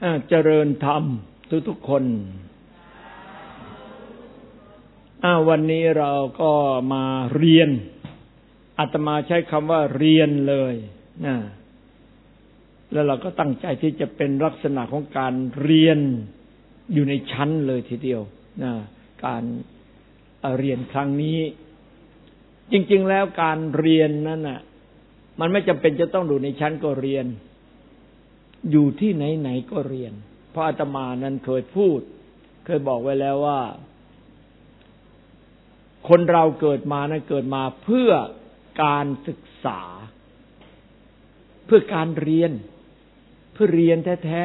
เจริญธรรมทุกๆคนวันนี้เราก็มาเรียนอาตมาใช้คำว่าเรียนเลยนะแล้วเราก็ตั้งใจที่จะเป็นลักษณะของการเรียนอยู่ในชั้นเลยทีเดียวนะการเรียนครั้งนี้จริงๆแล้วการเรียนนั้นน่ะมันไม่จำเป็นจะต้องอยู่ในชั้นก็เรียนอยู่ที่ไหนๆก็เรียนเพราะอาตมานั้นเคยพูดเคยบอกไว้แล้วว่าคนเราเกิดมานั้นเกิดมาเพื่อการศึกษาเพื่อการเรียนเพื่อเรียนแท้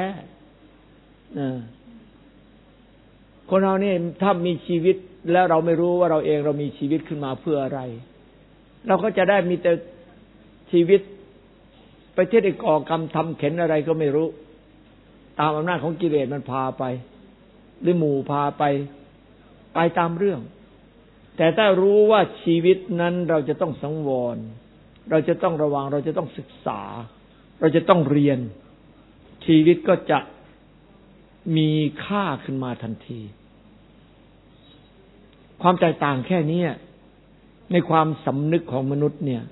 ๆคนเราเนี่ยถ้ามีชีวิตแล้วเราไม่รู้ว่าเราเองเรามีชีวิตขึ้นมาเพื่ออะไรเราก็จะได้มีแต่ชีวิตไปเที่ยวได้ก่อกรรมทำเข็นอะไรก็ไม่รู้ตามอำนาจของกิเลสมันพาไปหรือหมู่พาไปตามเรื่องแต่ถ้ารู้ว่าชีวิตนั้นเราจะต้องสังวรเราจะต้องระวังเราจะต้องศึกษาเราจะต้องเรียนชีวิตก็จะมีค่าขึ้นมาทันทีความแตกต่างแค่นี้ในความสำนึกของมนุษย์เนี่ย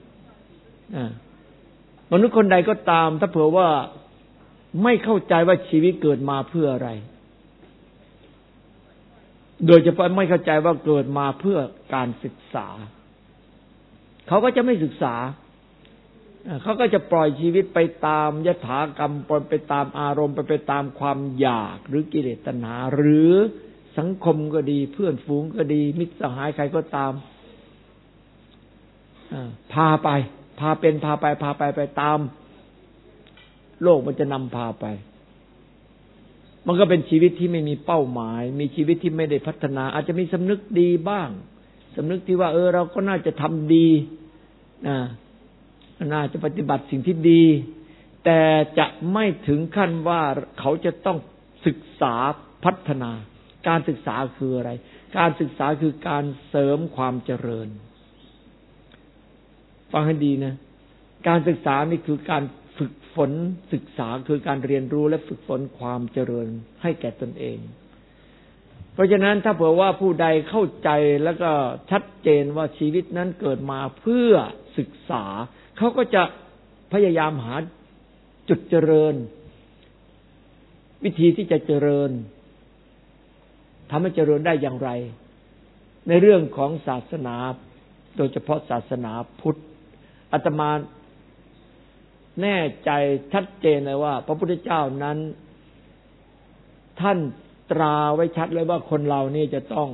มนุษย์คนใดก็ตามถ้าเผื่อว่าไม่เข้าใจว่าชีวิตเกิดมาเพื่ออะไรโดยเฉพาะไม่เข้าใจว่าเกิดมาเพื่อการศึกษาเขาก็จะไม่ศึกษาเขาก็จะปล่อยชีวิตไปตามยถากรรมไปตามอารมณ์ไปตามความอยากหรือกิเลสตัณหาหรือสังคมก็ดีเพื่อนฝูงก็ดีมิตรสหายใครก็ตามพาไปไปตามโลกมันจะนำพาไปมันก็เป็นชีวิตที่ไม่มีเป้าหมายมีชีวิตที่ไม่ได้พัฒนาอาจจะมีสำนึกดีบ้างสำนึกที่ว่าเราก็น่าจะทำดีน่าจะปฏิบัติสิ่งที่ดีแต่จะไม่ถึงขั้นว่าเขาจะต้องศึกษาพัฒนาการศึกษาคืออะไรการศึกษาคือการเสริมความเจริญฟังให้ดีนะการศึกษานี่คือการฝึกฝนศึกษาคือการเรียนรู้และฝึกฝนความเจริญให้แก่ตนเองเพราะฉะนั้นถ้าเผื่อว่าผู้ใดเข้าใจแล้วก็ชัดเจนว่าชีวิตนั้นเกิดมาเพื่อศึกษาเขาก็จะพยายามหาจุดเจริญวิธีที่จะเจริญทำให้เจริญได้อย่างไรในเรื่องของศาสนาโดยเฉพาะศาสนาพุทธอาตมาแน่ใจชัดเจนเลยว่าพระพุทธเจ้านั้นท่านตราไว้ชัดเลยว่าคนเรานี่จะต้อง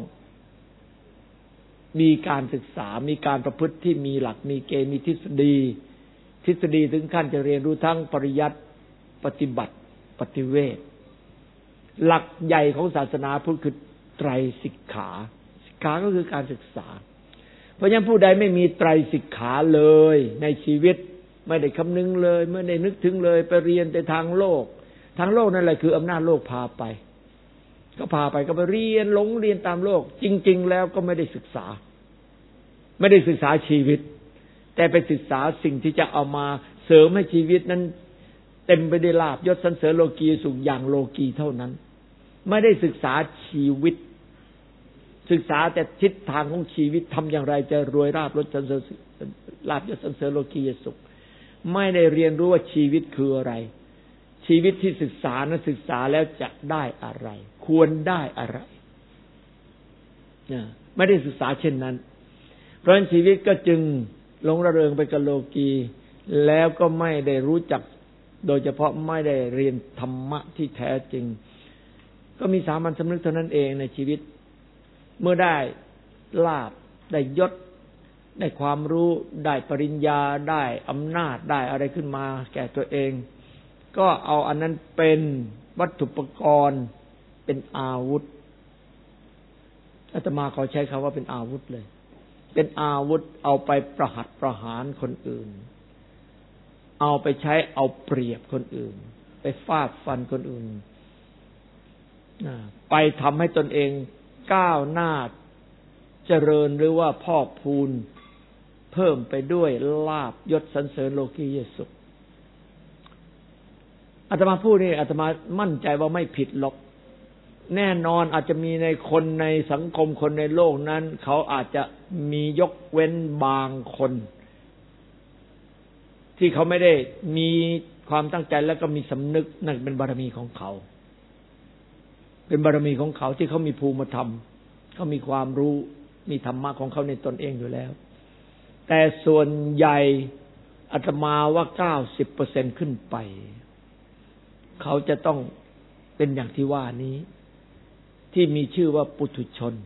มีการศึกษามีการประพฤติที่มีหลักมีเกณฑ์มีทฤษฎีถึงขั้นจะเรียนรู้ทั้งปริยัติปฏิบัติปฏิเวทหลักใหญ่ของศาสนาพุทธคือไตรสิกขาสิกขาก็คือการศึกษาเพราะฉะนั้นผู้ใดไม่มีไตรสิกขาเลยในชีวิตไม่ได้คำนึงเลยไม่ได้นึกถึงเลยไปเรียนแต่ทางโลกนั่นแหละคืออำนาจโลกพาไปก็พาไปก็ไปเรียนหลงเรียนตามโลกจริงๆแล้วก็ไม่ได้ศึกษาชีวิตแต่ไปศึกษาสิ่งที่จะเอามาเสริมให้ชีวิตนั้นเต็มไปด้วยลาภยศสรรเสริญโลกีสุขอย่างโลกีเท่านั้นไม่ได้ศึกษาชีวิตศึกษาแต่ทิศทางของชีวิตทำอย่างไรจะรวยราบยศสรรเสริญยศสรรเสริญโลกีสุขไม่ได้เรียนรู้ว่าชีวิตคืออะไรชีวิตที่ศึกษานั้นศึกษาแล้วจะได้อะไรควรได้อะไรไม่ได้ศึกษาเช่นนั้นเพราะฉะนั้นชีวิตก็จึงหลงระเริงไปกับโลกีแล้วก็ไม่ได้รู้จักโดยเฉพาะไม่ได้เรียนธรรมะที่แท้จริงก็มีสามัญสำนึกเท่านั้นเองในชีวิตเมื่อได้ลาภได้ยศได้ความรู้ได้ปริญญาได้อำนาจได้อะไรขึ้นมาแก่ตัวเองก็เอาอันนั้นเป็นวัตถุปกรณ์เป็นอาวุธอาตมาขอใช้คำว่าเป็นอาวุธเลยเป็นอาวุธเอาไปประหัตประหารคนอื่นเอาไปใช้เอาเปรียบคนอื่นไปฟาดฟันคนอื่นไปทำให้ตนเองก้าวหน้าเจริญหรือว่าพอกพูนเพิ่มไปด้วยลาภยศสรรเสริญโลกียสุขอาตมาพูดนี่อาตมามั่นใจว่าไม่ผิดหรอกแน่นอนอาจจะมีในคนในสังคมคนในโลกนั้นเขาอาจจะมียกเว้นบางคนที่เขาไม่ได้มีความตั้งใจแล้วก็มีสำนึกนั่นเป็นบารมีของเขาเป็นบารมีของเขาที่เขามีภูมิธรรมเขามีความรู้มีธรรมะของเขาในตนเองอยู่แล้วแต่ส่วนใหญ่อาตมาว่า 90% ขึ้นไปเขาจะต้องเป็นอย่างที่ว่านี้ที่มีชื่อว่าปุถุชน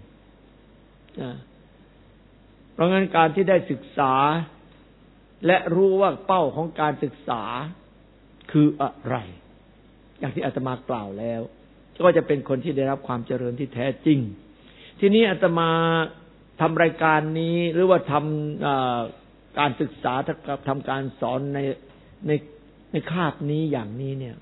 เพราะงั้นการที่ได้ศึกษาและรู้ว่าเป้าของการศึกษาคืออะไรอย่างที่อาตมากล่าวแล้วก็จะเป็นคนที่ได้รับความเจริญที่แท้จริงทีนี้อาตมาทำรายการนี้หรือว่าทำการศึกษาทำการสอนในคาบนี้อย่างนี้เนี่ย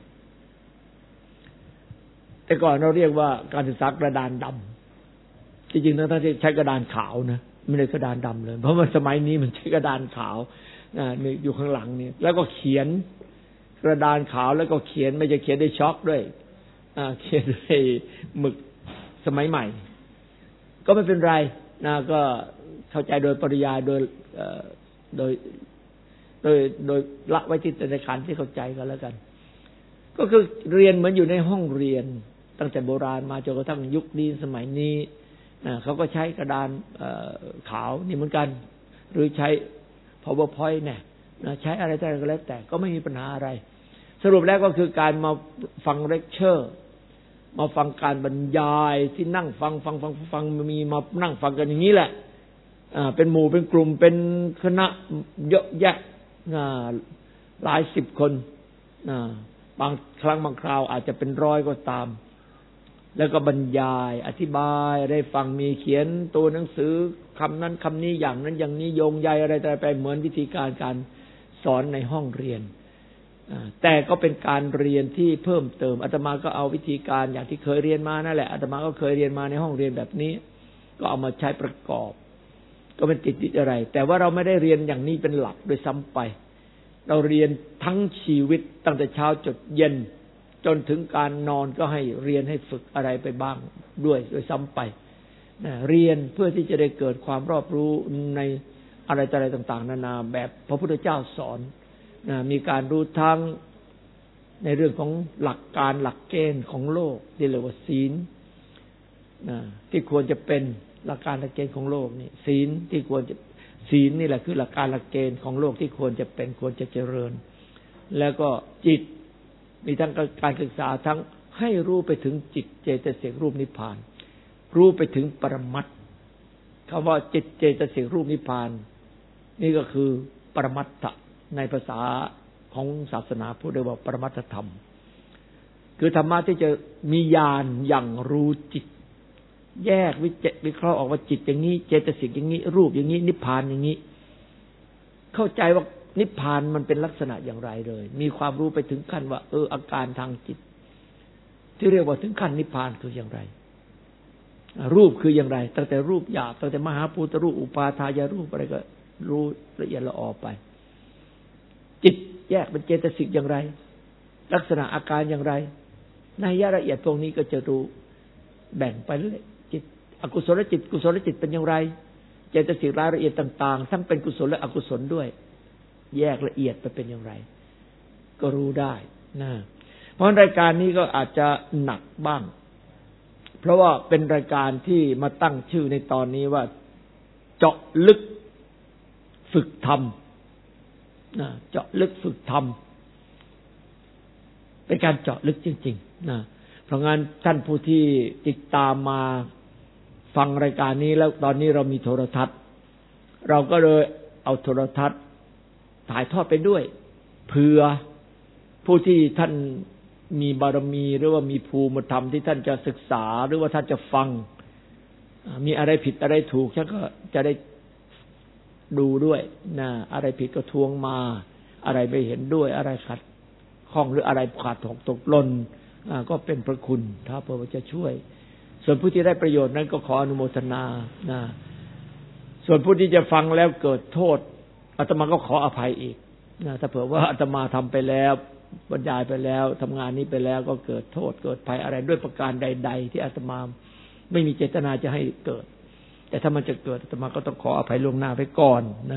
แต่ก่อนเราเรียกว่าการศึกษากระดานดำจริงๆทั้งที่ใช้กระดานขาวนะไม่ได้กระดานดำเลยเพราะว่าสมัยนี้มันใช้กระดานขาวนี่อยู่ข้างหลังนี่แล้วก็เขียนกระดานขาวแล้วก็เขียนไม่ใช่เขียนด้วยช็อกด้วยเขียนด้วยหมึกสมัยใหม่ก็ไม่เป็นไรนะก็เข้าใจโดยปริยายโดยละไว้ที่ในขันที่เข้าใจกันแล้วกันก็คือเรียนเหมือนอยู่ในห้องเรียนตั้งแต่โบราณมาจนกระทั่งยุคนี้สมัยนี้เขาก็ใช้กระดานขาวนี่เหมือนกันหรือใช้ PowerPoint เนี่ยใช้อะไรก็แล้วแต่ก็ไม่มีปัญหาอะไรสรุปแล้วก็คือการมาฟังเลคเชอร์มาฟังการบรรยายที่นั่งฟังมีมานั่งฟังกันอย่างนี้แหละเป็นหมู่เป็นกลุ่มเป็นคณะเยอะแยะหลายสิบคนบางครั้งบางคราวอาจจะเป็นร้อยก็ตามแล้วก็บรรยายอธิบายได้ฟังมีเขียนตัวหนังสือคำนั้นคำนี้อย่างนั้นอย่างนี้โยงใยอะไรไปเหมือนวิธีการสอนในห้องเรียนแต่ก็เป็นการเรียนที่เพิ่มเติมอาตมาก็เอาวิธีการอย่างที่เคยเรียนมานั่นแหละอาตมาก็เคยเรียนมาในห้องเรียนแบบนี้ก็เอามาใช้ประกอบก็เป็นติดอะไรแต่ว่าเราไม่ได้เรียนอย่างนี้เป็นหลักโดยซ้ำไปเราเรียนทั้งชีวิตตั้งแต่เช้าจนเย็นจนถึงการนอนก็ให้เรียนให้ฝึกอะไรไปบ้างด้วยโดยซ้ำไปเรียนเพื่อที่จะได้เกิดความรอบรู้ในอะไรต่างๆนานาแบบพระพุทธเจ้าสอนมีการรู้ทั้งในเรื่องของหลักการหลักเกณฑ์ของโลกที่เรียกว่าศีลที่ควรจะเป็นหลักการหลักเกณฑ์ของโลกนี่ศีลที่ควรจะศีลนี่แหละคือหลักการหลักเกณฑ์ของโลกที่ควรจะเป็นควรจะเจริญแล้วก็จิตมีทั้งการศึกษาทั้งให้รู้ไปถึงจิตเจตสิกรูปนิพพานรู้ไปถึงปรมัตถ์คำว่าจิตเจตสิกรูปนิพพานนี่ก็คือปรมัตถ์ในภาษาของศาสนาพูดได้ว่าปรมัตถธรรมคือธรรมะที่จะมีญาณอย่างรู้จิตแยกวิเคราะห์ออกว่าจิตอย่างนี้เจตสิกอย่างนี้รูปอย่างนี้นิพพานอย่างนี้เข้าใจว่านิพพานมันเป็นลักษณะอย่างไรเลยมีความรู้ไปถึงขั้นว่าอาการทางจิตที่เรียกว่าถึงขั้นนิพพานคืออย่างไรรูปคืออย่างไรตั้งแต่รูปหยาบตั้งแต่มหาภูตรูปอุปาทายรูปอะไรก็รู้ละเอียดละออไปจิตแยกเป็นเจตสิกอย่างไรลักษณะอาการอย่างไรในยะละเอียดพวกนี้ก็จะรู้แบ่งไปเลยจิตอกุศลจิตกุศลจิตเป็นอย่างไรเจตสิกรายละเอียดต่างๆทั้งเป็นกุศลและอกุศลด้วยแยกละเอียดไปเป็นอย่างไรก็รู้ได้นะเพราะรายการนี้ก็อาจจะหนักบ้างเพราะว่าเป็นรายการที่มาตั้งชื่อในตอนนี้ว่าเจาะลึกฝึกธรรมเจาะลึกฝึกธรรมเป็นการเจาะลึกจริงๆนะเพราะงั้นท่านผู้ที่ติดตามมาฟังรายการนี้แล้วตอนนี้เรามีโทรทัศน์เราก็เลยเอาโทรทัศน์ถ่ายทอดไปด้วยเผื่อผู้ที่ท่านมีบารมีหรือว่ามีภูมิธรรมที่ท่านจะศึกษาหรือว่าท่านจะฟังมีอะไรผิดอะไรถูกท่านก็จะได้ดูด้วยนะอะไรผิดก็ทวงมาอะไรไม่เห็นด้วยอะไรขัดข้องหรืออะไรขาดตกหล่นก็เป็นพระคุณถ้าเพื่อจะช่วยส่วนผู้ที่ได้ประโยชน์นั้นก็ขออนุโมทนานะส่วนผู้ที่จะฟังแล้วเกิดโทษอาตมาก็ขออภัยอีกนะถ้าเผื่อว่าอาตมาทำไปแล้วบรรยายไปแล้วทำงานนี้ไปแล้วก็เกิดโทษเกิดภัยอะไรด้วยประการใดๆที่อาตมาไม่มีเจตนาจะให้เกิดแต่ถ้ามันจะเกิดอาตมาก็ต้องขออภัยล่วงหน้าไว้ก่อนนะ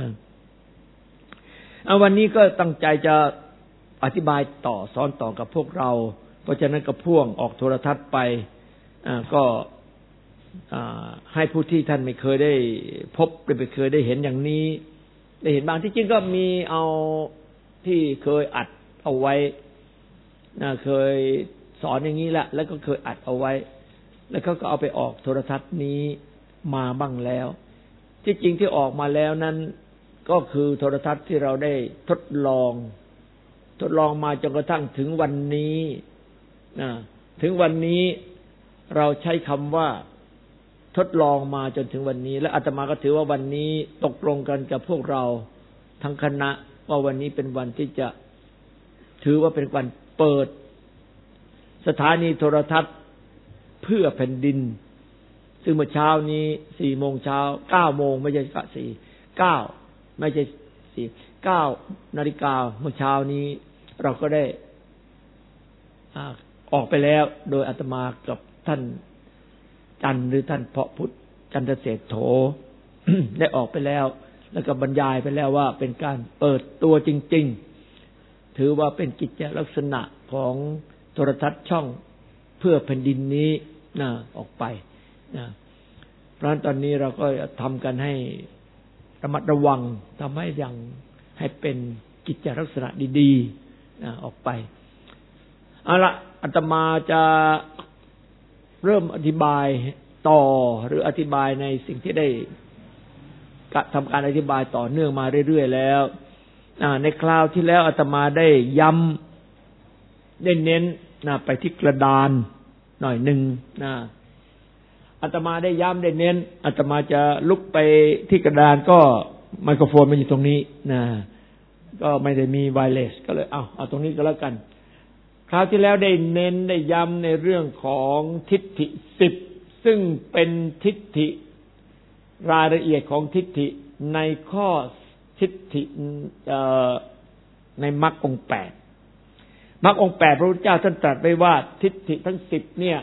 วันนี้ก็ตั้งใจจะอธิบายต่อสอนต่อกับพวกเราเพราะฉะนั้นก็พ่วงออกโทรทัศน์ไปก็ให้ผู้ที่ท่านไม่เคยได้พบไม่เคยได้เห็นอย่างนี้ได้เห็นบางที่จริงก็มีเอาที่เคยอัดเอาไว้เคยสอนอย่างนี้แหละแล้วก็เคยอัดเอาไว้แล้วเขาก็เอาไปออกโทรทัศน์นี้มาบ้างแล้วที่จริงที่ออกมาแล้วนั้นก็คือโทรทัศน์ที่เราได้ทดลองมาจนกระทั่งถึงวันนี้ถึงวันนี้เราใช้คำว่าทดลองมาจนถึงวันนี้และอาตมาก็ถือว่าวันนี้ตกลงกันกับพวกเราทั้งคณะว่าวันนี้เป็นวันที่จะถือว่าเป็นวันเปิดสถานีโทรทัศน์เพื่อแผ่นดินซึ่งเมื่อเช้านี้ 4 โมงเช้า 9 โมงไม่ใช่4 9ไม่ใช่4 9 นาฬิกาเมื่อเช้านี้เราก็ได้ออกไปแล้วโดยอาตมากับท่านจันหรือท่านเพาะพุทธจันทเศรษโธ ได้ออกไปแล้วแล้วก็บรรยายไปแล้วว่าเป็นการเปิดตัวจริงๆถือว่าเป็นกิจลักษณะของโทรทัศน์ช่องเพื่อแผ่นดินนี้ออกไปเพราะฉะนั้นตอนนี้เราก็ทำกันให้ระมัดระวังทำให้อย่างให้เป็นกิจลักษณะดีๆออกไปเอาละอาตมาจะเริ่มอธิบายต่อหรืออธิบายในสิ่งที่ได้ทำการอธิบายต่อเนื่องมาเรื่อยๆแล้วในคราวที่แล้วอาตมาได้ย้ำได้เน้นไปที่กระดานหน่อยหนึ่งอาตมาได้ย้ำได้เน้นอาตมาจะลุกไปที่กระดานก็ไมโครโฟนมันอยู่ตรงนี้ก็ไม่ได้มีไวเลสก็เลยเอาตรงนี้ก็แล้วกันคราวที่แล้วได้เน้นได้ย้ำในเรื่องของทิฏฐิ10ซึ่งเป็นทิฏฐิรายละเอียดของทิฏฐิในข้อทิฏฐิในมรรคองค์8มรรคองค์8พระพุทธเจ้าท่านตรัสไว้ว่าทิฏฐิทั้ง10เนี่ย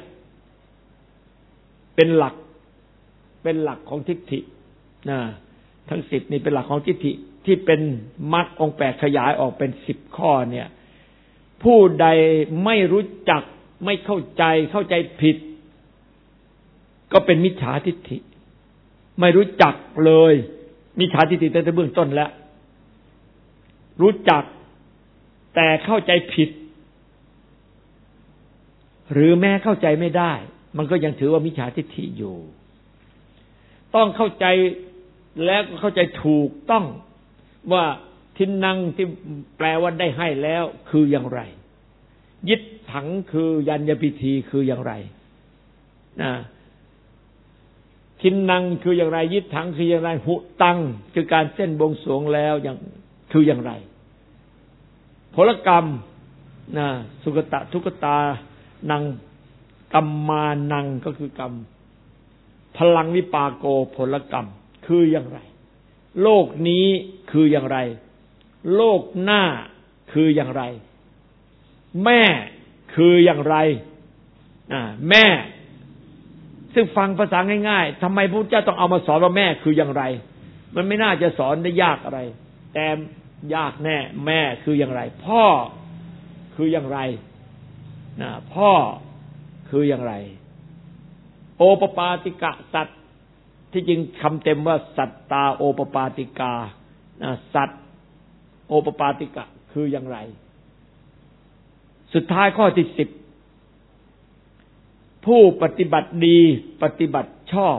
เป็นหลักของทิฏฐิทั้ง10นี่เป็นหลักของทิฏฐิที่เป็นมรรคองค์8ขยายออกเป็น10ข้อเนี่ยผู้ใดไม่รู้จักไม่เข้าใจผิดก็เป็นมิจฉาทิฏฐิไม่รู้จักเลยมิจฉาทิฏฐิตั้งแต่เบื้องต้นแล้วรู้จักแต่เข้าใจผิดหรือแม้เข้าใจไม่ได้มันก็ยังถือว่ามิจฉาทิฏฐิอยู่ต้องเข้าใจแล้วก็เข้าใจถูกต้องว่าทินนังที่แปลว่าได้ให้แล้วคืออย่างไรยิตถังคือยัญญพิธีคืออย่างไรทินนังคืออย่างไรยิตถังคืออย่างไรหุตังคือการเส้นบวงสรวงแล้วอย่างคืออย่างไรผลกรรมสุกตะทุกตานังกัมมานังก็คือกรรมพลังวิปากโกผลกรรมคืออย่างไรโลกนี้คืออย่างไรโลกหน้าคืออย่างไรแม่คืออย่างไรแม่ซึ่งฟังภาษาง่ายๆทำไมพระพุทธเจ้าต้องเอามาสอนว่าแม่คืออย่างไรมันไม่น่าจะสอนได้ยากอะไรแต่ยากแน่แม่คืออย่างไรพ่อคืออย่างไรพ่อคืออย่างไรโอปปาติกะสัตว์ที่จริงคำเต็มว่าสัตตาโอปปาติกาสัตว์โอปปาติกะคืออย่างไรสุดท้ายข้อที่10ผู้ปฏิบัติดีปฏิบัติชอบ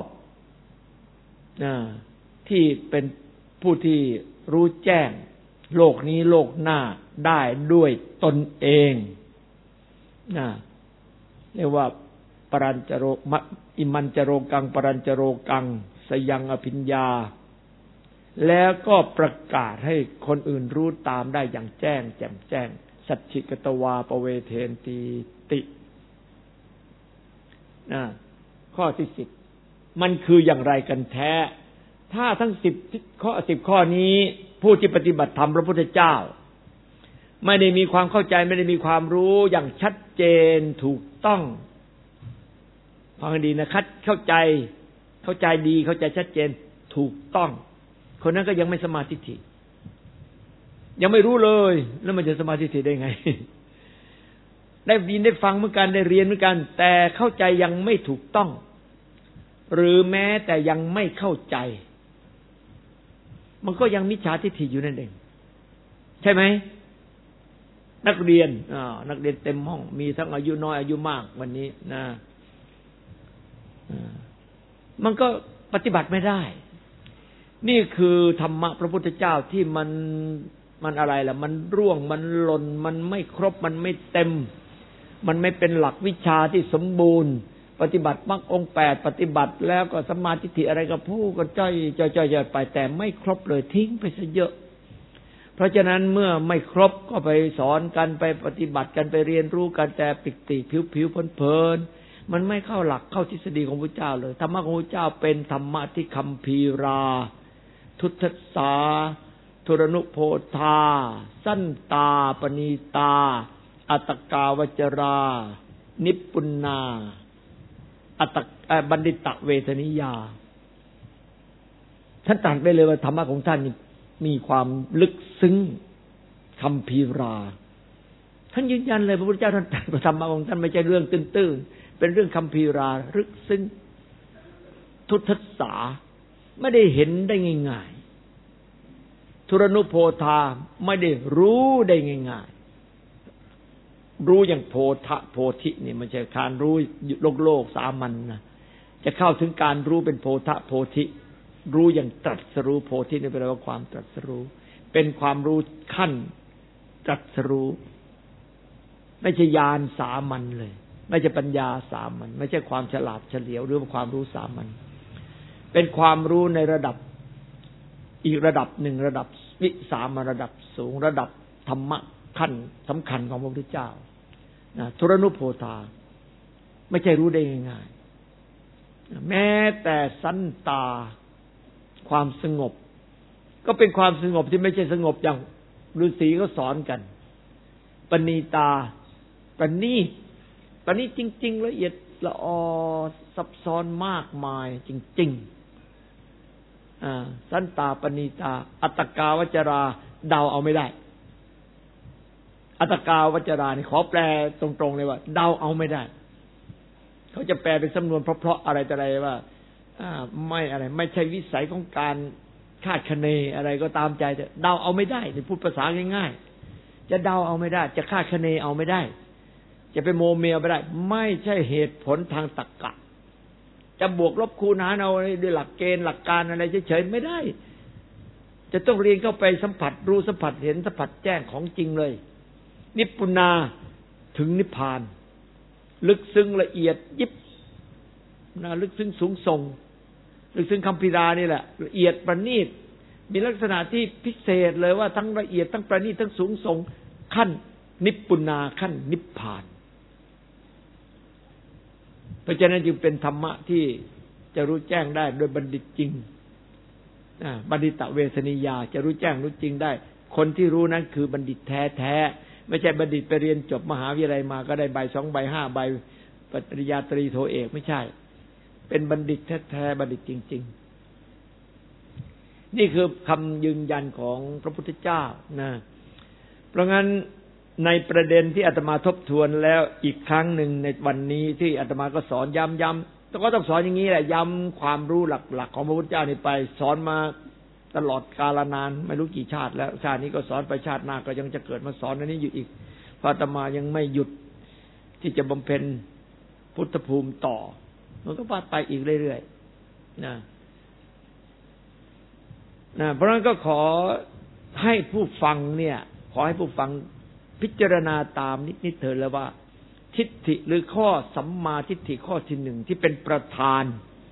ที่เป็นผู้ที่รู้แจ้งโลกนี้โลกหน้าได้ด้วยตนเองเรียกว่าปรัญจโรอิมันจโรกังปรัญจโรกังสยังอภิญญาแล้วก็ประกาศให้คนอื่นรู้ตามได้อย่างแจ้งแจ่มแจ้งสัจฉิกตวาปเวเทนติติข้อที่10มันคืออย่างไรกันแท้ถ้าทั้ง10ข้อนี้ผู้ที่ปฏิบัติธรรมพระพุทธเจ้าไม่ได้มีความเข้าใจไม่ได้มีความรู้อย่างชัดเจนถูกต้องฟังดีนะเข้าใจดีเข้าใจชัดเจนถูกต้องคนนั้นก็ยังไม่สมาธิิยังไม่รู้เลยแล้วมันจะสมาธิิได้ไงได้ยินได้ฟังเหมือนกันได้เรียนเหมือนกันแต่เข้าใจยังไม่ถูกต้องหรือแม้แต่ยังไม่เข้าใจมันก็ยังมิจฉาทิฏฐิอยู่นั่นเองใช่ไหมนักเรียนเต็มห้องมีทั้งอายุน้อยอายุมากวันนี้นะมันก็ปฏิบัติไม่ได้นี่คือธรรมะพระพุทธเจ้าที่มันอะไรล่ะมันร่วงมันหล่นมันไม่ครบมันไม่เต็มมันไม่เป็นหลักวิชาที่สมบูรณ์ปฏิบัติมรรคองค์8ปฏิบัติแล้วก็สัมมาทิฏฐิอะไรก็พูดกันจ้อยไปแต่ไม่ครบเลยทิ้งไปซะเยอะเพราะฉะนั้นเมื่อไม่ครบก็ไปสอนกันไปปฏิบัติกันไปเรียนรู้กันแต่ปิติผิวเพลินมันไม่เข้าหลักเข้าทฤษฎีของพระเจ้าเลยธรรมะของพระเจ้าเป็นธรรมะที่คัมภีราทุตตสาทุรนุโพธาสั้นตาปณีตาอัตตกาวจรา นิพพุนาบัณฑิตเวทนิยาท่านตรัสไปเลยว่าธรรมะของท่านมีความลึกซึ้งคัมภีราท่านยืนยันเลยพระพุทธเจ้าท่านตรัสธรรมะของท่านไม่ใช่เรื่องตื้นๆเป็นเรื่องคัมภีราลึกซึ้งทุตตสาไม่ได้เห็นได้ง่ายๆทุรนุโพธาไม่ได้รู้ได้ง่ายๆรู้อย่างโพธะโพธินี่มันใช่การรู้โลกสามัญนะจะเข้าถึงการรู้เป็นโพธะโพธิรู้อย่างตรัสรู้โพธินี่แปลว่าความตรัสรู้เป็นความรู้ขั้นตรัสรู้ไม่ใช่ญาณสามัญเลยไม่ใช่ปัญญาสามัญไม่ใช่ความฉลาดเฉลียวหรือความรู้สามัญเป็นความรู้ในระดับอีกระดับหนึ่งระดับวิสามัญระดับสูงระดับธรรมะขั้นสำคัญของพระพุทธเจ้านะทุรนุโพธาไม่ใช่รู้ได้ง่ายๆแม้แต่สันตาความสงบก็เป็นความสงบที่ไม่ใช่สงบอย่างฤาษีเขาสอนกันปณีตาปณีจริงๆละเอียดละออซับซ้อนมากมายจริงๆสันตาปณีตาอัตตกาวจราเดาเอาไม่ได้อัตตกาวจรานี่ขอแปลตรงๆเลยว่าเดาเอาไม่ได้เขาจะแปลเป็นสำนวนเพราะๆอะไรแต่อะไรว่าไม่ใช่วิสัยของการคาดคะเนอะไรก็ตามใจแต่เดาเอาไม่ได้นี่พูดภาษาง่ายๆจะเดาเอาไม่ได้จะคาดคะเนเอาไม่ได้จะไปโมเมลไม่ได้ไม่ใช่เหตุผลทางตรรกะจะบวกลบคูณหารเอาด้วยหลักเกณฑ์หลักการอะไรเฉยๆไม่ได้จะต้องเรียนเข้าไปสัมผัสรู้สัมผัสเห็นสัมผัสแจ้งของจริงเลยนิพพุนาถึงนิพพานลึกซึ้งละเอียดยิบลึกซึ้งสูงส่งลึกซึ้งคัมภีรานี่แหละละเอียดประณีตมีลักษณะที่พิเศษเลยว่าทั้งละเอียดทั้งประณีตทั้งสูงส่งขั้นนิพพุนาขั้นนิพพานเพราะฉะนั้นจึงเป็นธรรมะที่จะรู้แจ้งได้โดยบัณฑิตจริงบัณฑิตเวทนิยาจะรู้แจ้งรู้จริงได้คนที่รู้นั้นคือบัณฑิตแท้ๆไม่ใช่บัณฑิตไปเรียนจบมหาวิทยาลัยมาก็ได้ใบ2ใบ5ใบปริญญาตรีโทเอกไม่ใช่เป็นบัณฑิตแท้ๆบัณฑิตจริงๆนี่คือคำยืนยันของพระพุทธเจ้านะเพราะงั้นในประเด็นที่อาตมาทบทวนแล้วอีกครั้งหนึ่งในวันนี้ที่อาตมาก็สอนย้ำก็ต้องสอนอย่างนี้แหละย้ำความรู้หลักๆของพระพุทธเจ้านี่ไปสอนมาตลอดกาลนานไม่รู้กี่ชาติแล้วชาตินี้ก็สอนไปชาติหน้าก็ยังจะเกิดมาสอนอันนี้อยู่อีกเพราะอาตมายังไม่หยุดที่จะบำเพ็ญพุทธภูมิต่อมันก็ไปอีกเรื่อยๆนะเพราะฉะนั้นก็ขอให้ผู้ฟังเนี่ยขอให้ผู้ฟังพิจารณาตามนิดๆเถิดแล้วว่าทิฏฐิหรือข้อสัมมาทิฏฐิข้อที่หนึ่งที่เป็นประธาน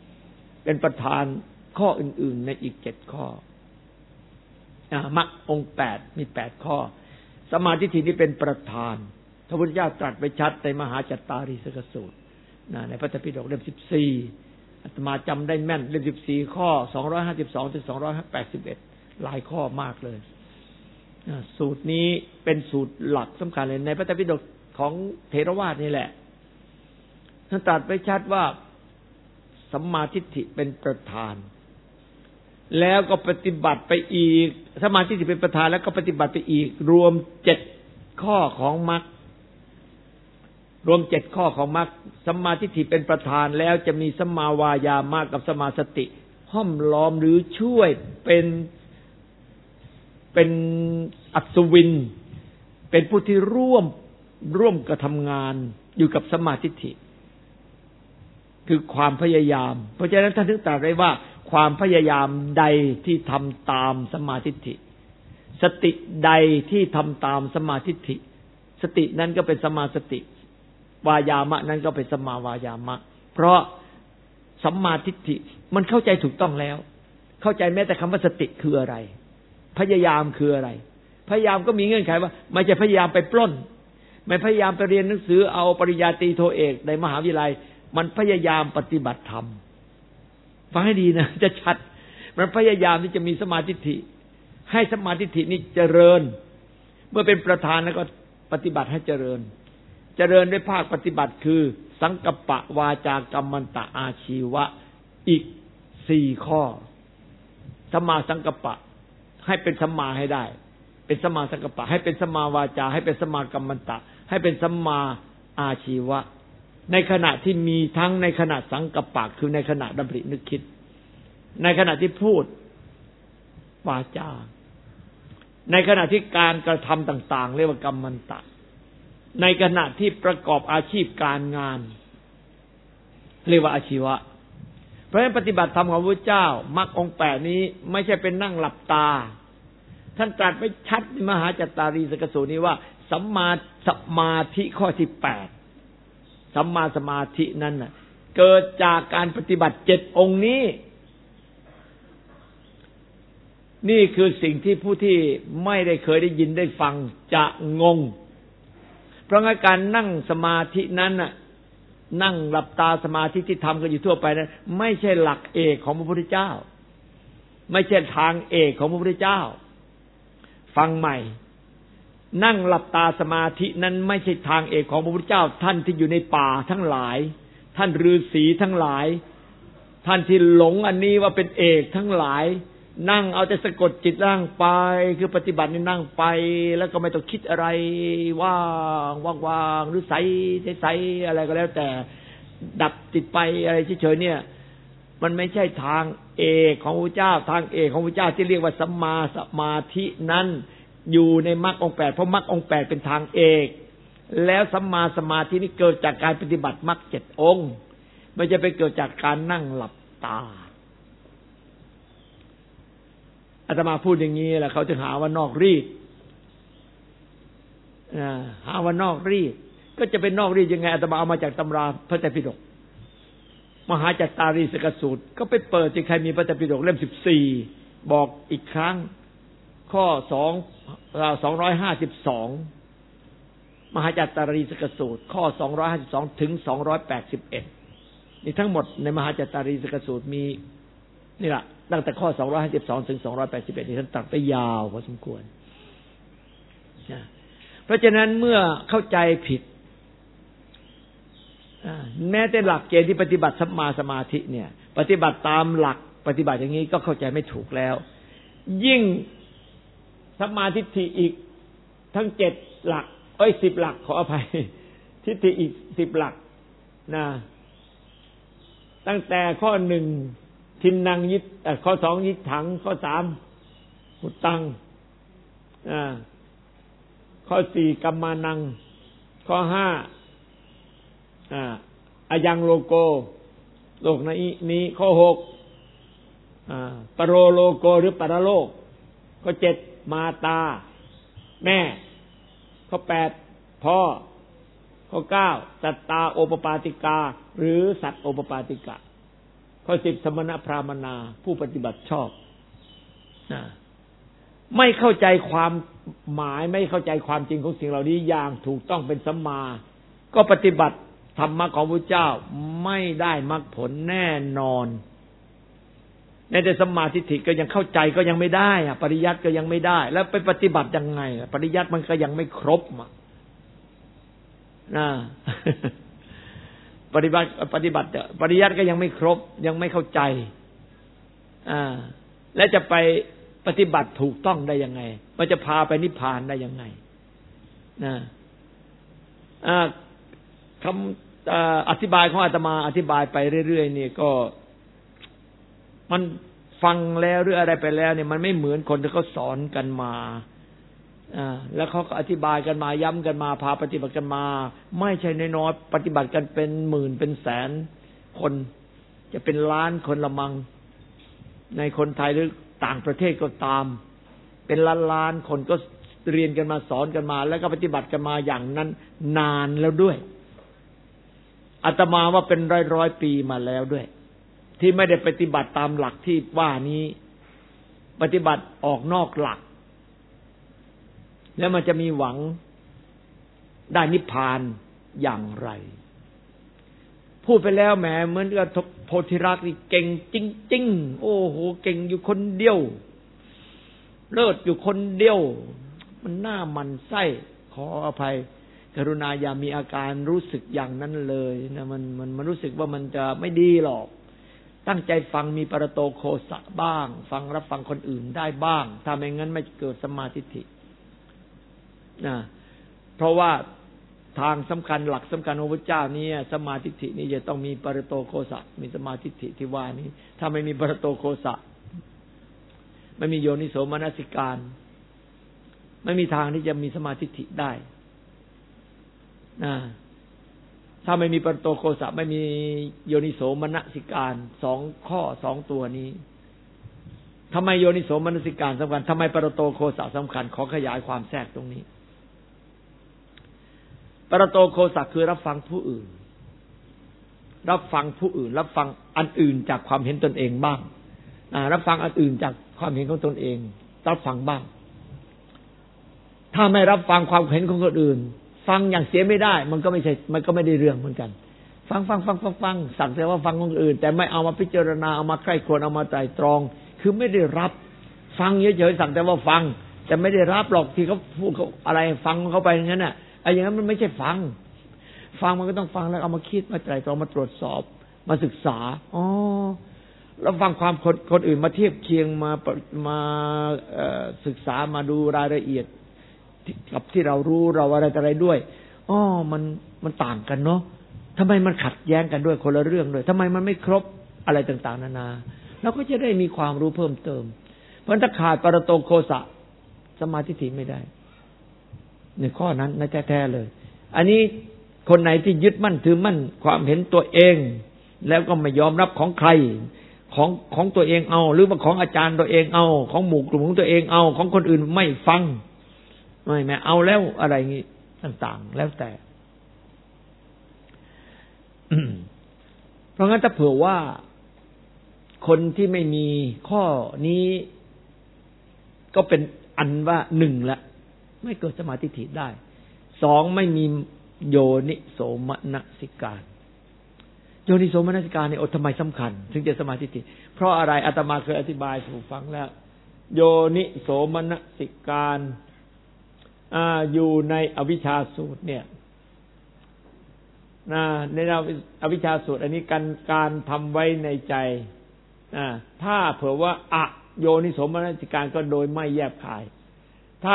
ข้ออื่นๆในอีก7ข้อมรรคองค์8มี8ข้อสัมมาทิฏฐินี่เป็นประธานพระพุทธเจ้าตรัสไว้ชัดในมหาจัตตารีสกสูตรในพระไตรปิฎกเล่ม14อาตมาจำได้แม่นเล่ม14ข้อ252ถึง281หลายข้อมากเลยสูตรนี้เป็นสูตรหลักสำคัญเลยในพระไตรปิฎกของเถรวาทนี่แหละท่านตรัสไว้ชัดว่าสัมมาทิฏฐิเป็นประธานแล้วก็ปฏิบัติไปอีกสัมมาทิฏฐิเป็นประธานแล้วก็ปฏิบัติไปอีกรวม7ข้อของมรรครวม7ข้อของมรรคสัมมาทิฏฐิเป็นประธานแล้วจะมีสัมมาวายามะกับสัมมาสติห้อมล้อมหรือช่วยเป็นอัศวินเป็นผู้ที่ร่วมกระทำงานอยู่กับสัมมาทิฏฐิคือความพยายามเพราะฉะนั้นท่านถึงตรัสไว้ว่าความพยายามใดที่ทำตามสัมมาทิฏฐิสติใดที่ทำตามสัมมาทิฏฐิสตินั้นก็เป็นสัมมาสติวายามะนั้นก็เป็นสัมมาวายามะเพราะสัมมาทิฏฐิมันเข้าใจถูกต้องแล้วเข้าใจแม้แต่คำว่าสติคืออะไรพยายามคืออะไรพยายามก็มีเงื่อนไขว่าไม่ใช่พยายามไปปล้นไม่พยายามไปเรียนหนังสือเอาปริญญาตรีโทเอกในมหาวิทยาลัยมันพยายามปฏิบัติธรรมฟังให้ดีนะจะชัดมันพยายามที่จะมีสมาธิให้สมาธินี้เจริญเมื่อเป็นประธานแล้วก็ปฏิบัติให้เจริญด้วยภาคปฏิบัติคือสังกัปปะวาจากัมมันตะอาชีวะอีก4ข้อสัมมาสังกัปปะให้เป็นสัมมาให้ได้เป็นสัมมาสังกัปปะให้เป็นสัมมาวาจาให้เป็นสัมมากัมมันตะให้เป็นสัมมาอาชีวะในขณะที่มีทั้งในขณะสังกัปปะคือในขณะดำรินึกคิดในขณะที่พูดวาจาในขณะที่การกระทำต่างๆเรียกว่ากัมมันตะในขณะที่ประกอบอาชีพการงานเรียกว่าอาชีวะเพราะฉะนั้นปฏิบัติธรรมของพระพุทธเจ้ามรรคองค์8นี้ไม่ใช่เป็นนั่งหลับตาท่านตรัสไว้ชัดในมหาจัตตารีสกสูตรนี้ว่าสัมมาสมาธิข้อที่8สัมมาสมาธินั้นน่ะเกิดจากการปฏิบัติ7องค์นี้นี่คือสิ่งที่ผู้ที่ไม่ได้เคยได้ยินได้ฟังจะงงเพราะงั้นการนั่งสมาธินั้นน่ะนั่งหลับตาสมาธิที่ทำกันอยู่ทั่วไปนั้นไม่ใช่หลักเอกของพระพุทธเจ้าไม่ใช่ทางเอกของพระพุทธเจ้าฟังใหม่นั่งหลับตาสมาธินั้นไม่ใช่ทางเอกของพระพุทธเจ้าท่านที่อยู่ในป่าทั้งหลายท่านฤาษีทั้งหลายท่านที่หลงอันนี้ว่าเป็นเอกทั้งหลายนั่งเอาแต่สะกดจิตนั่งไปคือปฏิบัตินี่นั่งไปแล้วก็ไม่ต้องคิดอะไรว่างหรือใสอะไรก็แล้วแต่ดับจิตไปอะไรเฉยๆเนี่ยมันไม่ใช่ทางเอกของพระพุทธเจ้าทางเอกของพระพุทธเจ้าที่เรียกว่าสัมมาสมาธินั้นอยู่ในมรรคองค์8เพราะมรรคองค์8เป็นทางเอกแล้วสัมมาสมาธินี่เกิดจากการปฏิบัติมรรค7องค์ไม่ใช่ไปเกิดจากการนั่งหลับตาอาตมาพูดอย่างนี้แหละเขาจะหาว่านอกรีดหาว่านอกรีดก็จะเป็นนอกรีดยังไงอาตมาเอามาจากตำราพระไตรปิฎกมหาจัตตารีสกสูตรก็ไปเปิดที่ใครมีพระไตรปิฎกเล่ม14บอกอีกครั้งข้อ252มหาจัตตารีสกสูตรข้อ252ถึง281นี่ทั้งหมดในมหาจัตตารีสกสูตรมีนี่แหละตั้งแต่ข้อ252ถึง281นี่ท่านตรัสไปยาวพอสมควรเพราะฉะนั้นเมื่อเข้าใจผิดแม้แต่หลักเกณฑ์ที่ปฏิบัติสัมมาสมาธิเนี่ยปฏิบัติตามหลักปฏิบัติอย่างนี้ก็เข้าใจไม่ถูกแล้วยิ่งสัมมาทิฏฐิอีกทั้ง7หลัก10หลักขออภัยทิฏฐิอีก10หลักนะตั้งแต่ข้อ1ทินนังยิตข้อ2ยิตถังข้อ3หุตังข้อ4กัมมานังข้อ5อายังโลโกโลกนี้ข้อ6ปโรโลโกหรือปรโลกข้อ7มาตาแม่ข้อ8พ่อข้อ9สัตตาโอปปาติกาหรือสัตว์โอปปาติกะข้อ10สมณพราหมณาผู้ปฏิบัติชอบไม่เข้าใจความหมายไม่เข้าใจความจริงของสิ่งเหล่านี้อย่างถูกต้องเป็นสัมมาก็ปฏิบัติธรรมะของพระเจ้าไม่ได้มรรคผลแน่นอนในแต่สัมมาทิฏฐิก็ยังเข้าใจก็ยังไม่ได้อะปริยัติก็ยังไม่ได้แล้วไปปฏิบัติยังไงปริยัติมันก็ยังไม่ครบนะปฏิบัติปริยัติก็ยังไม่ครบยังไม่เข้าใจและจะไปปฏิบัติถูกต้องได้ยังไงมันจะพาไปนิพพานได้ยังไงนะคำอธิบายของอาตมาอธิบายไปเรื่อยๆนี่ก็มันฟังแล้วหรืออะไรไปแล้วเนี่ยมันไม่เหมือนคนที่เขาสอนกันมาแล้วเขาก็อธิบายกันมาย้ำกันมาพาปฏิบัติกันมาไม่ใช่น้อยๆปฏิบัติกันเป็นหมื่นเป็นแสนคนจะเป็นล้านคนละมังในคนไทยหรือต่างประเทศก็ตามเป็นล้านๆคนก็เรียนกันมาสอนกันมาแล้วก็ปฏิบัติกันมาอย่างนั้นนานแล้วด้วยอาตมาว่าเป็นร้อยปีมาแล้วด้วยที่ไม่ได้ปฏิบัติตามหลักที่ว่านี้ปฏิบัติออกนอกหลักแล้วมันจะมีหวังได้นิพพานอย่างไรพูดไปแล้วแหมเหมือนกับโพธิรักษ์นี่เก่งจริงๆโอ้โหเก่งอยู่คนเดียวเลิศอยู่คนเดียวมันน่าหมั่นไส้ขออภัยกรุณาอย่ามีอาการรู้สึกอย่างนั้นเลยนะมันรู้สึกว่ามันจะไม่ดีหรอกตั้งใจฟังมีปรโตโคสะบ้างฟังรับฟังคนอื่นได้บ้างถ้าไม่งั้นไม่เกิดสัมมาทิฏฐินะเพราะว่าทางสำคัญหลักสำคัญของพระเจ้านี่สัมมาทิฏฐินี่จะต้องมีปรโตโคสะมีสัมมาทิฏฐิที่ว่านี้ถ้าไม่มีปรโตโคสะไม่มีโยนิโสมนสิการไม่มีทางที่จะมีสัมมาทิฏฐิได้นะถ้าไม่มีปรโตโคสะไม่มีโยนิโสมนสิการ2ข้อ2ตัวนี้ทำไมโยนิโสมนสิการสำคัญทำไมปรโตโคสะสำคัญขอขยายความแทรกตรงนี้ปรโตโคสะคือรับฟังผู้อื่นรับฟังผู้อื่นรับฟังอันอื่นจากความเห็นตนเองบ้างรับฟังอันอื่นจากความเห็นของตนเองรับฟังบ้างถ้าไม่รับฟังความเห็นของคนอื่นฟังอย่างเสียไม่ได้มันก็ไม่ใช่มันก็ไม่ได้เรื่องเหมือนกันฟังสักแต่ว่าฟังคนอื่นแต่ไม่เอามาพิจารณาเอามาใคร่ครวญเอามาไตร่ตรองคือไม่ได้รับฟังเฉยๆสักแต่ว่าฟังแต่ไม่ได้รับหรอกที่เขาพูดเขาอะไรฟังเขาไปอย่างนั้นน่ะไอ้อย่างนั้นมันไม่ใช่ฟังมันก็ต้องฟังแล้วเอามาคิดมาไตร่ตรองมาตรวจสอบมาศึกษาแล้วฟังความคนอื่นมาเทียบเคียงมาศึกษามาดูรายละเอียดกับที่เรารู้เราอะไรด้วยมันต่างกันเนาะทำไมมันขัดแย้งกันด้วยคนละเรื่องด้วยทำไมมันไม่ครบอะไรต่างๆนานาเราก็จะได้มีความรู้เพิ่มเติมเพราะถ้าขาดปรโตโคสะสมาธิไม่ได้ในข้อนั้นในแท้ๆเลยอันนี้คนไหนที่ยึดมั่นถือมั่นความเห็นตัวเองแล้วก็ไม่ยอมรับของใครของตัวเองเอาหรือว่าของอาจารย์ตัวเองเอาของหมู่กลุ่มของตัวเองเอาของคนอื่นไม่ฟังไม่เอาแล้วอะไรงี้ต่างๆแล้วแต่ เพราะงั้นถ้าเผื่อว่าคนที่ไม่มีข้อนี้ก็เป็นอันว่า1ละไม่เกิดสมาธิถิได้2ไม่มีโยนิโสมนสิการโยนิโสมนสิการนี่ทำไมสำคัญถึงจะสมาธิถิเพราะอะไรอาตมาเคยอธิบายสู่ฟังแล้วโยนิโสมนสิการอยู่ในอวิชชาสูตรเนี่ยในอวิชชาสูตรอันนี้การทำไว้ในใจถ้าเผื่อว่าโยนิโสมนสิการก็โดยไม่แยบคายถ้า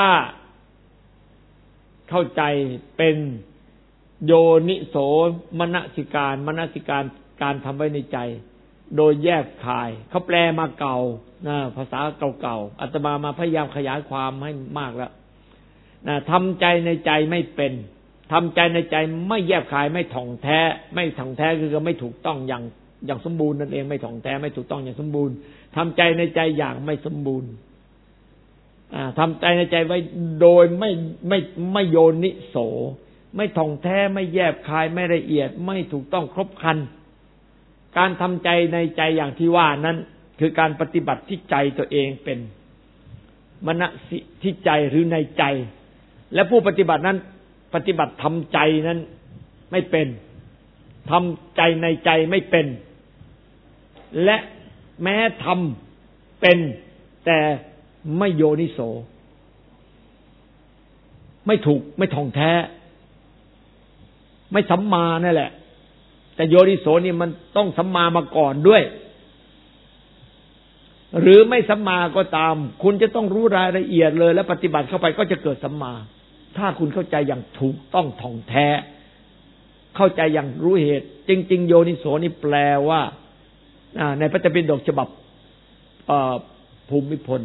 เข้าใจเป็นโยนิโสมนสิการการทำไว้ในใจโดยแยบคายเขาแปลมาเก่าภาษาเก่าๆอาตมาพยายามขยายความให้มากแล้วทำใจในใจไม่เป็นทำใจในใจไม่แยบคายไม่ถ่องแท้คือไม่ถูกต้องอย่างสมบูรณ์นั่นเองไม่ถ่องแท้ไม่ถูกต้องอย่างสมบูรณ์ทำใจในใจอย่างไม่สมบูรณ์ทำใจในใจไว้โดยไม่โยนิโสไม่ถ่องแท้ไม่แยบคายไม่ละเอียดไม่ถูกต้องครบครันการทำใจในใจอย่างที่ว่านั้นคือการปฏิบัติที่ใจตัวเองเป็นมนสิที่ใจหรือในใจและผู้ปฏิบัตินั้นปฏิบัติทำใจนั้นไม่เป็นทำใจในใจไม่เป็นและแม้ทเป็นแต่ไม่โยนิโสไม่ถูกไม่ท่องแท้ไม่สัมมานั่นแหละแต่โยนิโสนี่มันต้องสัมมามาก่อนด้วยหรือไม่สัมมาก็ตามคุณจะต้องรู้รายละเอียดเลยแล้วปฏิบัติเข้าไปก็จะเกิดสัมมาถ้าคุณเข้าใจอย่างถูกต้องท่องแท้เข้าใจอย่างรู้เหตุจริงๆโยนิโสนี่แปลว่าในพระไตรปิฎกฉบับภูมิพล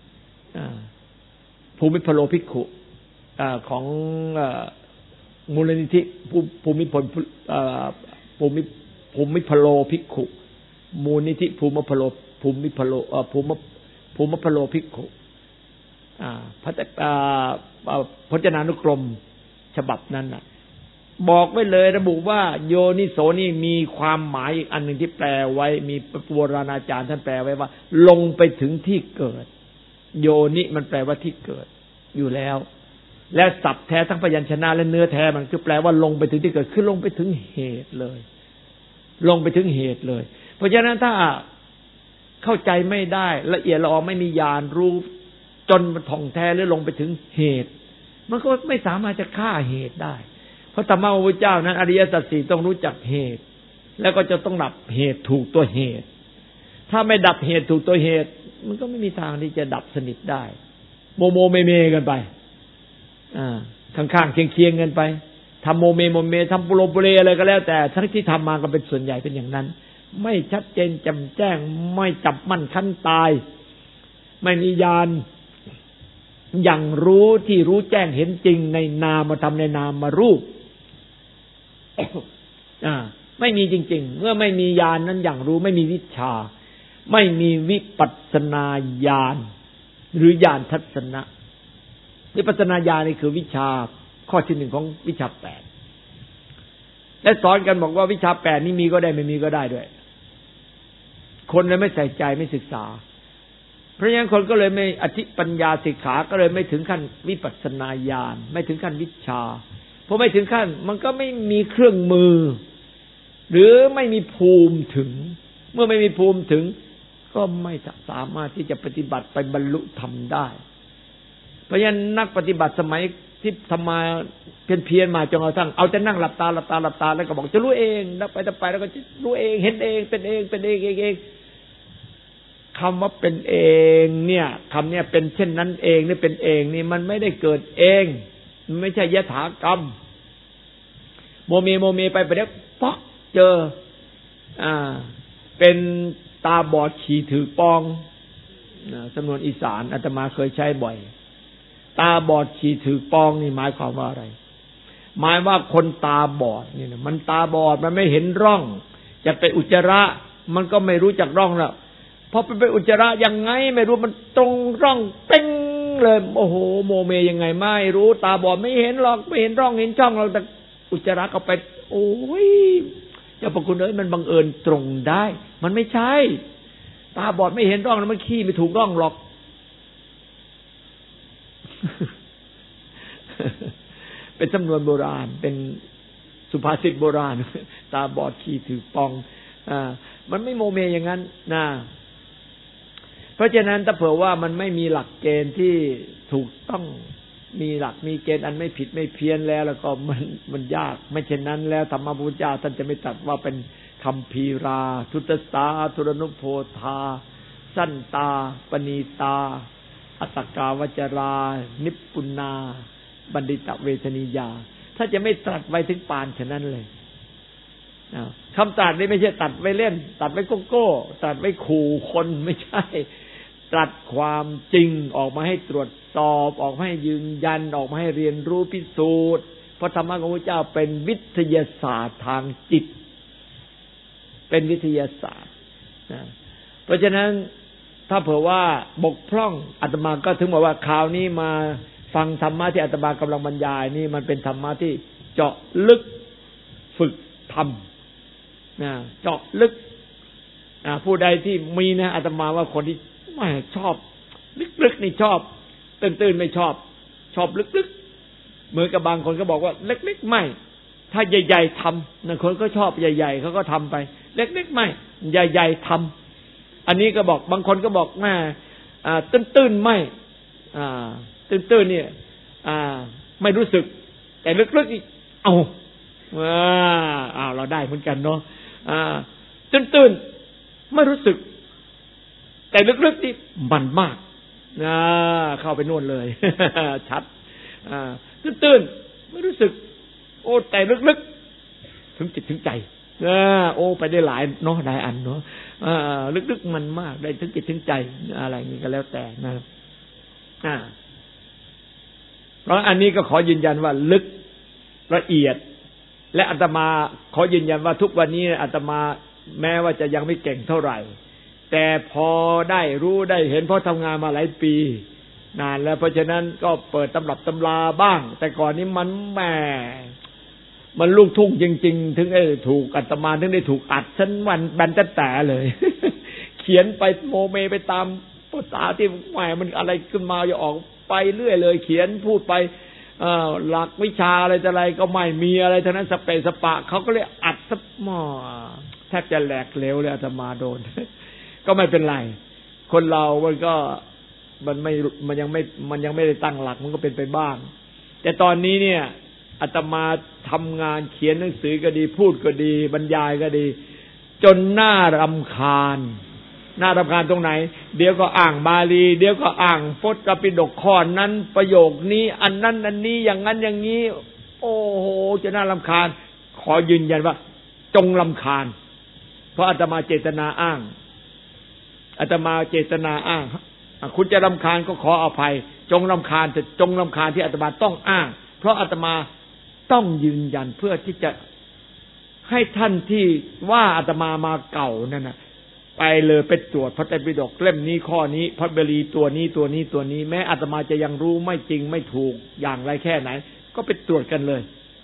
โลภิกขุของมูลนิธิภูมิพลภูมิพโลภิกขุมูลนิธิภูมิพโลภิกขุพจนานุกรมฉบับนั้นน่ะบอกไว้เลยระบุว่าโยนิโสนี่มีความหมายอีกอันหนึ่งที่แปลไว้มีโบราณอาจารย์ท่านแปลไว้ว่าลงไปถึงที่เกิดโยนิมันแปลว่าที่เกิดอยู่แล้วและศัพท์แท้ทั้งพยัญชนะและเนื้อแท้มันคือแปลว่าลงไปถึงที่เกิดคือลงไปถึงเหตุเลยลงไปถึงเหตุเลยเพราะฉะนั้นถ้าเข้าใจไม่ได้ละเอียดละออไม่มีญาณรู้จนท่องแท้หรือลงไปถึงเหตุมันก็ไม่สามารถจะฆ่าเหตุได้เพราะธรรมะของพระเจ้านั้นอริยสัจสี่ต้องรู้จักเหตุแล้วก็จะต้องดับเหตุถูกตัวเหตุถ้าไม่ดับเหตุถูกตัวเหตุมันก็ไม่มีทางที่จะดับสนิทได้โมเมกันไปข้างๆเคียงกันไปทำโมเมทำปุโรปุเรอะไรก็แล้วแต่ทั้งที่ทำมาก็เป็นส่วนใหญ่เป็นอย่างนั้นไม่ชัดเจนแจ่มแจ้งไม่จับมั่นขั้นตายไม่มีญาณอย่างรู้ที่รู้แจ้งเห็นจริงในนามธรรมในนามรูป ไม่มีจริงๆเมื่อไม่มีญาณนั้นอย่างรู้ไม่มีวิชาไม่มีวิปัสสนาญาณหรือญาณทัศนะวิปัสสนาญาณนี่คือวิชาข้อที่หนึ่งของวิชาแปดและสอนกันบอกว่าวิชาแปดนี้มีก็ได้ไม่มีก็ได้ด้วยคนเลยไม่ใส่ใจไม่ศึกษาเพราะฉะนั้นคนก็เลยไม่อธิปัญญาสิกขาก็เลยไม่ถึงขั้นวิปัสสนาญาณไม่ถึงขั้นวิชาเพราะไม่ถึงขั้นมันก็ไม่มีเครื่องมือหรือไม่มีภูมิถึงเมื่อไม่มีภูมิถึงก็ไม่สามารถที่จะปฏิบัติไปบรรลุธรรมได้เพราะฉะนั้นนักปฏิบัติสมัยที่ทำมาเพียรมาจนกระทั่งเอาแต่นั่งหลับตาแล้วก็บอกจะรู้เองแล้วไปแล้วก็จะรู้เองเห็นเองเป็นเองคำว่าเป็นเองเนี่ยคำเนี่ยเป็นเช่นนั้นเองนี่เป็นเองนี่มันไม่ได้เกิดเองมันไม่ใช่ยถากรรมโมเมไปเดี๋ยวป๊อกเจอเป็นตาบอดขี่ถือปองสำนวนอีสานอาตมาเคยใช้บ่อยตาบอดขี่ถือปองนี่หมายความว่าอะไรหมายว่าคนตาบอดนี่นะมันตาบอดมันไม่เห็นร่องจะไปอุจจาระมันก็ไม่รู้จักร่องแล้วพอไปอุจจาระยังไงไม่รู้มันตรงร่องเป้งเลยโอ้โหโมเมยังไงไม่รู้ตาบอดไม่เห็นหรอกไม่เห็นร่องเห็นช่องเราแต่อุจจาระก็ไปโอ้ยเจ้าพระคุณเอ้ยมันบังเอิญตรงได้มันไม่ใช่ตาบอดไม่เห็นร่องแล้วมันขี้ไม่ถูกร่องหรอกเป็นสำนวนโบราณเป็นสุภาษิตโบราณตาบอดขี้ถือปองมันไม่โมเมอย่างนั้นนะเพราะฉะนั้นถ้าเผื่อว่ามันไม่มีหลักเกณฑ์ที่ถูกต้องมีหลักมีเกณฑ์อันไม่ผิดไม่เพี้ยนแล้วก็มันยากไม่เช่นนั้นแล้วธรรมพุทธเจ้าท่านจะไม่ตรัสว่าเป็นคัมภีราทุตสาทุรนุโพธาสั้นตาปณีตาอัตตกาวจรานิพพุนาบัณฑิตเวทนียาถ้าจะไม่ตรัสไว้ถึงปานฉะนั้นเลยคำตรัสนี้ไม่ใช่ตัดไว้เล่นตัดไว้โก้ตัดไว้ขู่คนไม่ใช่ตรัสความจริงออกมาให้ตรวจสอบออกมาให้ยืนยันออกมาให้เรียนรู้พิสูจน์เพราะธรรมะของพระเจ้าเป็นวิทยาศาสตร์ทางจิตเป็นวิทยาศาสตร์เพราะฉะนั้นถ้าเผื่อว่าบกพร่องอาตมาก็ถึงบอกว่าคราวนี้มาฟังธรรมะที่อาตมากำลังบรรยายนี่มันเป็นธรรมะที่เจาะลึกฝึกทำเจาะลึกผู้ใดที่มีนะอาตมาว่าคนที่ไม่ชอบลึกๆนี่ชอบตื่นๆไม่ชอบลึกๆเหมือนกับบางคนก็บอกว่าเล็กๆไม่ถ้าใหญ่ๆทำบางคนก็ชอบใหญ่ๆเขาก็ทำไปเล็กๆไม่ใหญ่ๆทำอันนี้ก็บอกบางคนก็บอกแม่ตื้นๆไม่ตื้นๆเนี่ยไม่รู้สึกแต่ลึกๆอีกเอาเราได้เหมือนกันเนาะตื้นๆไม่รู้สึกแต่ลึกๆนี่มันมากเข้าไปนู่นเลยชัดตื้นๆไม่รู้สึกโอ้แต่ลึกๆถึงจิตถึงใจโอ้ไปได้หลายเนาะหลายอันเนาะลึกๆมันมากได้ถึงจิตถึงใจอะไรอย่างนี้ก็แล้วแต่นะเพราะอันนี้ก็ขอยืนยันว่าลึกละเอียดและอาตมาขอยืนยันว่าทุกวันนี้อาตมาแม้ว่าจะยังไม่เก่งเท่าไหร่แต่พอได้รู้ได้เห็นเพราะทำงานมาหลายปีนานแล้วเพราะฉะนั้นก็เปิดตำรับตำราบ้างแต่ก่อนนี้มันลูกทุ่งจริงๆถึงได้ถูกอาตมาถึงได้ถูกอัดชั้นวันแบนแต่เลย เขียนไปโมเมไปตามภาษาที่แหมมันอะไรขึ้นมาอย่าออกไปเรื่อยเลยเขียนพูดไปหลักวิชาอะไรก็ไม่มีอะไรทั้งนั้นสเปสปะเขาก็เลยอัดซับหม้อแทบจะแหลกเหลวเลยอาตมาโดน ก็ไม่เป็นไรคนเรามันยังไม่ได้ตั้งหลักมันก็เป็นไปบ้างแต่ตอนนี้เนี่ยอาตมาทำงานเขียนหนังสือก็ดีพูดก็ดีบรรยายก็ดีจนน่ารำคาญตรงไหนเดี๋ยวก็อ่างบาลีเดี๋ยวก็อ่างพจน์ปิฎกข้อนั้นประโยคนี้อันนั้นอันนี้อย่างนั้นอย่างนี้โอ้โหจะน่ารำคาญขอยืนยันว่าจงรำคาญเพราะอาตมาเจตนาอ้างคุณจะรำคาญก็ขออภัยจงรำคาญแต่จงรำคาญที่อาตมาต้องอ้างเพราะอาตมาต้องยืนยันเพื่อที่จะให้ท่านที่ว่าอาตมามาเก่านั่นน่ะไปเลยไปตรวจพระไตรปิฎกเล่มนี้ข้อนี้พระบาลีตัวนี้แม้อาตมาจะยังรู้ไม่จริงไม่ถูกอย่างไรแค่ไหนก็ไปตรวจกันเลย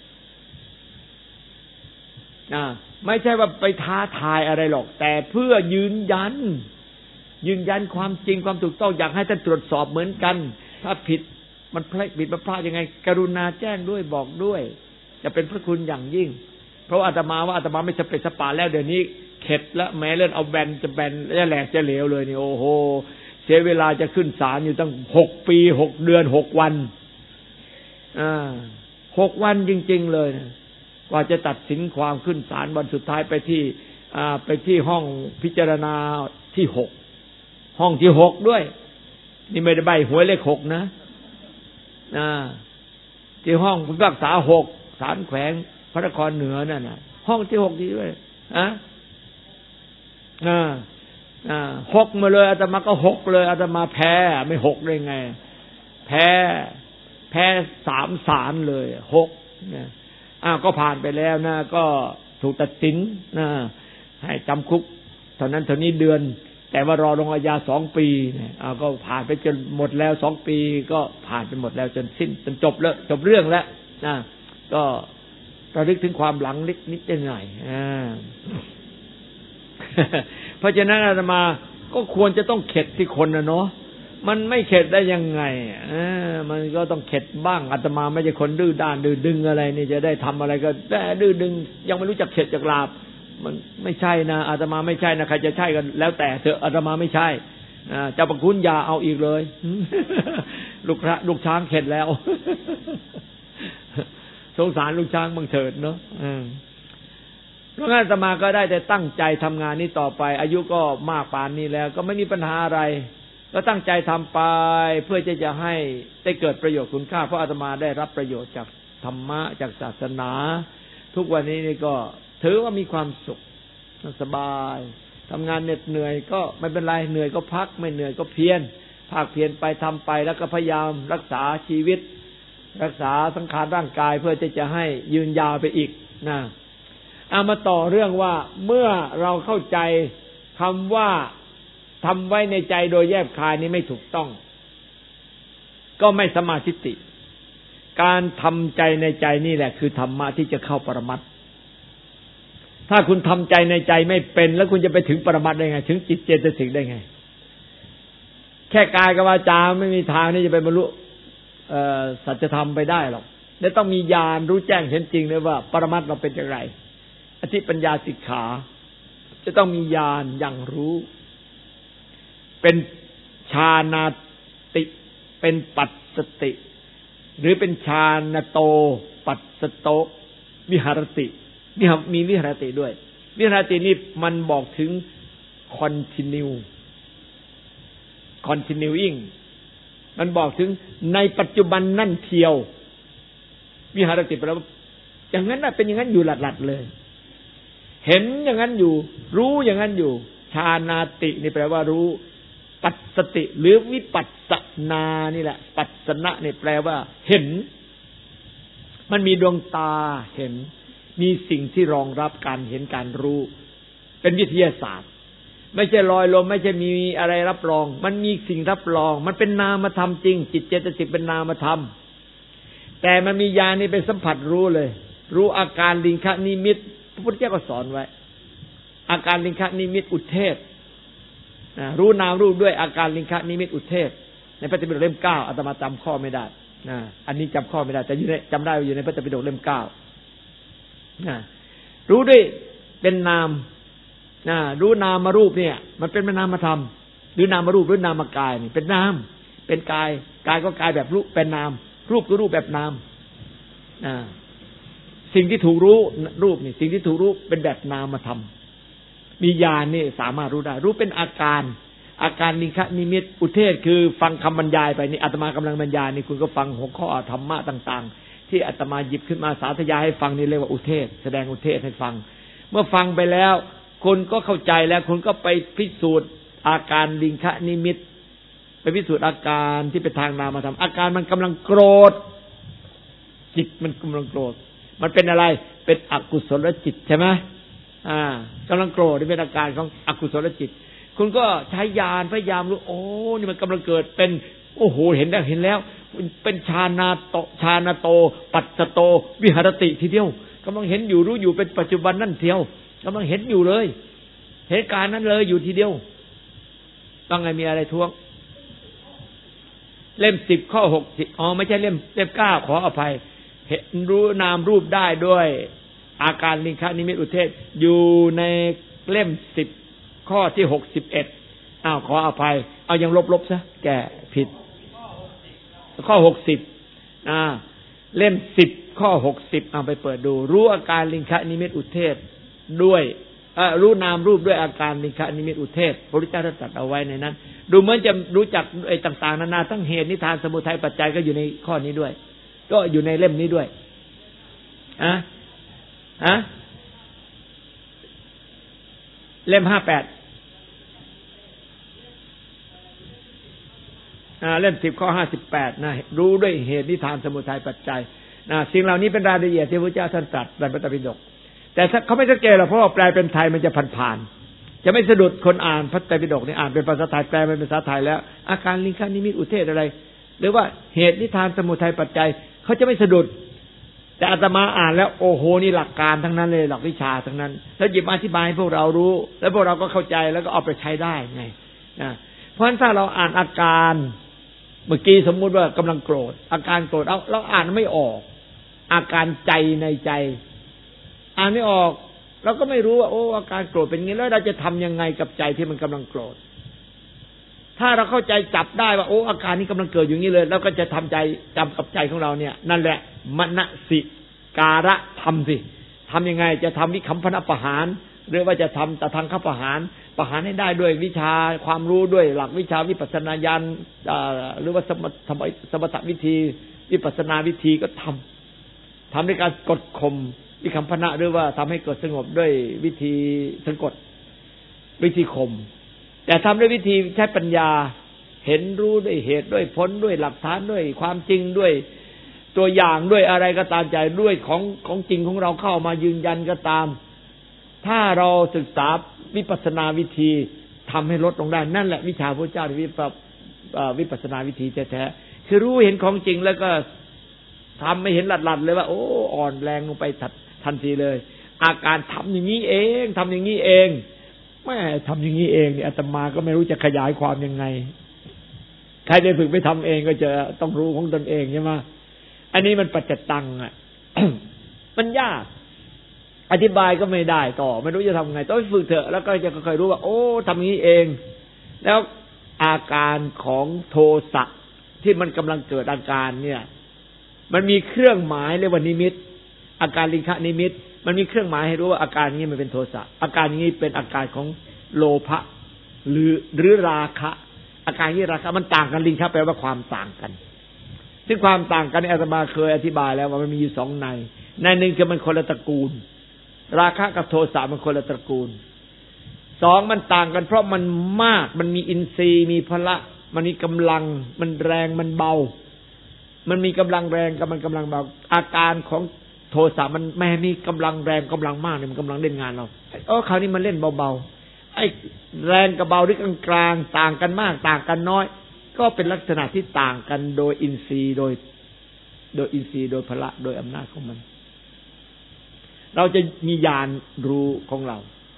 ไม่ใช่ว่าไปท้าทายอะไรหรอกแต่เพื่อยืนยันความจริงความถูกต้องอยากให้ท่านตรวจสอบเหมือนกันถ้าผิดมันพลาดยังไงกรุณาแจ้งด้วยบอกด้วยจะเป็นพระคุณอย่างยิ่งเพราะอาตมาว่าอาตมาไม่สเปซสปาแล้วเดี๋ยวนี้เข็ดแล้วแม้เล่นเอาแบนจะแหลกจะเหลวเลยนี่โอ้โหเสียเวลาจะขึ้นศาลอยู่ตั้ง6 ปี6 เดือน6 วัน6 วันจริงๆเลยนะกว่าจะตัดสินความขึ้นศาลวันสุดท้ายไปที่ห้องพิจารณาที่6ห้องที่6ด้วยนี่ไม่ได้ใบหวยเลข6นะที่ห้องพิพากษา6ศาลแขวงพระนครเหนือนั่นน่ะห้องที่6ที่ด้วย6มาเลยอาตมาก็6เลยอาตมาแพ้ไม่6ได้ไงแพ้3 ศาลเลย6นะก็ผ่านไปแล้วนะก็ถูกตัดสินนะให้จำคุกเท่านั้นเท่านี้เดือนแต่ว่ารอลงอาญา2 ปีเนี่ยก็ผ่านไปจนหมดแล้ว2 ปีก็ผ่านไปหมดแล้วจนสิ้นจนจบแล้วจบเรื่องแล้วก็ระลึกถึงความหลังนิดหน่อยเพราะฉะนั้นอาตมาก็ควรจะต้องเข็ดที่คนนะเนาะมันไม่เข็ดได้ยังไงมันก็ต้องเข็ดบ้างอาตมาไม่ใช่คนดื้อด้านดื้อดึงอะไรนี่จะได้ทำอะไรก็แต่ดื้อดึงยังไม่รู้จักเข็ดจักลาบมันไม่ใช่นะอาตมาไม่ใช่นะใครจะใช่กันแล้วแต่เถอะอาตมาไม่ใช่เจ้าประคุณอย่าเอาอีกเลย ลูกช้างเข็ดแล้ว สงสารลูกช้างบังเถิดเนาะเพราะงั้นอาตมาก็ได้แต่ตั้งใจทำงานนี้ต่อไปอายุก็มากป่านนี้แล้วก็ไม่มีปัญหาอะไรก็ตั้งใจทำไปเพื่อจะให้ได้เกิดประโยชน์คุณค่าเพราะอาตมาได้รับประโยชน์จากธรรมะจากศาสนาทุกวันนี้นี่ก็ถือว่ามีความสุขสบายทำงานเหน็ดเหนื่อยก็ไม่เป็นไรเหนื่อยก็พักไม่เหนื่อยก็เพียรภาคเพียรไปทำไปแล้วก็พยายามรักษาชีวิตรักษาสังขารร่างกายเพื่อจะให้ยืนยาวไปอีกนะมาต่อเรื่องว่าเมื่อเราเข้าใจคำว่าทำไว้ในใจโดยแยบคายนี้ไม่ถูกต้องก็ไม่สัมมาทิฏฐิการทำใจในใจนี่แหละคือธรรมะที่จะเข้าปรมัตถ์ถ้าคุณทำใจในใจไม่เป็นแล้วคุณจะไปถึงปรมัตถ์ได้ไงถึงจิตเจตสิกได้ไงแค่กายกับวาจาไม่มีทางที่จะไปบรรลุสัจธรรมไปได้หรอกและต้องมีญาณรู้แจ้งเห็นจริงเลยว่าปรมัตถ์เราเป็นอย่างไรอธิปัญญาสิกขาจะต้องมีญาณอย่างรู้เป็นฌานาติเป็นปัสสติหรือเป็นฌานโตปัสสโตวิหารติมีวิหารติด้วยวิหารตินี่มันบอกถึง continuing มันบอกถึงในปัจจุบันนั่นเทียววิหารติแปลว่าอย่างนั้นน่ะเป็นอย่างนั้นอยู่หลัดๆเลยเห็นอย่างนั้นอยู่รู้อย่างนั้นอยู่ฌานาตินี่แปลว่ารู้ปัสสติหรือวิปัสสนานี่แหละปัสสนะนี่แปลว่าเห็นมันมีดวงตาเห็นมีสิ่งที่รองรับการเห็นการรู้เป็นวิทยาศาสตร์ไม่ใช่ลอยลมไม่ใช่มีอะไรรับรองมันมีสิ่งรับรองมันเป็นนามธรรมจริงจิตเจตสิกเป็นนามธรรมแต่มันมีญาณนี่เป็นสัมผัสรู้เลยรู้อาการลิงคนิมิตพระพุทธเจ้าก็สอนไว้อาการลิงคนิมิตอุเทศรู้นามรูปด้วยอาการลิงคนิมิตอุเทศในพระไตรปิฎกเล่ม 9อาตมาจำข้อไม่ได้อันนี้จำข้อไม่ได้แต่จำได้อยู่ในพระไตรปิฎกเล่ม 9รู้ด้วยเป็นนามรู้นามรูปเนี่ยมันเป็นนามธรรมหรือนามรูปหรือนามกายนี่เป็นนามเป็นกายกายก็กายแบบรูปเป็นนามรูปก็รูปแบบนามสิ่งที่ถูกรู้รูปนี่สิ่งที่ถูกรู้เป็นแบบนามธรรมมีญาณนี่สามารถรู้ได้รู้เป็นอาการลิงคนิมิตอุเทศคือฟังคำบรรยายไปนี่อาตมากำลังบรรยายนี่คุณก็ฟังหัวข้อธรรมะต่างๆที่อาตมาหยิบขึ้นมาสาธยายให้ฟังนี่เรียกว่าอุเทศแสดงอุเทศให้ฟังเมื่อฟังไปแล้วคุณก็เข้าใจแล้วคุณก็ไปพิสูจน์อาการลิงคนิมิตไปพิสูจน์อาการที่เป็นทางนามธรรมอาการมันกำลังโกรธจิตมันกำลังโกรธมันเป็นอะไรเป็นอกุศลจิตใช่ไหมกำลังโกรธนี่เป็นอาการของอกุศลจิตคุณก็ใช้ญาณพยายามรู้โอ้นี่มันกำลังเกิดเป็นโอ้โหเห็นแล้วเป็นฌานาโตปัสสโตวิหารติทีเดียวกำลังเห็นอยู่รู้อยู่เป็นปัจจุบันนั่นเทียวกำลังเห็นอยู่เลยเหตุการณ์นั้นเลยอยู่ทีเดียวต้องไงมีอะไรท้วงเล่ม10ข้อ60ไม่ใช่เล่ม9ขออภัยเห็นรู้นามรูปได้ด้วยอาการลิงคนิมิตอุเทศอยู่ในเล่ม10ข้อที่61ขออภัยเอายังลบซะแก้ผิดข้อ60เล่ม10ข้อ60เอาไปเปิดดูรู้อาการลิงคนิมิตอุเทศด้วยรู้นามรูปด้วยอาการลิงคนิมิตอุเทศพระพุทธเจ้าตรัสเอาไว้ในนั้นดูเหมือนจะรู้จักไอ้ต่างๆนานาทั้งเหตุนิทานสมุทัยปัจจัยก็อยู่ในข้อนี้ด้วยก็อยู่ในเล่มนี้ด้วยเล่ม58เล่ม10ข้อ58นะรู้ด้วยเหตุนิทานสมุทัยปัจจัยสิ่งเหล่านี้เป็นรายละเอียดที่พระเจ้าท่านตรัสในพระไตรปิฎกแต่เขาไม่สังเกตหรอกเพราะว่าแปลเป็นไทยมันจะผ่านๆจะไม่สะดุดคนอ่านพระไตรปิฎกนี่อ่านเป็นภาษาไทยแปลเป็นภาษาไทยแล้วอาการลิงคนิมิตอุเทศอะไรหรือว่าเหตุนิทานสมุทัยปัจจัยเขาจะไม่สะดุดแต่อาตมาอ่านแล้วโอ้โหนี่หลักการทั้งนั้นเลยหลักวิชาทั้งนั้นแล้วหยิบมาอธิบายให้พวกเรารู้แล้วพวกเราก็เข้าใจแล้วก็เอาไปใช้ได้ไงเพราะฉะนั้นถ้าเราอ่านอาการเมื่อกี้สมมุติว่ากำลังโกรธอาการโกรธเราอ่านไม่ออกอาการใจในใจอ่านไม่ออกเราก็ไม่รู้ว่าโอ้อาการโกรธเป็นงี้แล้วเราจะทำยังไงกับใจที่มันกำลังโกรธถ้าเราเข้าใจจับได้ว่าโอ้อาการนี้กำลังเกิดอย่างนี้เลยแล้วก็จะทำใจจำกับใจของเราเนี่ยนั่นแหละมนสิการะธรรมสิทำยังไงจะทำวิคัมภนประหารหรือว่าจะทำตะทางคประหารให้ได้ด้วยวิชาความรู้ด้วยหลักวิชาวิปัสสนาญาณหรือว่าสมถวิธีวิปัสสนาวิธีก็ทำด้วยการกดข่มวิคัมภนะหรือว่าทำให้เกิดสงบด้วยวิธีสะกดวิธีข่มแต่ทำด้วยวิธีใช้ปัญญาเห็นรู้ด้วยเหตุด้วยผลด้วยหลักฐานด้วยความจริงด้วยตัวอย่างด้วยอะไรก็ตามใจด้วยของจริงของเราเข้ามายืนยันก็ตามถ้าเราศึกษาวิปัสสนาวิธีทำให้ลดลงได้นั่นแหละวิชาพระเจ้าวิปัสสนาวิธีแท้ๆคือรู้เห็นของจริงแล้วก็ทำไม่เห็นหลัดๆเลยว่าโอ้อ่อนแรงลงไปทันทีเลยอาการทำอย่างนี้เองทำอย่างนี้เองไม่ทำอย่างนี้เองเนี่ยอาตมาก็ไม่รู้จะขยายความยังไงใครได้ฝึกไปทำเองก็จะต้องรู้ของตนเองใช่ไหมอันนี้มันปัจจตังอ่ะ มันยากอธิบายก็ไม่ได้ต่อไม่รู้จะทำไงต้องฝึกเถอะแล้วก็จะค่อยๆรู้ว่าโอ้ทำอย่างนี้เองแล้วอาการของโทสะที่มันกำลังเกิดอาการเนี่ยมันมีเครื่องหมายเรียกว่านิมิตอาการลิงคะนิมิตมันมีเครื่องหมายให้รู้ว่าอาการนี้มันเป็นโทสะอาการนี้เป็นอาการของโลภะหรือราคะอาการที่ราคะมันต่างกันลิงคะแปลว่าความต่างกันซึ่งความต่างกันในอาตมาเคยอธิบายแล้วว่ามันมีอยู่2ในหนึ่งคือมันคนละตระกูลราคะกับโทสะมันคนละตระกูล2มันต่างกันเพราะมันมากมันมีอินทรีย์มีพละมันมีกำลังมันแรงมันเบามันมีกำลังแรงกับมันกำลังเบาอาการของโทสะมันแม้มีกำลังแรงกำลังมากเนี่ยมันกำลังเล่นงานเราคราวนี้มันเล่นเบาๆไอ้แรงกับเบาหรือกลางๆต่างกันมากต่างกันน้อยก็เป็นลักษณะที่ต่างกันโดยอินทรีย์โดยอินทรีย์โดยพละโดยอำนาจของมันเราจะมีญาณรู้ของเรา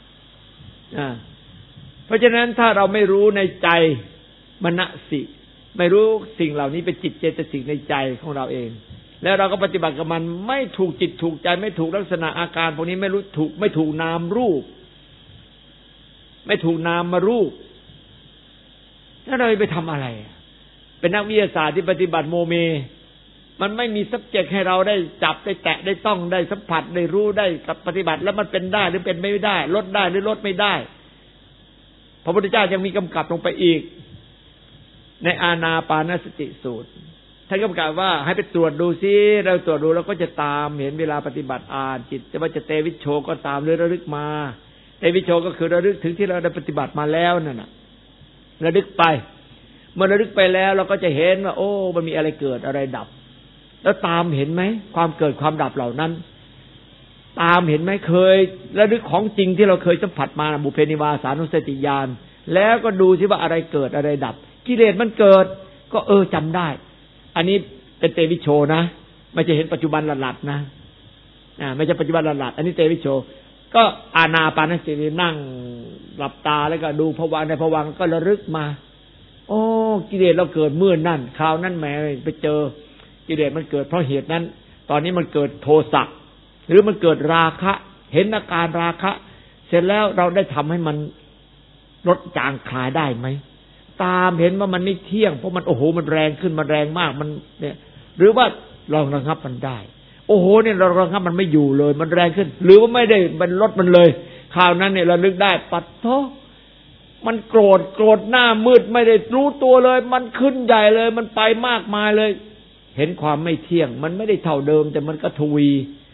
เพราะฉะนั้นถ้าเราไม่รู้ในใจมนสิไม่รู้สิ่งเหล่านี้เป็นจิตเจตสิกในใจของเราเองแล้วเราก็ปฏิบัติกับมันไม่ถูกจิตถูกใจไม่ถูกลักษณะอาการพวกนี้ไม่ถูกนามรูปไม่ถูกนามมารูปแล้วเราไปทำอะไรเป็นนักวิทยาศาสตร์ที่ปฏิบัติโมเมมันไม่มี subject ให้เราได้จับได้แตะได้ต้องได้สัมผัสได้รู้ได้กับปฏิบัติแล้วมันเป็นได้หรือเป็นไม่ได้ลดได้หรือลดไม่ได้พระพุทธเจ้ายังมีกำกับลงไปอีกในอานาปานสติสูตรท่านกำกับว่าให้ไปตรวจดูซิเราตรวจดูเราก็จะตามเห็นเวลาปฏิบัติอ่านจิตจะว่าจะเตวิชโชก็ตามหรือระลึกมาเตวิชโชก็คือระลึกถึงที่เราได้ปฏิบัติมาแล้วนั่นน่ะระลึกไปเมื่อระลึกไปแล้วเราก็จะเห็นว่าโอ้มันมีอะไรเกิดอะไรดับแล้วตามเห็นไหมความเกิดความดับเหล่านั้นตามเห็นไหมเคยระลึกของจริงที่เราเคยสัมผัสมาบุพเพนิวาสานุสติญาณแล้วก็ดูซิว่าอะไรเกิดอะไรดับกิเลสมันเกิดก็จำได้อันนี้เป็นเตวิโชนะไม่ใช่เห็นปัจจุบันหลัดๆนะไม่ใช่ปัจจุบันหลัดๆอันนี้เตวิโชก็อานาปานสตินั่งหลับตาแล้วก็ดูภวังค์ในภวังค์ก็ระลึกมาโอ้กิเลสเราเกิดเมื่อนั่นคราวนั้นแหมไปเจอกิเลสมันเกิดเพราะเหตุนั้นตอนนี้มันเกิดโทสะหรือมันเกิดราคะเห็นอาการราคะเสร็จแล้วเราได้ทำให้มันลดจางคลายได้ไหมตามเห็นว่ามันไม่เที่ยงเพราะมันโอ้โหมันแรงขึ้นมันแรงมากมันเนี่ยหรือว่าเราระงับมันได้โอ้โหเนี่ยเราระงับมันไม่อยู่เลยมันแรงขึ้นหรือว่าไม่ได้มันลดมันเลยคราวนั้นเนี่ยเราลึกได้ปัดโธมันโกรธหน้ามืดไม่ได้รู้ตัวเลยมันขึ้นใหญ่เลยมันไปมากมายเลยเห็นความไม่เที่ยงมันไม่ได้เท่าเดิมแต่มันก็ทวี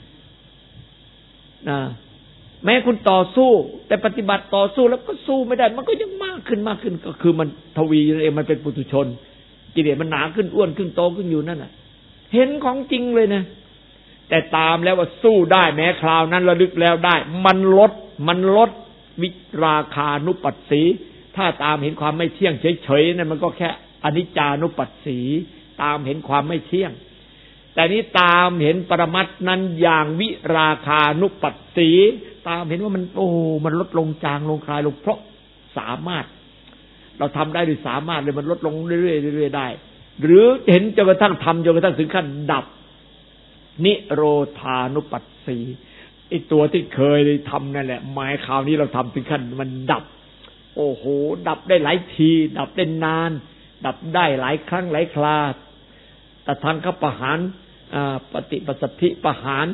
แม้คุณต่อสู้แต่ปฏิบัติต่อสู้แล้วก็สู้ไม่ได้มันก็ยังมากขึ้นก็คือมันทวีเองมันเป็นปุถุชนกิเลสมันหนาขึ้นอ้วนขึ้นโตขึ้นอยู่นั่นน่ะเห็นของจริงเลยนะแต่ตามแล้วว่าสู้ได้แม้คราวนั้นระลึกแล้วได้มันลดวิราคานุปัสสีถ้าตามเห็นความไม่เที่ยงเฉยๆนั่นมันก็แค่อนิจจานุปัสสีตามเห็นความไม่เที่ยงแต่นี้ตามเห็นปรมัตถ์นั้นอย่างวิราคานุปัสสีตามเห็นว่ามันมันลดลงจางลงคลายลงเพราะสามารถเราทำได้ด้วยสามารถเลยมันลดลงเรื่อยๆได้หรือเห็นจนกระทั่งทำจนกระทั่งถึงขั้นดับนิโรธานุปัสสีไอ้ตัวที่เคยทำนั่นแหละหมายคราวนี้เราทำถึงขั้นมันดับโอ้โหดับได้หลายทีดับได้นานดับได้หลายครั้งหลายคราแต่ทางขปหารปฏิปัสสธิปหาร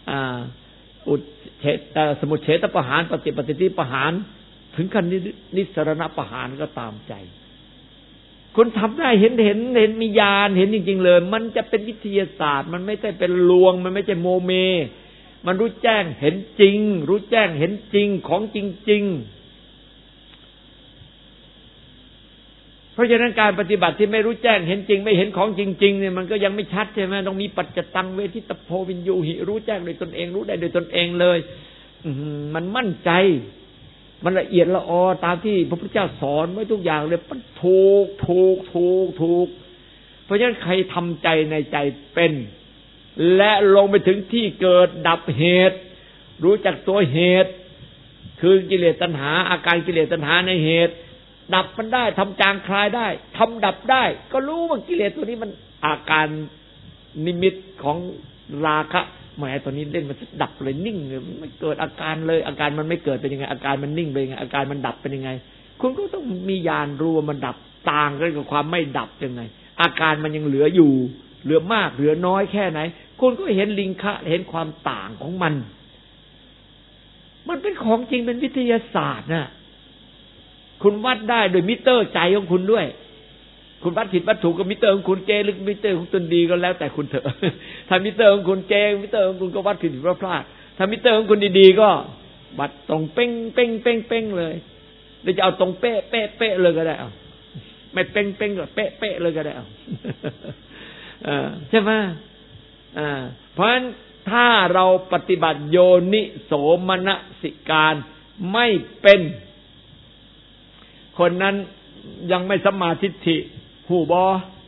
สมุจเฉทปหารปฏิปัสสธิปหารถึงขั้นนิสรณปหารก็ตามใจคุณทำได้เห็นมีญาณเห็นจริงๆเลยมันจะเป็นวิทยาศาสตร์มันไม่ใช่เป็นลวงมันไม่ใช่โมเมมันรู้แจ้งเห็นจริงรู้แจ้งเห็นจริงของจริงๆเพราะฉะนั้นการปฏิบัติที่ไม่รู้แจ้งเห็นจริงไม่เห็นของจริงๆเนี่ยมันก็ยังไม่ชัดใช่ไหมต้องมีปัจจตังเวทิตโพวินยูหิรู้แจ้งโดยตนเองรู้ได้โดยตนเองเลยมันมั่นใจมันละเอียดละออตามที่พระพุทธเจ้าสอนไว้ทุกอย่างเลยมันถูกเพราะฉะนั้นใครทำใจในใจเป็นและลงไปถึงที่เกิดดับเหตุรู้จักตัวเหตุคือกิเลสตัณหาอาการกิเลสตัณหาในเหตุดับมันได้ทำจางคลายได้ทำดับได้ก็รู้ว่ากิเลสตัวนี้มันอาการนิมิตของราคะแหมตัวนี้เล่นมันดับเลยนิ่งเลยไม่เกิดอาการเลยอาการมันไม่เกิดเป็นยังไงอาการมันนิ่งเป็นยังไงอาการมันดับเป็นยังไงคุณก็ต้องมีญาณรู้ว่ามันดับต่างกันกับความไม่ดับยังไงอาการมันยังเหลืออยู่เหลือมากเหลือน้อยแค่ไหนคุณก็เห็นลิงคะเห็นความต่างของมันเป็นของจริงเป็นวิทยาศาสตร์นะคุณวัดได้โดยมิเตอร์ใจของคุณด้วยคุณวัดผิดวัดถูกกับมิเตอร์ของคุณเจหรือมิเตอร์ของตนดีก็แล้วแต่คุณเถอะถ้ามิเตอร์ของคุณเจมิเตอร์ของคุณก็วัดผิดพลาดถ้ามิเตอร์ของคุณดีๆก็วัดตรงเป้งเป้งเป้งเป้งเลยหรือจะเอาตรงเป๊ะเป๊ะเป๊ะเลยก็ได้เอาไม่เป้งเป้งก็เป๊ะเป๊ะเลยก็ได้เอาใช่ไหมเพราะฉะนั้นถ้าเราปฏิบัติโยนิโสมนสิการไม่เป็นคนนั้นยังไม่สัมมาทิฏฐิหูบอ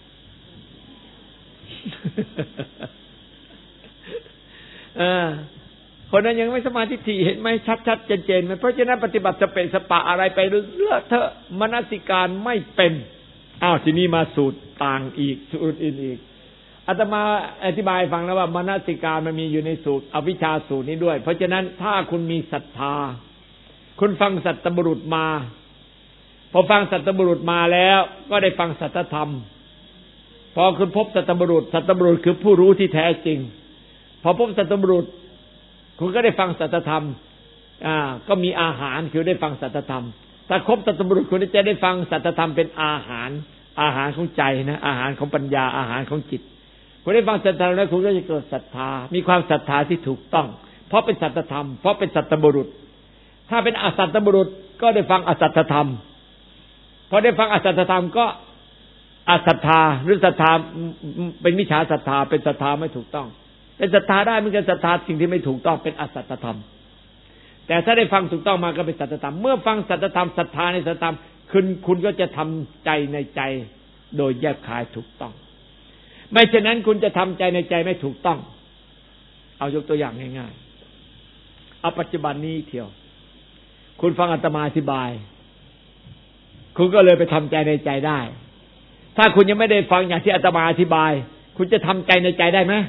คนนั้นยังไม่สัมมาทิฏฐิเห็นไหมชัดๆเจนๆไหมเพราะฉะนั้นปฏิบัติสเปะสปะอะไรไปเรื่อยเถอะมนสิการไม่เป็นทีนี้มาสูตรต่างอีกสูตรอื่นอีกอาตมาอธิบายฟังแล้วว่ามนสิการมันมีอยู่ในสูตรอวิชชาสูตรนี้ด้วยเพราะฉะนั้นถ้าคุณมีศรัทธาคุณฟังสัตตบุรุษมาพอฟังสัตตบุรุษมาแล้วก็ได้ฟังสัจธรรมพอคุณพบสัตตบุรุษคือผู้รู้ที่แท้จริงพอพบสัตตบุรุษคุณก็ได้ฟังสัจธรรมก็มีอาหารคือได้ฟังสัจธรรมถ้าครบสัตตบุรุษคุณจะได้ฟังสัจธรรมเป็นอาหารของใจนะอาหารของปัญญาอาหารของจิตคุณได้ฟังสัจธรรมแล้วคุณก็จะเกิดศรัทธามีความศรัทธาที่ถูกต้องเพราะเป็นสัจธรรมเพราะเป็นสัตตบุรุษถ้าเป็นอสัตตบุรุษก็ได้ฟังอสัตธรรมพอได้ฟังอสัตธรรมก็อศรัทธาหรือศรัทธาเป็นมิจฉาศรัทธาเป็นศรัทธาไม่ถูกต้องเป็นศรัทธาได้เหมือนกันศรัทธาสิ่งที่ไม่ถูกต้องเป็นอสัตธรรมแต่ถ้าได้ฟังถูกต้องมาก็เป็นสัจธรรมเมื่อฟังสัจธรรมศรัทธาในสัจธรรมคุณก็จะทำใจในใจโดยแยบคายถูกต้องไม่เช่นนั้นคุณจะทำใจในใจไม่ถูกต้องเอายกตัวอย่างง่ายๆเอาปัจจุบันนี้เที่ยวคุณฟังอาตมาอธิบายคุณก็เลยไปทำใจในใจได้ถ้าคุณยังไม่ได้ฟังอย่างที่อาตมาอธิบายคุณจะทำใจในใจได้ไหม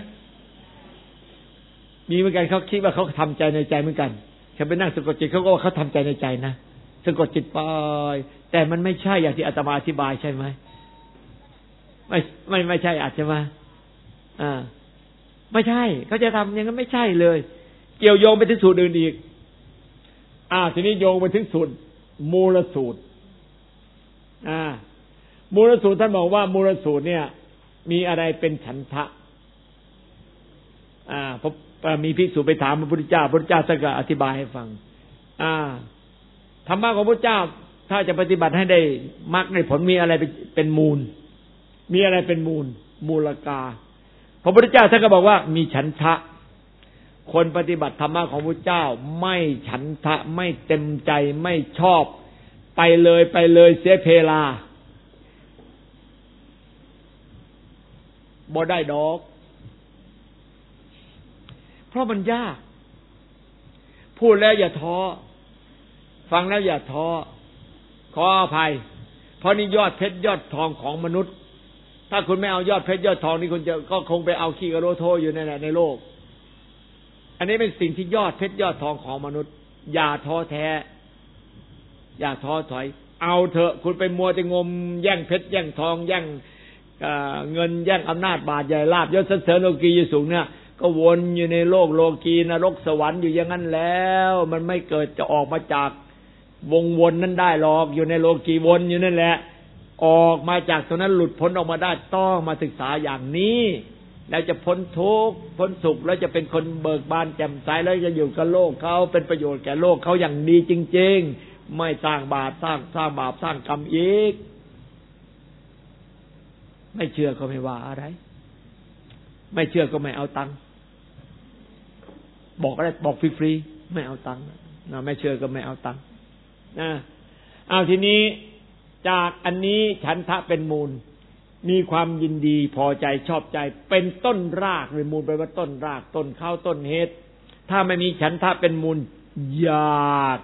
มีเหมือนกันเขาคิดว่าเขาทำใจในใจเหมือนกันเขาไปนั่งสะกดจิตเขาก็ว่าเขาทำใจในใจนะสะกดจิตไปแต่มันไม่ใช่อย่างที่อาตมาอธิบายใช่ไหมไม่ใช่อาจจะมาไม่ใช่เขาจะทำอย่างนั้นไม่ใช่เลยเกี่ยวโยงไปถึงสูตรอื่นอีกทีนี้โยงไปถึงสูตรมูลสูตรมูลสูตรท่านบอกว่ามูลสูตรเนี่ยมีอะไรเป็นฉันทะพอมีภิกษุไปถามพระพุทธเจ้าท่านก็อธิบายให้ฟังธรรมะของพระเจ้าถ้าจะปฏิบัติให้ได้มรรคในผลมีอะไรเป็นมูลมีอะไรเป็นมูลกาพระพุทธเจ้าท่านก็บอกว่ามีฉันทะคนปฏิบัติธรรมะของพระเจ้าไม่ฉันทะไม่เต็มใจไม่ชอบไปเลยเสียเพลาบ่ได้ดอกเพราะมันยากพูดแล้วอย่าท้อฟังแล้วอย่าท้อขออภัยเพราะนี่ยอดเพชรยอดทองของมนุษย์ถ้าคุณไม่เอายอดเพชรยอดทองนี่คุณจะก็คงไปเอาขี้กระโดโทอยู่ในโลกอันนี้เป็นสิ่งที่ยอดเพชรยอดทองของมนุษย์อย่าท้อแท้อย่าท้อถอยเอาเถอะคุณไปมัวแต่งมแย่งเพชรแย่งทองแย่งเงินแย่งอำนาจบาดใหญ่ลาภยศเสริญโลกียสูงเนี่ยก็วนอยู่ในโลกโลกีนรกสวรรค์อยู่อย่างนั้นแล้วมันไม่เกิดจะออกมาจากวงวนนั้นได้หรอกอยู่ในโลกีวนอยู่นั่นแหละออกมาจากตรงนั้นหลุดพ้นออกมาได้ต้องมาศึกษาอย่างนี้แล้วจะพ้นทุกข์พ้นสุขแล้วจะเป็นคนเบิกบานแจ่มใสแล้วจะอยู่กับโลกเขาเป็นประโยชน์แก่โลกเขาอย่างดีจริงๆไม่สร้างบาปสร้างบาปสร้างกรรมอีกไม่เชื่อก็ไม่ว่าอะไรไม่เชื่อก็ไม่เอาตังค์บอกอะไรบอกฟรีๆไม่เอาตังค์นะไม่เชื่อก็ไม่เอาตังค์เอาทีนี้จากอันนี้ฉันทะเป็นมูลมีความยินดีพอใจชอบใจเป็นต้นรากเลยมูลไปว่าต้นรากต้นข้าวต้นเหตุถ้าไม่มีฉันทะเป็นมูลยาก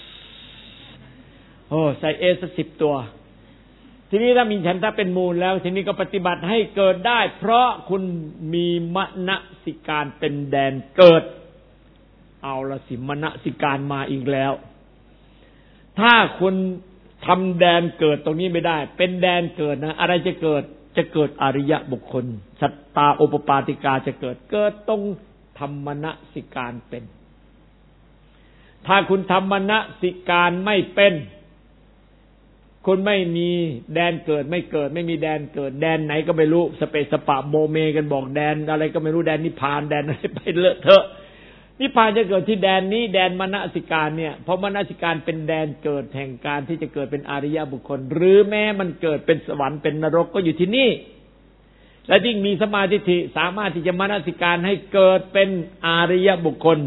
ใส่สัก10 ตัวทีนี้ถ้ามีฉันทะเป็นมูลแล้วทีนี้ก็ปฏิบัติให้เกิดได้เพราะคุณมีมนสิการเป็นแดนเกิดเอาละสิมนสิการมาอีกแล้วถ้าคุณททำแดนเกิดตรงนี้ไม่ได้เป็นแดนเกิดนะอะไรจะเกิดอริยบุคคลสัตตาโอปปาติกาจะเกิดตรงธรรมนสิการเป็นถ้าคุณธรรมนสิการไม่เป็นคุณไม่มีแดนเกิดไม่เกิดไม่มีแดนเกิดแดนไหนก็ไม่รู้สเปสปะโมเมกันบอกแดนอะไรก็ไม่รู้แดนนิพพานแดนอะไรไปเลอะเทอะนิพพานจะเกิดที่แดนนี้แดนมนสิการเนี่ยเพราะมนสิการเป็นแดนเกิดแห่งการที่จะเกิดเป็นอริยบุคคลหรือแม้มันเกิดเป็นสวรรค์เป็นนรกก็อยู่ที่นี่และยิ่งมีสมาธิสามารถที่จะมนสิการให้เกิดเป็นอริยบุคคล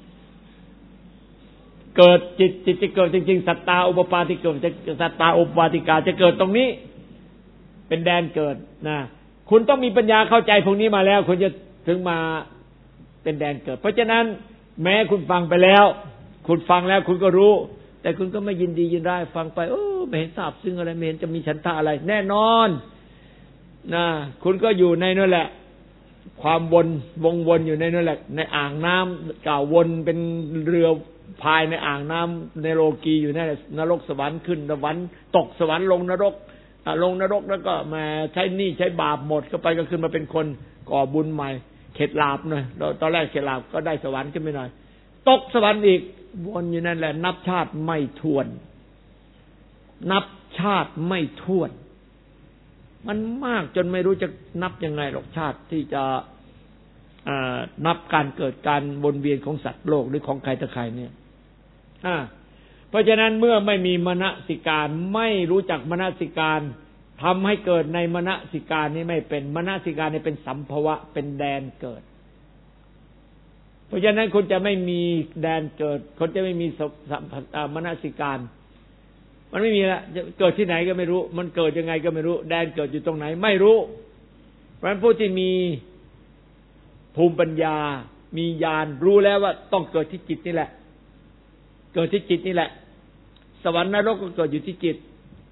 เกิดจิตจะเกิดจริงๆสัตตาอุปปาติเกิดสัตตาอุปปาติกาจะเกิดตรงนี้เป็นแดนเกิดนะคุณต้องมีปัญญาเข้าใจพวกนี้มาแล้วคุณจะถึงมาเป็นแดนเกิดเพราะฉะนั้นแม้คุณฟังไปแล้วคุณฟังแล้วคุณก็รู้แต่คุณก็ไม่ยินดียินร้ายฟังไปไม่เห็นทราบซึ่งอะไรไม่เห็นจะมีฉันทะอะไรแน่นอนนะคุณก็อยู่ในนั่นแหละความวนอยู่ในนั่นแหละในอ่างน้ำเก่าวนเป็นเรือภายในอ่างน้ำในโลกีอยู่นั่นแหละนรกสวรรค์ขึ้นสวรรค์ตกสวรรค์ลงนรกแล้วก็มาใช้หนี้ใช้บาปหมดก็ไปก็ขึ้นมาเป็นคนก่อบุญใหม่เข็ดลาบหน่อยตอนแรกเข็ดลาบก็ได้สวรรค์ขึ้นไปหน่อยตกสวรรค์อีกวนอยู่นั่นแหละนับชาติไม่ถ้วนนับชาติไม่ถ้วนมันมากจนไม่รู้จะนับยังไงหรอกชาติที่จะนับการเกิดการวนเวียนของสัตว์โลกหรือของใครต่อใครเนี่ยเพราะฉะนั้นเมื่อไม่มีมนสิการไม่รู้จักมนสิการทำให้เกิดในมนสิการนี้ไม่เป็นมนสิการนี่เป็นสัมภวะเป็นแดนเกิดเพราะฉะนั้นคุณจะไม่มีแดนเกิดคุณจะไม่มีมนสิการมันไม่มีละจะเกิดที่ไหนก็ไม่รู้มันเกิดยังไงก็ไม่รู้แดนเกิดอยู่ตรงไหนไม่รู้เพราะฉะนั้นผู้ที่มีภูมิปัญญามีญาณรู้แล้วว่าต้องเกิดที่จิตนี่แหละเกิดที่จิตนี่แหละสวรรค์นรกก็เกิดอยู่ที่จิต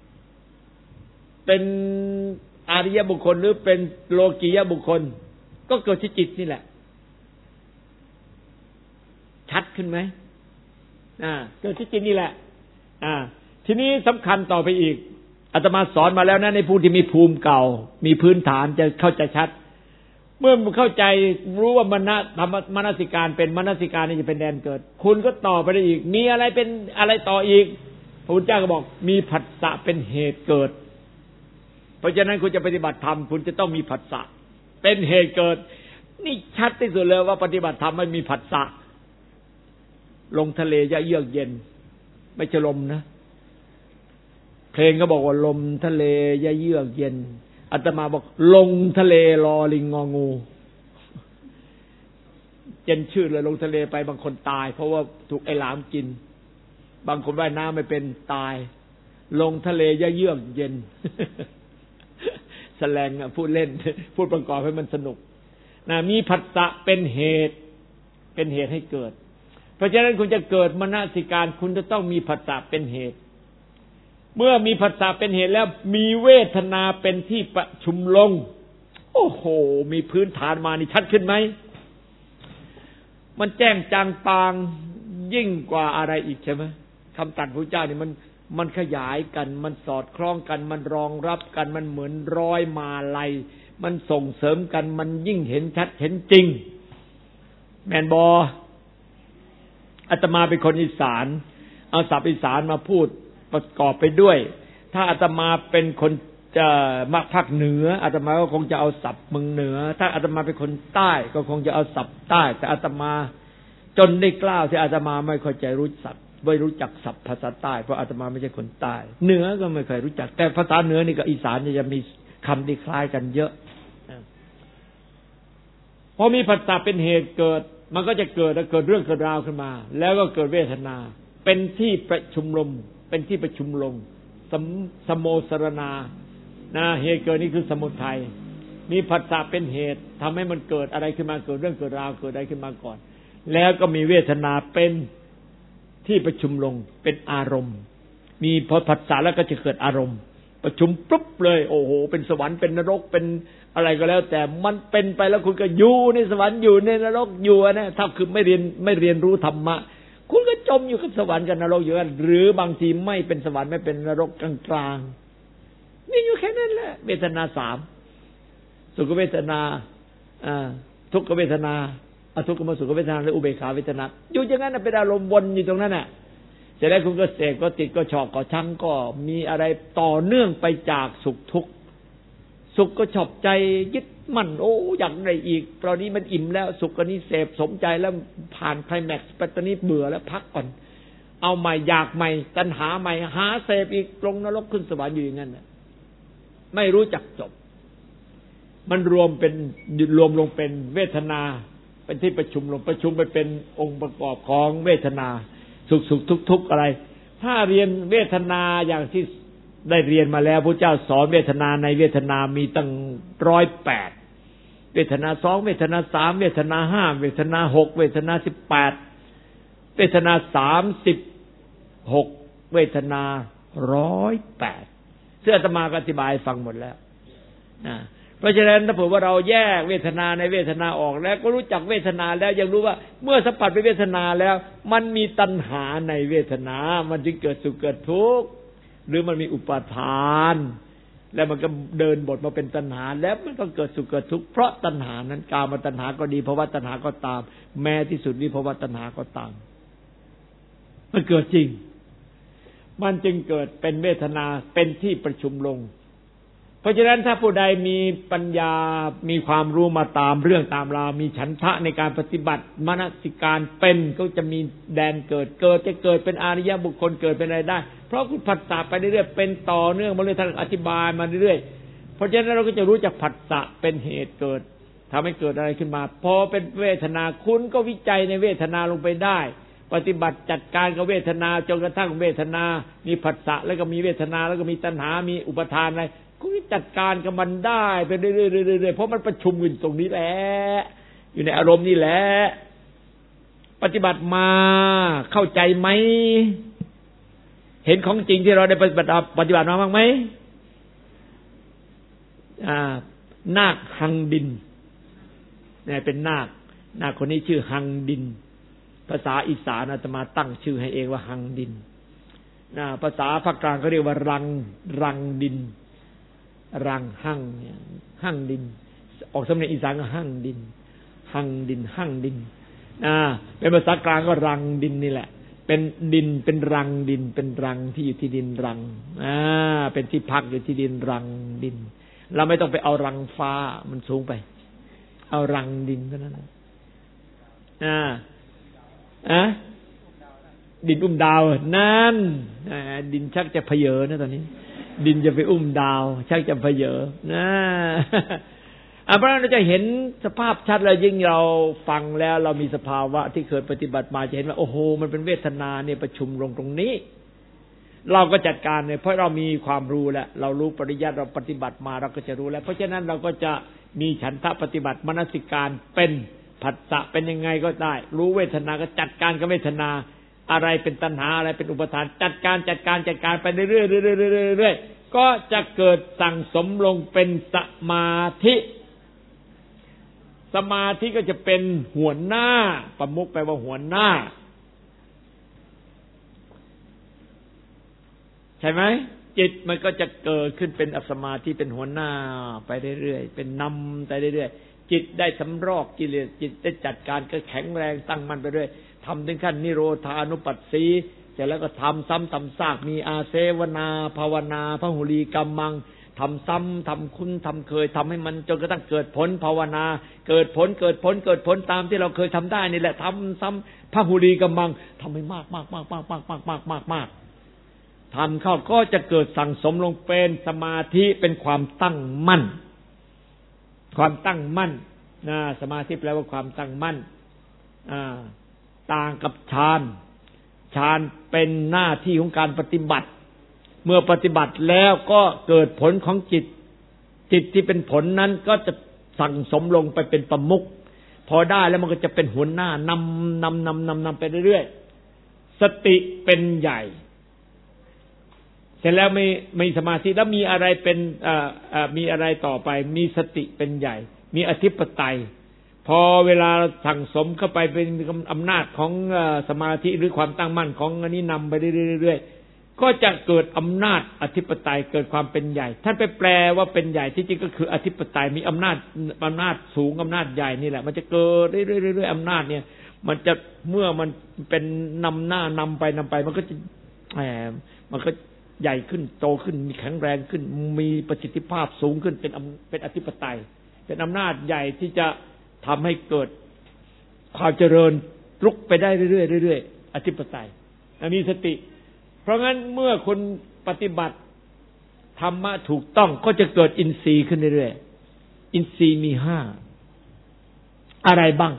เป็นอริยบุคคลหรือเป็นโลกียบุคคลก็เกิดที่จิตนี่แหละชัดขึ้นไหมเกิดที่จิตนี่แหละทีนี้สำคัญต่อไปอีกอาตมาสอนมาแล้วนะในผู้ที่มีภูมิเก่ามีพื้นฐานจะเข้าใจชัดเมื่อเข้าใจรู้ว่ามนสิการเป็นมนสิการนี่จะเป็นแดนเกิดคุณก็ต่อไปได้อีกมีอะไรเป็นอะไรต่ออีกพระพุทธเจ้าก็บอกมีผัสสะเป็นเหตุเกิดเพราะฉะนั้นคุณจะปฏิบัติธรรมคุณจะต้องมีผัสสะเป็นเหตุเกิดนี่ชัดที่สุดเลยว่าปฏิบัติธรรมไม่มีผัสสะลงทะเลจะเยือกเย็นไม่ใช่ลมนะเพลงก็บอกว่าลมทะเลเยือกเย็นอาตมาบอกลงทะเลรอลิงงองูเจนชื่อเลยลงทะเลไปบางคนตายเพราะว่าถูกไอ้หลามกินบางคนว่ายน้ำไม่เป็นตายลงทะเลเยือกเย็นแสดงพูดเล่นพูดประกอบให้มันสนุกนะมีผัสสะเป็นเหตุให้เกิดเพราะฉะนั้นคุณจะเกิดมนสิการคุณจะต้องมีผัสสะเป็นเหตุเมื่อมีผัสสะเป็นเหตุแล้วมีเวทนาเป็นที่ประชุมลงโอ้โหมีพื้นฐานมานี่ชัดขึ้นไหมมันแจ้งจางปางยิ่งกว่าอะไรอีกใช่ไหมคำตรัสพระเจ้านี่มันขยายกันมันสอดคล้องกันมันรองรับกันมันเหมือนร้อยมาลัยมันส่งเสริมกันมันยิ่งเห็นชัดเห็นจริงแม่นบ่อาตมาเป็นคนอีสานเอาศัพท์อีสานมาพูดประกอบไปด้วยถ้าอาตมาเป็นคนจะมาภาคเหนืออาตมาก็คงจะเอาศัพท์เมืองเหนือถ้าอาตมาเป็นคนใต้ก็คงจะเอาศัพท์ใต้แต่อาตมาจนได้กล้าวที่อาตมาไม่ค่อยจะรู้ศัพท์ไม่รู้จักศัพท์ภาษาใต้เพราะอาตมาไม่ใช่คนใต้เหนือก็ไม่เคยรู้จักแต่ภาษาเหนือนี่กับอีสานจะมีคำที่คล้ายกันเยอะพอมีผัสสะเป็นเหตุเกิดมันก็จะเกิดเรื่องเกิดราวขึ้นมาแล้วก็เกิดเวทนาเป็นที่ประชุมลมเป็นที่ประชุมลงสโมสรณาเหตุเกิดนี่คือสมุทัยมีผัสสะเป็นเหตุทำให้มันเกิดอะไรขึ้นมาเกิดเรื่องเกิดราวเกิดอะไรขึ้นมาก่อนแล้วก็มีเวทนาเป็นที่ประชุมลงเป็นอารมณ์มีพอผัสสะแล้วก็จะเกิดอารมณ์ประชุมปุ๊บเลยโอ้โหเป็นสวรรค์เป็นนรกเป็นอะไรก็แล้วแต่มันเป็นไปแล้วคุณก็อยู่ในสวรรค์อยู่ในนรกอยู่นะถ้าคือไม่เรียนรู้ธรรมะคุณก็จมอยู่กับสวรรค์กับนรกอยู่กันหรือบางทีไม่เป็นสวรรค์ไม่เป็นนรกกลางๆนี่อยู่แค่นั้นแหละเวทนาสามสุขเวทนาทุกขเวทนาอทุกขมสุขเวทนาและอุเบกขาเวทนาอยู่อย่างนั้นเป็นอารมณ์วนอยู่ตรงนั้นน่ะเสร็จแล้วคุณก็เสพก็ติดก็ชอบก็ชังก็มีอะไรต่อเนื่องไปจากสุขทุกข์สุขก็ชอบใจยึดมั่นโอ้อยากได้อีกตอนนี้มันอิ่มแล้วสุขอันนี้เสพสมใจแล้วผ่านไคลแม็กซ์ไปตอนนี้เบื่อแล้วพักก่อนเอาใหม่อยากใหม่ตัณหาใหม่หาเสพอีกลงนรกขึ้นสวรรค์อยู่อย่างนั้นน่ะไม่รู้จักจบมันรวมลงเป็นเวทนาเป็นที่ประชุมไปเป็นองค์ประกอบของเวทนาสุขทุกข์อะไรถ้าเรียนเวทนาอย่างที่ได้เรียนมาแล้วพระเจ้าสอนเวทนาในเวทนามีตั้ง108เวทนา2เวทนา3เวทนา5เวทนา6เวทนา18เวทนา36เวทนา108ซึ่งอาตมาก็อธิบายฟังหมดแล้วนะเพราะฉะนั้นถ้าเผื่อว่าเราแยกเวทนาในเวทนาออกแล้วก็รู้จักเวทนาแล้วยังรู้ว่าเมื่อสัมผัสไปเวทนาแล้วมันมีตัณหาในเวทนามันจึงเกิดสุขเกิดทุกข์หรือมันมีอุปาทานแล้วมันก็เดินบทมาเป็นตัณหาแล้วมันก็เกิดสุขเกิดทุกข์เพราะตัณหานั้นกามตัณหาก็ดีภวตัณหาก็ตามแม้ที่สุดวิภวตัณหาก็ตามมันเกิดจริงมันจึงเกิดเป็นเวทนาเป็นที่ประชุมลงเพราะฉะนั้นถ้าผู้ใดมีปัญญามีความรู้มาตามเรื่องตามราวมีฉันทะในการปฏิบัติมนสิการเป็นก็จะมีแดนเกิดจะเกิดเป็นอริยบุคคลเกิดเป็นอะไรได้เพราะคุณผัสสะไปเรื่อยๆเป็นต่อเนื่องมาเรื่อยท่านอธิบายมาเรื่อยๆเพราะฉะนั้นเราก็จะรู้จักผัสสะเป็นเหตุเกิดทำให้เกิดอะไรขึ้นมาพอเป็นเวทนาคุณก็วิจัยในเวทนาลงไปได้ปฏิบัติจัดการกับเวทนาจนกระทั่งเวทนามีผัสสะแล้วก็มีเวทนาแล้วก็มีตัณหามีอุปทานอะไรคุณจัดการกับมันได้ไปเรื่อยๆเพราะมันประชุมอยู่ตรงนี้แหละอยู่ในอารมณ์นี่แหละปฏิบัติมาเข้าใจไหมเห็นของจริงที่เราได้ปฏิบัติมาบ้างไหมนาคหังดินเนี่ยเป็นนาคคนนี้ชื่อหังดินภาษาอีสานอาตมาตั้งชื่อให้เองว่าหังดินภาษาภาคกลางเขาเรียกว่ารังดินรังหั่งเนี่ยหั่งดินออกสำเนียงอีสานก็หั่งดินหั่งดินหั่งดินเป็นภาษากลางก็รังดินนี่แหละเป็นดินเป็นรังดินเป็นรังที่อยู่ที่ดินรังเป็นที่พักอยู่ที่ดินรังดินเราไม่ต้องไปเอารังฟ้ามันสูงไปเอารังดินเท่านั้นดินดาวนั่นดินชักจะเพเยอนะตอนนี้ดินจะไปดาวชักจะเพเยอนะเพราะฉะนั้นเราจะเห็นสภาพชัดเลยยิ่งเราฟังแล้วเรามีสภาวะที่เคยปฏิบัติมาจะเห็นว่าโอ้โหมันเป็นเวทนาเนี่ยประชุมลงตรงนี้เราก็จัดการเนี่ยเพราะเรามีความรู้แล้วเรารู้ปริยัติเราปฏิบัติมาเราก็จะรู้แล้วเพราะฉะนั้นเราก็จะมีฉันทะปฏิบัติมนสิการเป็นผัสสะเป็นยังไงก็ได้รู้เวทนาก็จัดการกับเวทนาอะไรเป็นตัณหาอะไรเป็นอุปทานจัดการไปเรื่อยๆก็จะเกิดสั่งสมลงเป็นสมาธิสมาธิก็จะเป็นหัวหน้าประมุขแปลว่าหัวหน้าใช่ไหมจิตมันก็จะเกิดขึ้นเป็นอัปสมาธิเป็นหัวหน้าไปเรื่อยๆเป็นนำไปเรื่อยๆจิตได้สำรอกกิเลสจิตได้จัดการก็แข็งแรงตั้งมั่นไปเรื่อยทำถึงขั้นนิโรธานุปัสสีเสร็จแล้วก็ทำซ้ำทำซากมีอาเสวนาภาวนาพหุลีกัมมังทำซ้ำทำคุ้นทำเคยทำให้มันจนกระทั่งเกิดผลภาวนาเกิดผลตามที่เราเคยทำได้นี่แหละทำซ้ำพหุลีกัมมังทำให้มากทำเข้าก็จะเกิดสั่งสมลงเป็นสมาธิเป็นความตั้งมั่นสมาธิแปลว่าความตั้งมั่นต่างกับฌานเป็นหน้าที่ของการปฏิบัติเมื่อปฏิบัติแล้วก็เกิดผลของจิตที่เป็นผลนั้นก็จะสั่งสมลงไปเป็นประมุขพอได้แล้วมันก็จะเป็นหัวหน้านำไปเรื่อยๆสติเป็นใหญ่เสร็จแล้วไม่สมาธิแล้วมีอะไรเป็นมีอะไรต่อไปมีสติเป็นใหญ่มีอธิปไตยพอเวลาสั่งสมเข้าไปเป็นอำนาจของสมาธิหรือความตั้งมั่นของอันนี้นำไปเรื่อยๆก็จะเกิดอำนาจอธิปไตยเกิดความเป็นใหญ่ท่านไปแปลว่าเป็นใหญ่ที่จริงก็คืออธิปไตยมีอำนาจสูงอำนาจใหญ่นี่แหละมันจะเกิดเรื่อยๆอำนาจเนี่ยมันจะเมื่อมันเป็นนำหน้านำไปมันก็จะมันก็ใหญ่ขึ้นโตขึ้นมีแข็งแรงขึ้นมีประสิทธิภาพสูงขึ้นเป็นอธิปไตยเป็นอำนาจใหญ่ที่จะทำให้เกิดความเจริญลุกไปได้เรื่อยๆอธิปไตยมีสติเพราะงั้นเมื่อคนปฏิบัติธรรมะถูกต้องก็จะเกิดอินทรีย์ขึ้นเรื่อยๆอินทรีย์มี5อะไรบ้าง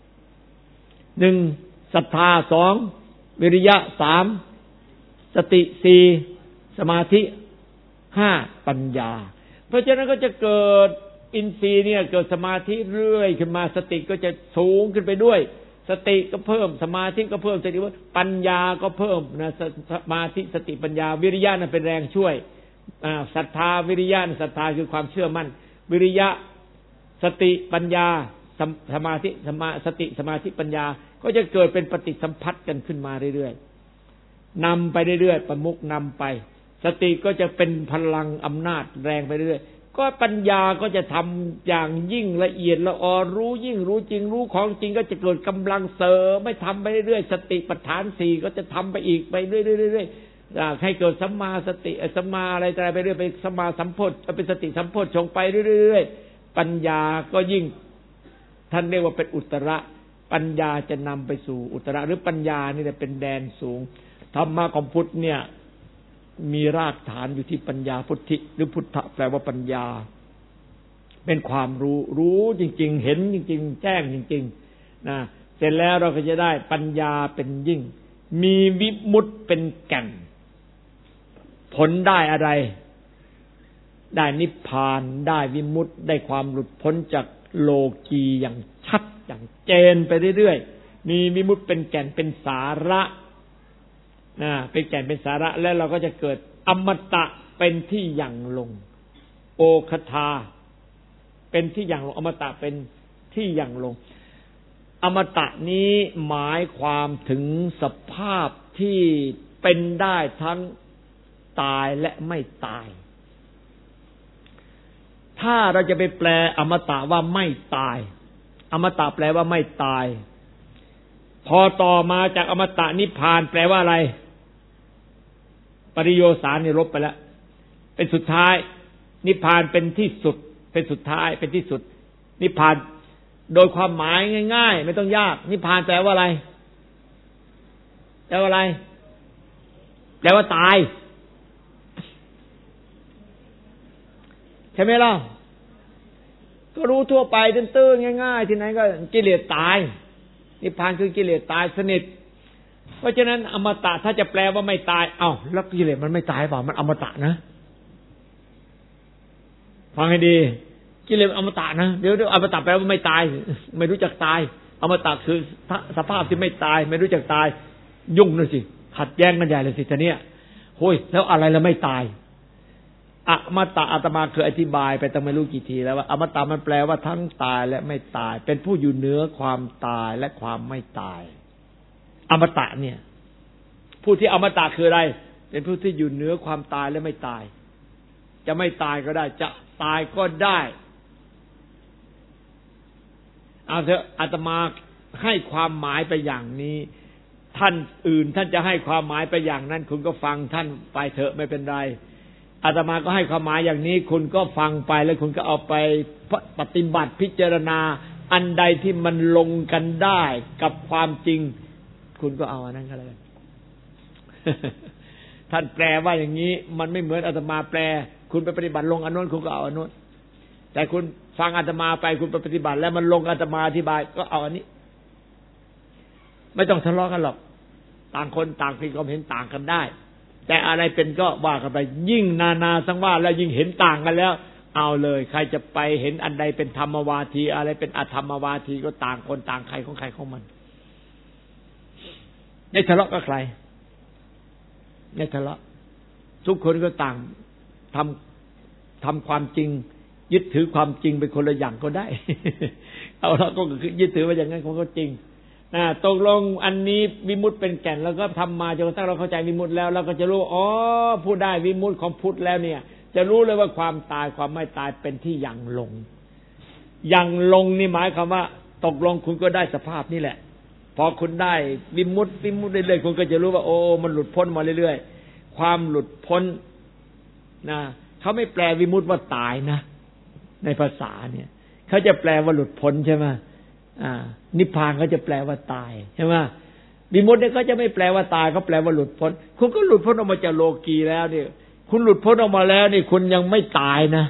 1ศรัทธา2วิริยะ3สติ4สมาธิ5ปัญญาเพราะฉะนั้นก็จะเกิดอินทรีย์เนี่ยเกิดสมาธิเรื่อยขึ้นมาสติก็จะสูงขึ้นไปด้วยสติก็เพิ่มสมาธิก็เพิ่มสติปัญญาก็เพิ่มนะสมาธิสติปัญญาวิริยะนั้นเป็นแรงช่วยศรัทธาวิริยะศรัทธาคือความเชื่อมั่นวิริยะสติปัญญาสมาธิสติสมาธิปัญญาก็จะเกิดเป็นปฏิสัมพัทธ์กันขึ้นมาเรื่อยๆนำไปเรื่อยๆประมุขนำไปสติก็จะเป็นพลังอำนาจแรงไปเรื่อยก็ปัญญาก็จะทำอย่างยิ่งละเอียดละออรู้ยิ่งรู้จริงรู้ของจริงก็จะเกิดกำลังเสริมไม่ทำไปเรื่อยๆสติปัฏฐาน4ก็จะทำไปอีกไปเรื่อยๆให้เกิดสัมมาสติสัมมาอะไรไปเรื่อยไปสัมมาสัมโพชฌงค์เป็นสติสัมโพชฌงค์ไปเรื่อยๆปัญญาก็ยิ่งท่านเรียกว่าเป็นอุตระปัญญาจะนำไปสู่อุตระหรือปัญญานี่แหละเป็นแดนสูงธรรมะของพุทธเนี่ยมีรากฐานอยู่ที่ปัญญาพุทธิหรือพุทธะแปลว่าปัญญาเป็นความรู้จริงๆเห็นจริงๆแจ้งจริงๆนะเสร็จแล้วเราก็จะได้ปัญญาเป็นยิ่งมีวิมุตติเป็นแก่นผลได้อะไรได้นิพพานได้วิมุตติได้ความหลุดพ้นจากโลกีอย่างชัดอย่างเจนไปเรื่อยๆมีวิมุตติเป็นแก่นเป็นสาระเป็นแก่นเป็นสาระแล้วเราก็จะเกิดอมตะเป็นที่ยั่งลงโอคทาเป็นที่ยั่งลงอมตะเป็นที่ยั่งลงอมตะนี้หมายความถึงสภาพที่เป็นได้ทั้งตายและไม่ตายถ้าเราจะไปแปลอมตะว่าไม่ตายอมตะแปลว่าไม่ตายพอต่อมาจากอมตะนิพพานแปลว่าอะไรปริโยสารนี่ลบไปแล้วเป็นสุดท้ายนิพพานเป็นที่สุดเป็นสุดท้ายเป็นที่สุดนิพพานโดยความหมายง่ายๆไม่ต้องยากนิพพานแปลว่าอะไรแปลว่าอะไรแปลว่าตายใช่ไหมล่ะก็รู้ทั่วไปตื้นๆง่ายๆที่ไหนก็กิเลสตายนิพพานคือกิเลสตายสนิทเพราะฉะนั้นอมตะถ้าจะแปลว่าไม่ตายเอ้าแล้วกิเลสมันไม่ตายเปล่ามันอมตะนะฟังให้ดีกิเลสอมตะนะเดี๋ยวอมตะแปลว่าไม่ตายไม่รู้จักตายอมตะคือสภาพที่ไม่ตายไม่รู้จักตายยุ่งเลยสิขัดแย้งกันใหญ่เลยสิทีเนี้ยโอ้ยแล้วอะไรแล้วไม่ตายอมตะอาตมาเคยอธิบายไปตั้งไม่รู้กี่ทีแล้วว่าอมตะมันแปลว่าทั้งตายและไม่ตายเป็นผู้อยู่เหนือความตายและความไม่ตายอมตะเนี่ยผู้ที่อมตะคืออะไรเป็นผู้ที่อยู่เหนือความตายและไม่ตายจะไม่ตายก็ได้จะตายก็ได้เอาเถอะอาตมาให้ความหมายไปอย่างนี้ท่านอื่นท่านจะให้ความหมายไปอย่างนั้นคุณก็ฟังท่านไปเถอะไม่เป็นไรอาตมาก็ให้ความหมายอย่างนี้คุณก็ฟังไปแล้วคุณก็เอาไปปฏิบัติพิจารณาอันใดที่มันลงกันได้กับความจริงคุณก็เอาอันนั้นก็แล้วกันท่านแปลว่าอย่างนี้มันไม่เหมือนอาตมาแปลคุณไปปฏิบัติลงอันโน้นคุณก็เอาอันโน้นแต่คุณฟังอาตมาไปคุณไปปฏิบัติแล้วมันลงอาตมาอธิบายก็เอาอันนี้ไม่ต้องทะเลาะกันหรอกต่างคนต่างมีความเห็นต่างกันได้แต่อะไรเป็นก็ว่ากันไปยิ่งนาสังวาสแล้วยิ่งเห็นต่างกันแล้วเอาเลยใครจะไปเห็นอันใดเป็นธรรมวาทีอะไรเป็นอธรรมวาทีก็ต่างคนต่างใครของใครของมันไม่ทะเลาะกับใครไม่ทะเลาะทุกคนก็ต่างทำความจริงยึดถือความจริงเป็นคนละอย่างก็ได้เอาเราก็ยึดถือว่าอย่างนั้นของเขาจริงตกลงอันนี้วิมุตติเป็นแก่นแล้วก็ทำมาจนกระทั่งเราเข้าใจวิมุตติแล้วเราก็จะรู้อ๋อผู้ได้วิมุตติของพุทธแล้วเนี่ยจะรู้เลยว่าความตายความไม่ตายเป็นที่ยังลงยังลงนี่หมายความว่าตกลงคุณก็ได้สภาพนี่แหละพอคุณได้วิมุตติเรื่อยๆคุณก็จะรู้ว่าโอ้มันหลุดพ้นมาเรื่อยๆความหลุดพ้นเขาไม่แปลวิมุตติว่าตายนะในภาษาเนี่ยเขาจะแปลว่าหลุดพ้นใช่ไหมนิพพานเขาจะแปลว่าตายใช่ไหมวิมุตติเนี่ยเขาจะไม่แปลว่าตายเขาแปลว่าหลุดพ้นคุณก็หลุดพ้นออกมาจากโลกีแล้วเนี่ยคุณหลุดพ้นออกมาแล้วนี่คุณยังไม่ตายนะ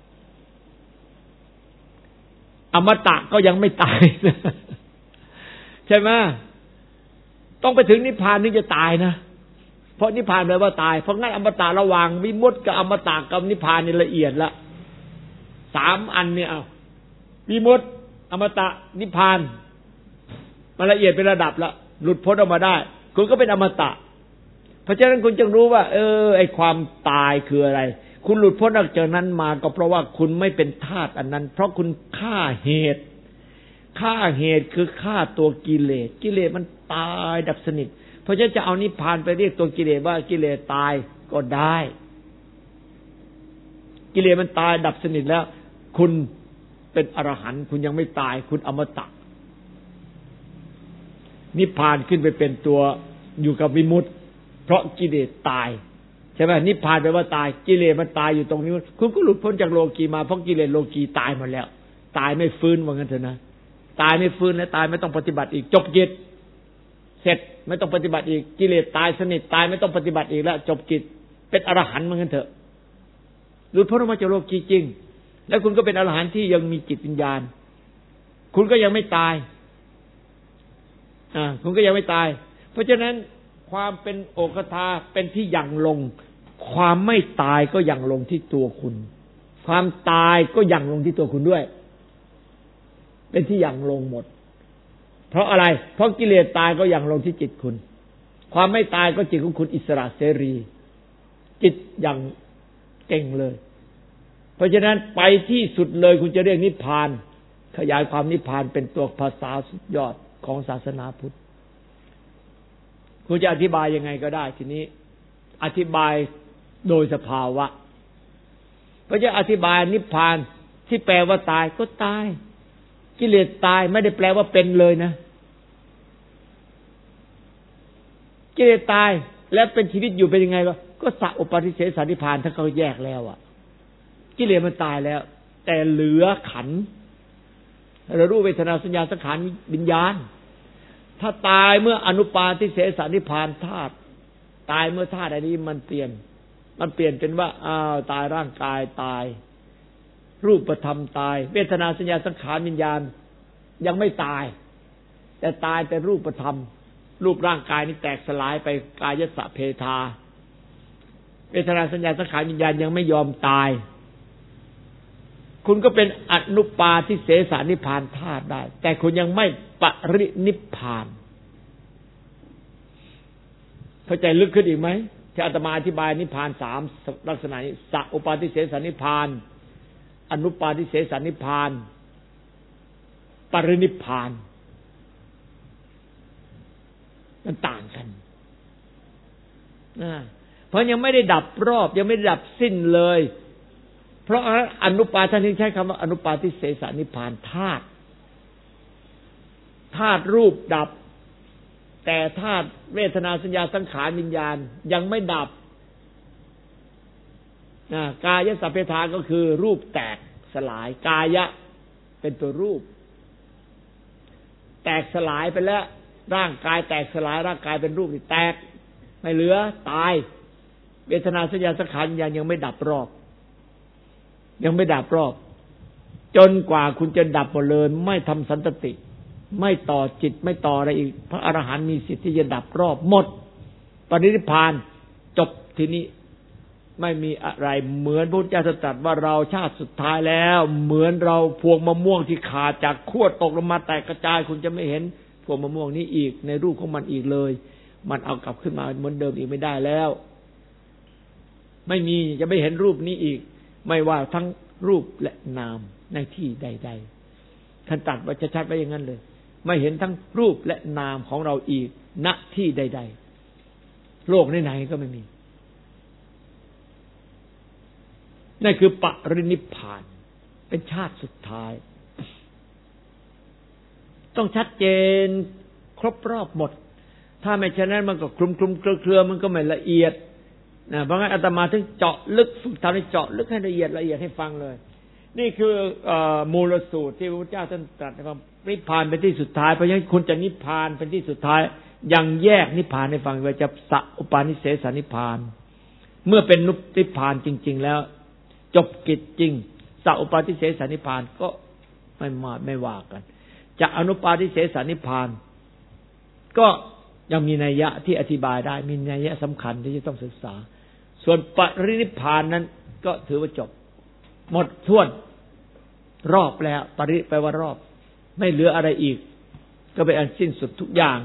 อมตะก็ยังไม่ตายนะใช่ไหมต้องไปถึงนิพพานถึงจะตายนะเพราะนิพพานแปลว่าตายเพราะงั้นอมตะระหว่างวิมุตติกับอมตะกับนิพพานนี่ละเอียดละ3 อันเนี่ยเอาวิมุตติอมตะนิพพานมันละเอียดเป็นระดับละหลุดพ้นออกมาได้คุณก็เป็นอมตะเพราะฉะนั้นคุณจึงรู้ว่าไอ้ความตายคืออะไรคุณหลุดพ้นออกจากนั้นมาก็เพราะว่าคุณไม่เป็นทาสอันนั้นเพราะคุณฆ่าเหตุคือฆ่าตัวกิเลสมันตายดับสนิทเพราะฉะนั้นจะเอานิพพานไปเรียกตัวกิเลสว่ากิเลสตายก็ได้กิเลสมันตายดับสนิทแล้วคุณเป็นอรหันต์คุณยังไม่ตายคุณอมตะนิพพานขึ้นไปเป็นตัวอยู่กับวิมุตติเพราะกิเลสตายใช่ไหมนิพพานแปลว่าตายกิเลสมันตายอยู่ตรงนี้คุณก็หลุดพ้นจากโลกีมาเพราะกิเลสโลกีตายหมดแล้วตายไม่ฟื้นว่างั้นเถอะนะตายไม่ฟื้นและตายไม่ต้องปฏิบัติอีกจบกิจเสร็จไม่ต้องปฏิบัติอีกกิเลสตายสนิทตายไม่ต้องปฏิบัติอีกแล้วจบกิจเป็นอรหันต์ว่างั้นเถอะหลุดพ้นออกมาจากโลกีจริงแล้วคุณก็เป็นอรหันต์ที่ยังมีจิตวิญญาณคุณก็ยังไม่ตายคุณก็ยังไม่ตายเพราะฉะนั้นความเป็นโอกทาเป็นที่ยังลงความไม่ตายก็ยังลงที่ตัวคุณความตายก็ยังลงที่ตัวคุณด้วยเป็นที่ยังลงหมดเพราะอะไรเพราะกิเลสตายก็ยังลงที่จิตคุณความไม่ตายก็จิตของคุณอิสระเสรีจิตยังเก่งเลยเพราะฉะนั้นไปที่สุดเลยคุณจะเรียกนิพพานขยายความนิพพานเป็นตัวภาษาสุดยอดของศาสนาพุทธคุณจะอธิบายยังไงก็ได้ทีนี้อธิบายโดยสภาวะเพราะจะอธิบายนิพพานที่แปลว่าตายก็ตายกิเลสตายไม่ได้แปลว่าเป็นเลยนะกิเลสตายแล้วเป็นชีวิตอยู่เป็นยังไงก็สัพปฏิเสสนิพพานถ้าเขาแยกแล้วกิเลสมันตายแล้วแต่เหลือขันธ์เรารู้เวทนาสัญญาสังขารวิญญาณถ้าตายเมื่ออนุปาทิเสสนิพพานธาตุตายเมื่อธาตุอันนี้มันเปลี่ยนเป็นว่าตายร่างกายตายรูปธรรมตายเวทนาสัญญาสังขารวิญญาณยังไม่ตายแต่ตายแต่รูปธรรมรูปร่างกายนี้แตกสลายไปกายสะเพทาเวทนาสัญญาสังขารวิญญาณยังไม่ยอมตายคุณก็เป็นอนุปาทิเสสนิพพานธาตุได้แต่คุณยังไม่ปรินิพพานเข้าใจลึกขึ้นอีกไหมที่อาตมาอธิบายนิพพาน3ลักษณะนี้สัพปฏิเสสนิพพานอนุปาทิเสสนิพพานปรินิพพานมันต่างกันเพราะยังไม่ได้ดับรอบยังไม่ได้ดับสิ้นเลยเพราะอนุปาท่านใช้คำว่าอนุปาทิเสสนิพพานธาตุรูปดับแต่ธาตุเวทนาสัญญาสังขารวิญญาณยังไม่ดับกายสัพเพทาก็คือรูปแตกสลายกายะเป็นตัวรูปแตกสลายไปแล้วร่างกายแตกสลายร่างกายเป็นรูปที่แตกไม่เหลือตายเวทนาสัญญาสังขารวิญญาณยังไม่ดับรอบจนกว่าคุณจะดับหมดเลยไม่ทำสันตติไม่ต่อจิตไม่ต่ออะไรอีกพระอรหันต์มีสิทธิ์ที่จะดับรอบหมดปรินิพพานจบทีนี้ไม่มีอะไรเหมือนพระพุทธเจ้าตรัสว่าเราชาติสุดท้ายแล้วเหมือนเราพวงมะม่วงที่ขาดจากขั้วตกลงมาแตกกระจายคุณจะไม่เห็นพวงมะม่วงนี้อีกในรูปของมันอีกเลยมันเอากลับขึ้นมาเหมือนเดิมอีกไม่ได้แล้วไม่มีจะไม่เห็นรูปนี้อีกไม่ว่าทั้งรูปและนามในที่ใดๆท่านตรัสว่าชัดๆไว้อย่างนั้นเลยไม่เห็นทั้งรูปและนามของเราอีกณที่ใดๆโลกไหนๆก็ไม่มีนั่นคือปรินิพพานเป็นชาติสุดท้ายต้องชัดเจนครบรอบหมดถ้าไม่ฉะนั้นมันก็คลุมเครือมันก็ไม่ละเอียดนะเพราะงั้นอาตมาถึงเจาะลึกฝึกทำให้เจาะลึกให้ละเอียดให้ฟังเลยนี่คือมูลสูตรที่พระพุทธเจ้าท่านตรัสว่านิพพานเป็นที่สุดท้ายเพราะฉะนั้นคุณจะนิพพานเป็นที่สุดท้ายยังแยกนิพพานให้ฟังว่าจะสัพปานิเสสนิพพานเมื่อเป็นนิพพานจริงๆแล้วจบกิจจริงสัพปานิเสสนิพพานก็ไม่ว่ากันจะอนุปาทิเสสนิพพานก็ยังมีนัยยะที่อธิบายได้มีนัยยะสำคัญที่จะต้องศึกษาส่วนปรินิพพานนั้นก็ถือว่าจบหมดถ้วนรอบแล้วปริแปลว่ารอบไม่เหลืออะไรอีกก็เป็นอันสิ้นสุดทุกอย่าง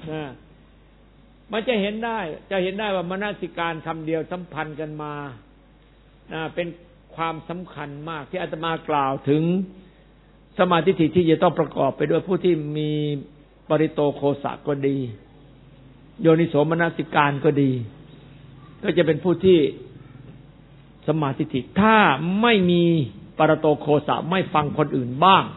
มันจะเห็นได้ว่ามนสิการคำเดียวสัมพันธ์กันมาเป็นความสำคัญมากที่อาตมากล่าวถึงสมาธิที่จะต้องประกอบไปด้วยผู้ที่มีปริโตโคสะก็ดีโยนิโสมนสิการก็ดีก็จะเป็นผู้ที่สมาธิถ้าไม่มีปริโตโคสะไม่ฟังคนอื่นบ้าง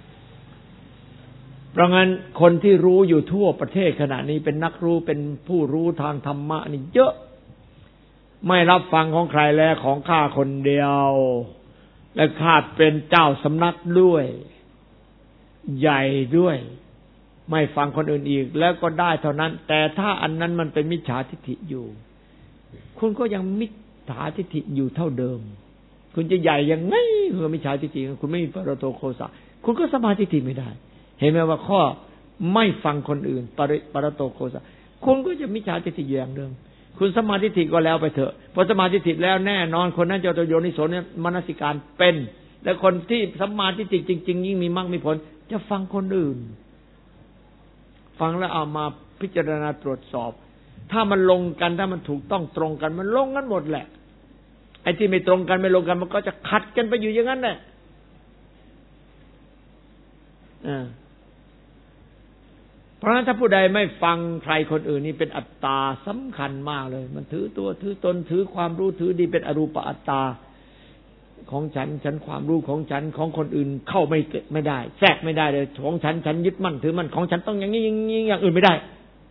เพราะงั้นคนที่รู้อยู่ทั่วประเทศขณะนี้เป็นนักรู้เป็นผู้รู้ทางธรรมะนี่เยอะไม่รับฟังของใครแล้วของข้าคนเดียวและข้าเป็นเจ้าสำนักด้วยใหญ่ด้วยไม่ฟังคนอื่นอีกแล้วก็ได้เท่านั้นแต่ถ้าอันนั้นมันเป็นมิจฉาทิฏฐิอยู่คุณก็ยังมิจฉาทิฏฐิอยู่เท่าเดิมคุณจะใหญ่ยังไงคุณมิจฉาทิฏฐิคุณไม่มีปรโตโคสะคุณก็สมาธิไม่ได้เห็นไหมว่าข้อไม่ฟังคนอื่นปรโตโคสะคุณก็จะมิจฉาทิฏฐิอย่างเดิมคุณสมาธิก็แล้วไปเถอะพอสมาธิแล้วแน่นอนคนนั้นจะโยนิโสมนสิการเป็นและคนที่สมาธิจริงๆยิ่งมีมรรคมีผลจะฟังคนอื่นฟังแล้วเอามาพิจารณาตรวจสอบถ้ามันลงกันถ้ามันถูกต้องตรงกันมันลงกันหมดแหละไอ้ที่ไม่ตรงกันไม่ลงกันมันก็จะขัดกันไปอยู่อย่างนั้นแหละเพราะฉะนั้นถ้าผู้ใดไม่ฟังใครคนอื่นนี่เป็นอัตตาสำคัญมากเลยมันถือตัวถือตนถือความรู้ถือดีเป็นอรูปอัตตาของฉันความรู้ของฉันของคนอื่นเข้าไม่ได้แทรกไม่ได้เลยของฉันยึดมั่นถือมั่นของฉันต้องอย่างนี้อย่างอื่นไม่ได้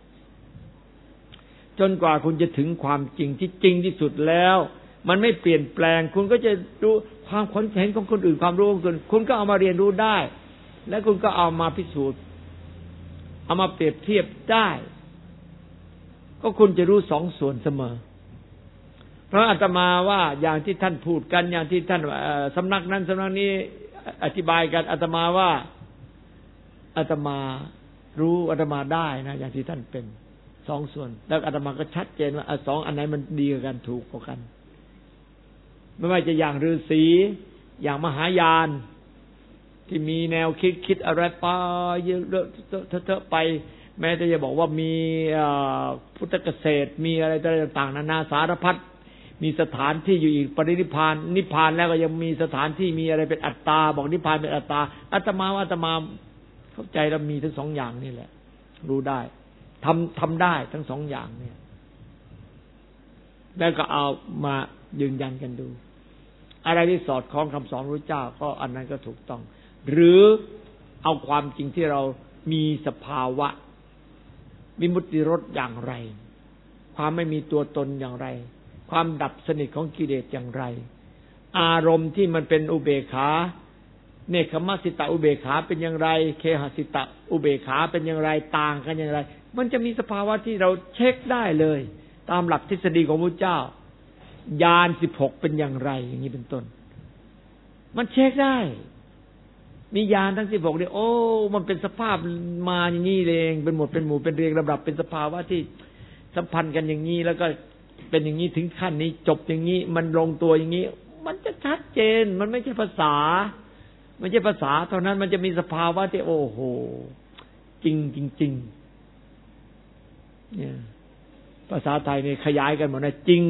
จนกว่าคุณจะถึงความจริงที่จริงที่สุดแล้วมันไม่เปลี่ยนแปลงคุณก็จะรู้ความเห็นของคนอื่นความรู้ของคุณก็เอามาเรียนรู้ได้และคุณก็เอามาพิสูจน์เอามาเปรียบเทียบได้ก็คุณจะรู้สองส่วนเสมอเพราะอาตมาว่าอย่างที่ท่านพูดกันอย่างที่ท่านสำนักนั้นสำนักนี้อธิบายกันอาตมาว่าอาตมารู้อาตมาได้นะอย่างที่ท่านเป็นสองส่วนแล้วอาตมาก็ชัดเจนว่าสองอันไหนมันดีกันถูกกว่ากันไม่ว่าจะอย่างฤาษีอย่างมหายานที่มีแนวคิดอะไรไปเยอะๆไปแม้แต่จะบอกว่ามีพุทธเกษตรมีอะไรต่างๆนานาสารพัดมีสถานที่อยู่อีกปรินิพพานนิพพานแล้วก็ยังมีสถานที่มีอะไรเป็นอัตตาบอกนิพพานเป็นอัตตาอาตมาว่าอาตมาเข้าใจแล้วมีทั้งสองอย่างนี่แหละรู้ได้ทำได้ทั้งสองอย่างเนี่ยแล้วก็เอามายืนยันกันดูอะไรที่สอดคล้องคำสอนพระเจ้าก็อันนั้นก็ถูกต้องหรือเอาความจริงที่เรามีสภาวะวิมุตติรสอย่างไรความไม่มีตัวตนอย่างไรความดับสนิทของกิเลสอย่างไรอารมณ์ที่มันเป็นอุเบกขาเนคขมัสสิตะอุเบกขาเป็นอย่างไรเคหสิตะอุเบกขาเป็นอย่างไรต่างกันอย่างไรมันจะมีสภาวะที่เราเช็คได้เลยตามหลักทฤษฎีของพระเจ้าญาณ16เป็นอย่างไรอย่างนี้เป็นต้นมันเช็คได้มีญาณทั้ง16เนี่ยโอ้มันเป็นสภาพมาอย่างนี้เองเป็นหมดเป็นหมู่เป็นเรียงลำดับเป็นสภาวะที่สัมพันธ์กันอย่างนี้แล้วก็เป็นอย่างนี้ถึงขั้นนี้จบอย่างนี้มันลงตัวอย่างนี้มันจะชัดเจนมันไม่ใช่ภาษาไม่ใช่ภาษาเท่านั้นมันจะมีสภาวะที่โอ้โหจริงเนี่ยภาษาไทยนี่ขยายกันหมดนะจริง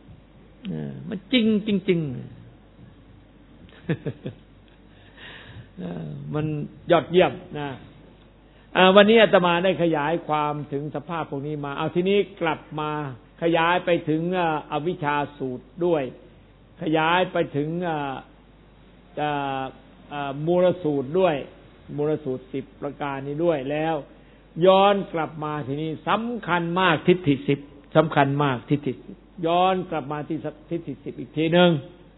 มันจริงมันยอดเยี่ยมนะวันนี้อาตมาได้ขยายความถึงสภาพพวกนี้มาเอาทีนี้กลับมาขยายไปถึงอวิชชาสูตรด้วยขยายไปถึงมูลสูตรด้วยมูลสูตร10ประการนี้ด้วยแล้วย้อนกลับมาทีนี้สำคัญมากทิฏฐิ10สำคัญมากทิฏฐิย้อนกลับมาที่ทิฏฐิ10อีกทีนึง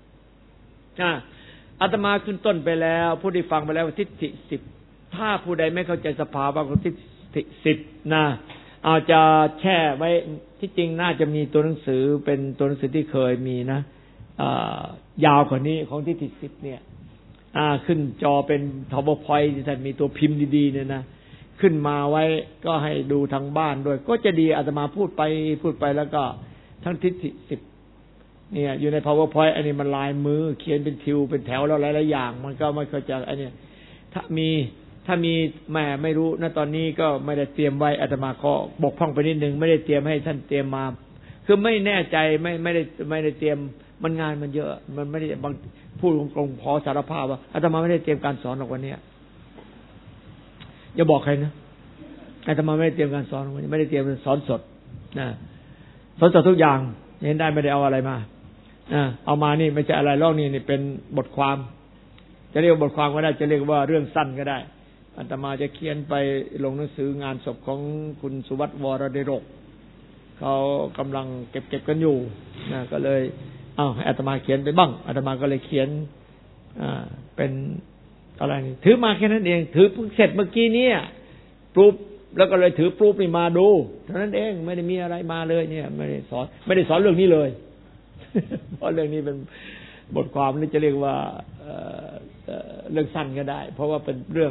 อาตมาขึ้นต้นไปแล้วผู้ที่ฟังไปแล้วทิฏฐิ10ถ้าผู้ใดไม่เข้าใจสภาวะของทิฏฐิ10นะอาจจะแช่ไว้ที่จริงน่าจะมีตัวหนังสือเป็นตัวหนังสือที่เคยมีนะยาวกว่านี้ของทิฏฐิ10เนี่ยขึ้นจอเป็น PowerPoint ที่ท่านมีตัวพิมพ์ดีๆเนี่ยนะขึ้นมาไว้ก็ให้ดูทางบ้านด้วยก็จะดีอาตมาพูดไปแล้วก็ทั้งทิฏฐิ10เนี่ยอยู่ใน PowerPoint อันนี้มันลายมือเขียนเป็นทิวเป็นแถวแล้วหลายๆอย่างมันก็ไม่เข้าใจอันนี้ถ้ามีแม่ไม่รู้นะตอนนี้ก็ไม่ได้เตรียมไว้อาตมาก็บกพร่องไปนิดนึงไม่ได้เตรียมให้ท่านเตรียมมาคือไม่แน่ใจไม่ได้เตรียมมันงานมันเยอะมันไม่ได้บางพูดตรงๆพอสารภาพว่าอาตมาไม่ได้เตรียมการสอนหรอกวันนี้อย่าบอกใครนะอาตมาไม่ได้เตรียมการสอนวันนี้ไม่ได้เตรียมสอนสดนะสอนสดทุกอย่างเห็นได้ไม่ได้เอาอะไรมาเอามานี่ไม่ใช่อะไรหรอกนี่เป็นบทความจะเรียกบทความก็ได้จะเรียกว่าเรื่องสั้นก็ได้อาตมาจะเขียนไปลงหนังสืองานศพของคุณสุวัฒน์วรเดรกเขากำลังเก็บกันอยู่นะก็เลยให้อาตมาเขียนไปบ้างอาตมาก็เลยเขียนเป็นอะไรนี่ถือมาแค่นั้นเองถือเพิ่งเสร็จเมื่อกี้นี้ปรูปแล้วก็เลยถือปรูปนี่มาดูเท่านั้นเองไม่ได้มีอะไรมาเลยเนี่ยไม่ได้สอนเรื่องนี้เลยเพราะเรื่องนี้เป็นบทความนี่จะเรียกว่าเรื่องสั้นก็ได้เพราะว่าเป็นเรื่อง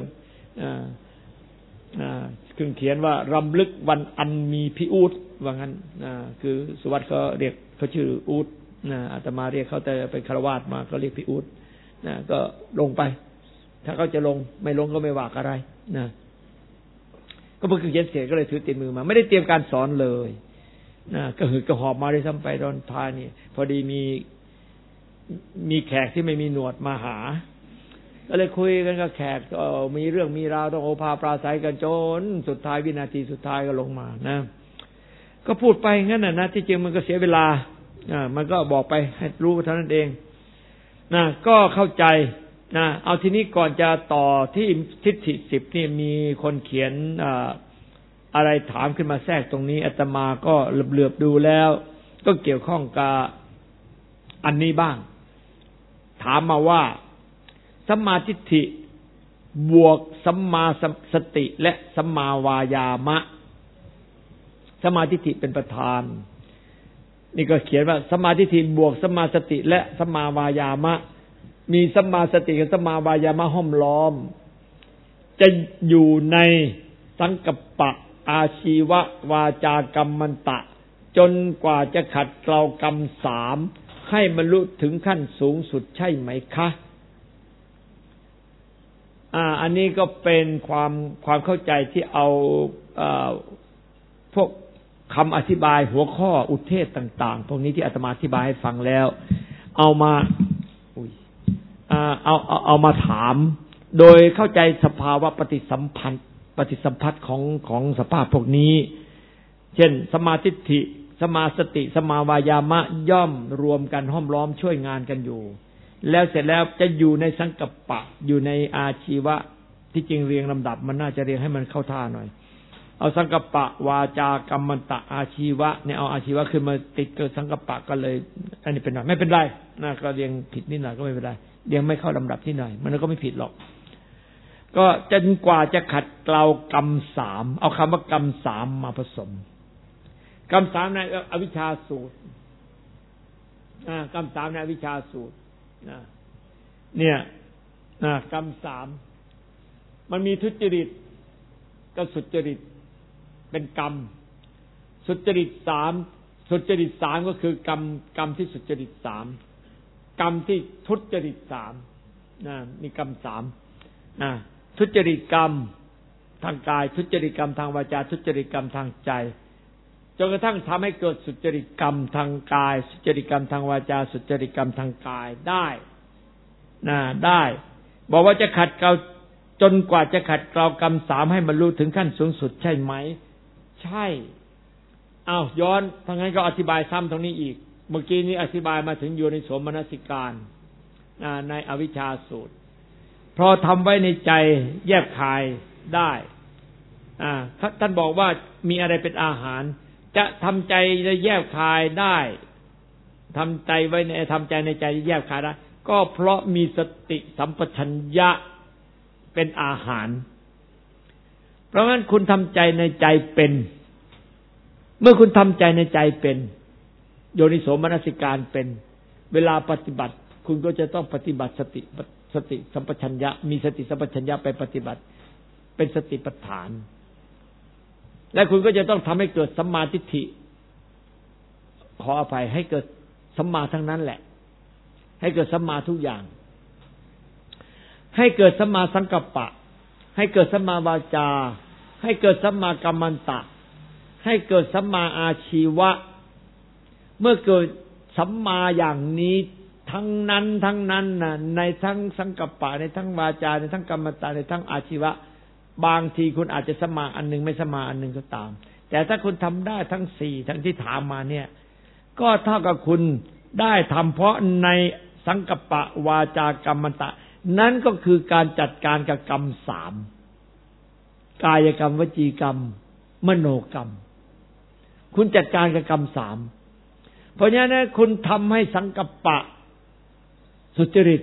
คือเขียนว่ารำลึกวันอันมีพิอูฐว่างั้นคือสุวัฒน์เขาชื่ออูฐอาตมาเรียกเขาแต่เป็นฆราวาสมาก็เรียกพิอูฐก็ลงไปถ้าเขาจะลงไม่ลงก็ไม่ว่าอะไรก็เพิ่งเขียนเสร็จก็เลยถือติดมือมาไม่ได้เตรียมการสอนเลยก็หืดกระหอบมาได้ซ้ำไปตอนท้ายนี่พอดีมีแขกที่ไม่มีหนวดมาหาก็เลยคุยกันกับแขกก็มีเรื่องมีราวต้องโอภาปราศัยกันจนสุดท้ายวินาทีสุดท้ายก็ลงมานะก็พูดไปงั้นนะที่จริงมันก็เสียเวลามันก็บอกไปให้รู้เท่านั้นเองก็เข้าใจเอาทีนี้ก่อนจะต่อที่ทิฏฐิ10นี่มีคนเขียนอะไรถามขึ้นมาแทรกตรงนี้อาตมาก็เหลือบดูแล้วก็เกี่ยวข้องกับอันนี้บ้างถามมาว่าสัมมาทิฏฐิบวกสัมมาสติและสัมมาวายามะสัมมาทิฏฐิเป็นประธานนี่ก็เขียนว่าสัมมาทิฏฐิบวกสัมมาสติและสัมมาวายามะมีสัมมาสติกับสัมมาวายามะห้อมล้อมจะอยู่ในสังกัปปะอาชีวะวาจากรรมันตะจนกว่าจะขัดเกลากรรม3ให้บรรลุถึงขั้นสูงสุดใช่ไหมคะอันนี้ก็เป็นความเข้าใจที่เอาพวกคำอธิบายหัวข้ออุเทศต่างๆพวกนี้ที่อาตมาอธิบายให้ฟังแล้วเอามาถามโดยเข้าใจสภาวะปฏิสัมพัทธ์ของสภาพพวกนี้เช่นสมาทิฏฐิสมาสติสมาวายามะย่อมรวมกันห้อมล้อมช่วยงานกันอยู่แล้วเสร็จแล้วจะอยู่ในสังกัปปะอยู่ในอาชีวะที่จริงเรียงลำดับมันน่าจะเรียงให้มันเข้าท่าหน่อยเอาสังกัปปะวาจากรรมันตะอาชีวะเนี่ยเอาอาชีวะขึ้นมาติดกับสังกัปปะก็เลยอันนี้เป็นหน่อยไม่เป็นไรก็เรียงผิดนิดหน่อยก็ไม่เป็นไรเรียงไม่เข้าลำดับที่หน่อยมันก็ไม่ผิดหรอกก็จนกว่าจะขัดเกลากรรม3เอาคำว่ากรรม3มาผสมกรรม3ในอวิชชาสูตรกรรม3ในอวิชชาสูตรเนี่ยกรรม3มันมีทุจริตกับสุจริตเป็นกรรมสุจริต3ก็คือกรรมที่สุจริต3กรรมที่ทุจริต3มีกรรม3ทุจริตกรรมทางกายทุจริตกรรมทางวาจาทุจริตกรรมทางใจจนกระทั่งทำให้เกิดสุจริตกรรมทางกายสุจริตกรรมทางวาจาสุจริตกรรมทางกายได้บอกว่าจะขัดเกลาจนกว่าจะขัดเกลากรรมสามให้บรรลุถึงขั้นสูงสุดใช่ไหมใช่อ้าวย้อนทั้งนั้นก็อธิบายซ้ำตรงนี้อีกเมื่อกี้นี้อธิบายมาถึงโยนิโสมนสิการในอวิชชาสูตรเพราะทำไว้ในใจแยบคายได้ท่านบอกว่ามีอะไรเป็นอาหารจะทำใจแยบคายได้ทำใจไว้ในทำใจในใจแยบคายได้ก็เพราะมีสติสัมปชัญญะเป็นอาหารเพราะงั้นคุณทำใจในใจเป็นเมื่อคุณทำใจในใจเป็นโยนิโสมนสิการเป็นเวลาปฏิบัติคุณก็จะต้องปฏิบัติสติสัมปชัญญะมีสติสัมปชัญญะไปปฏิบัติเป็นสติปัฏฐานและคุณก็จะต้องทำให้เกิดสัมมาทิฏฐิขออภัยให้เกิดสัมมาทั้งนั้นแหละให้เกิดสัมมาทุกอย่างให้เกิดสัมมาสังกัปปะให้เกิดสัมมาวาจาให้เกิดสัมมากัมมันตะให้เกิดสัมมาอาชีวะเมื่อเกิดสัมมาอย่างนี้ทั้งนั้นน่ะในทั้งสังกัปปะในทั้งวาจาในทั้งกัมมันตะในทั้งอาชีวะบางทีคุณอาจจะสัมมาอันนึงไม่สัมมาอันนึงก็ตามแต่ถ้าคุณทำได้ทั้งสี่ทั้งที่ถามมาเนี่ยก็เท่ากับคุณได้ทำเพราะในสังกัปปะวาจากัมมันตะนั่นก็คือการจัดการกับกรรมสามกายกรรมวจีกรรมมโนกรรมคุณจัดการกับกรรมสามเพราะฉะนั้นคุณทำให้สังกัปปะสุจริต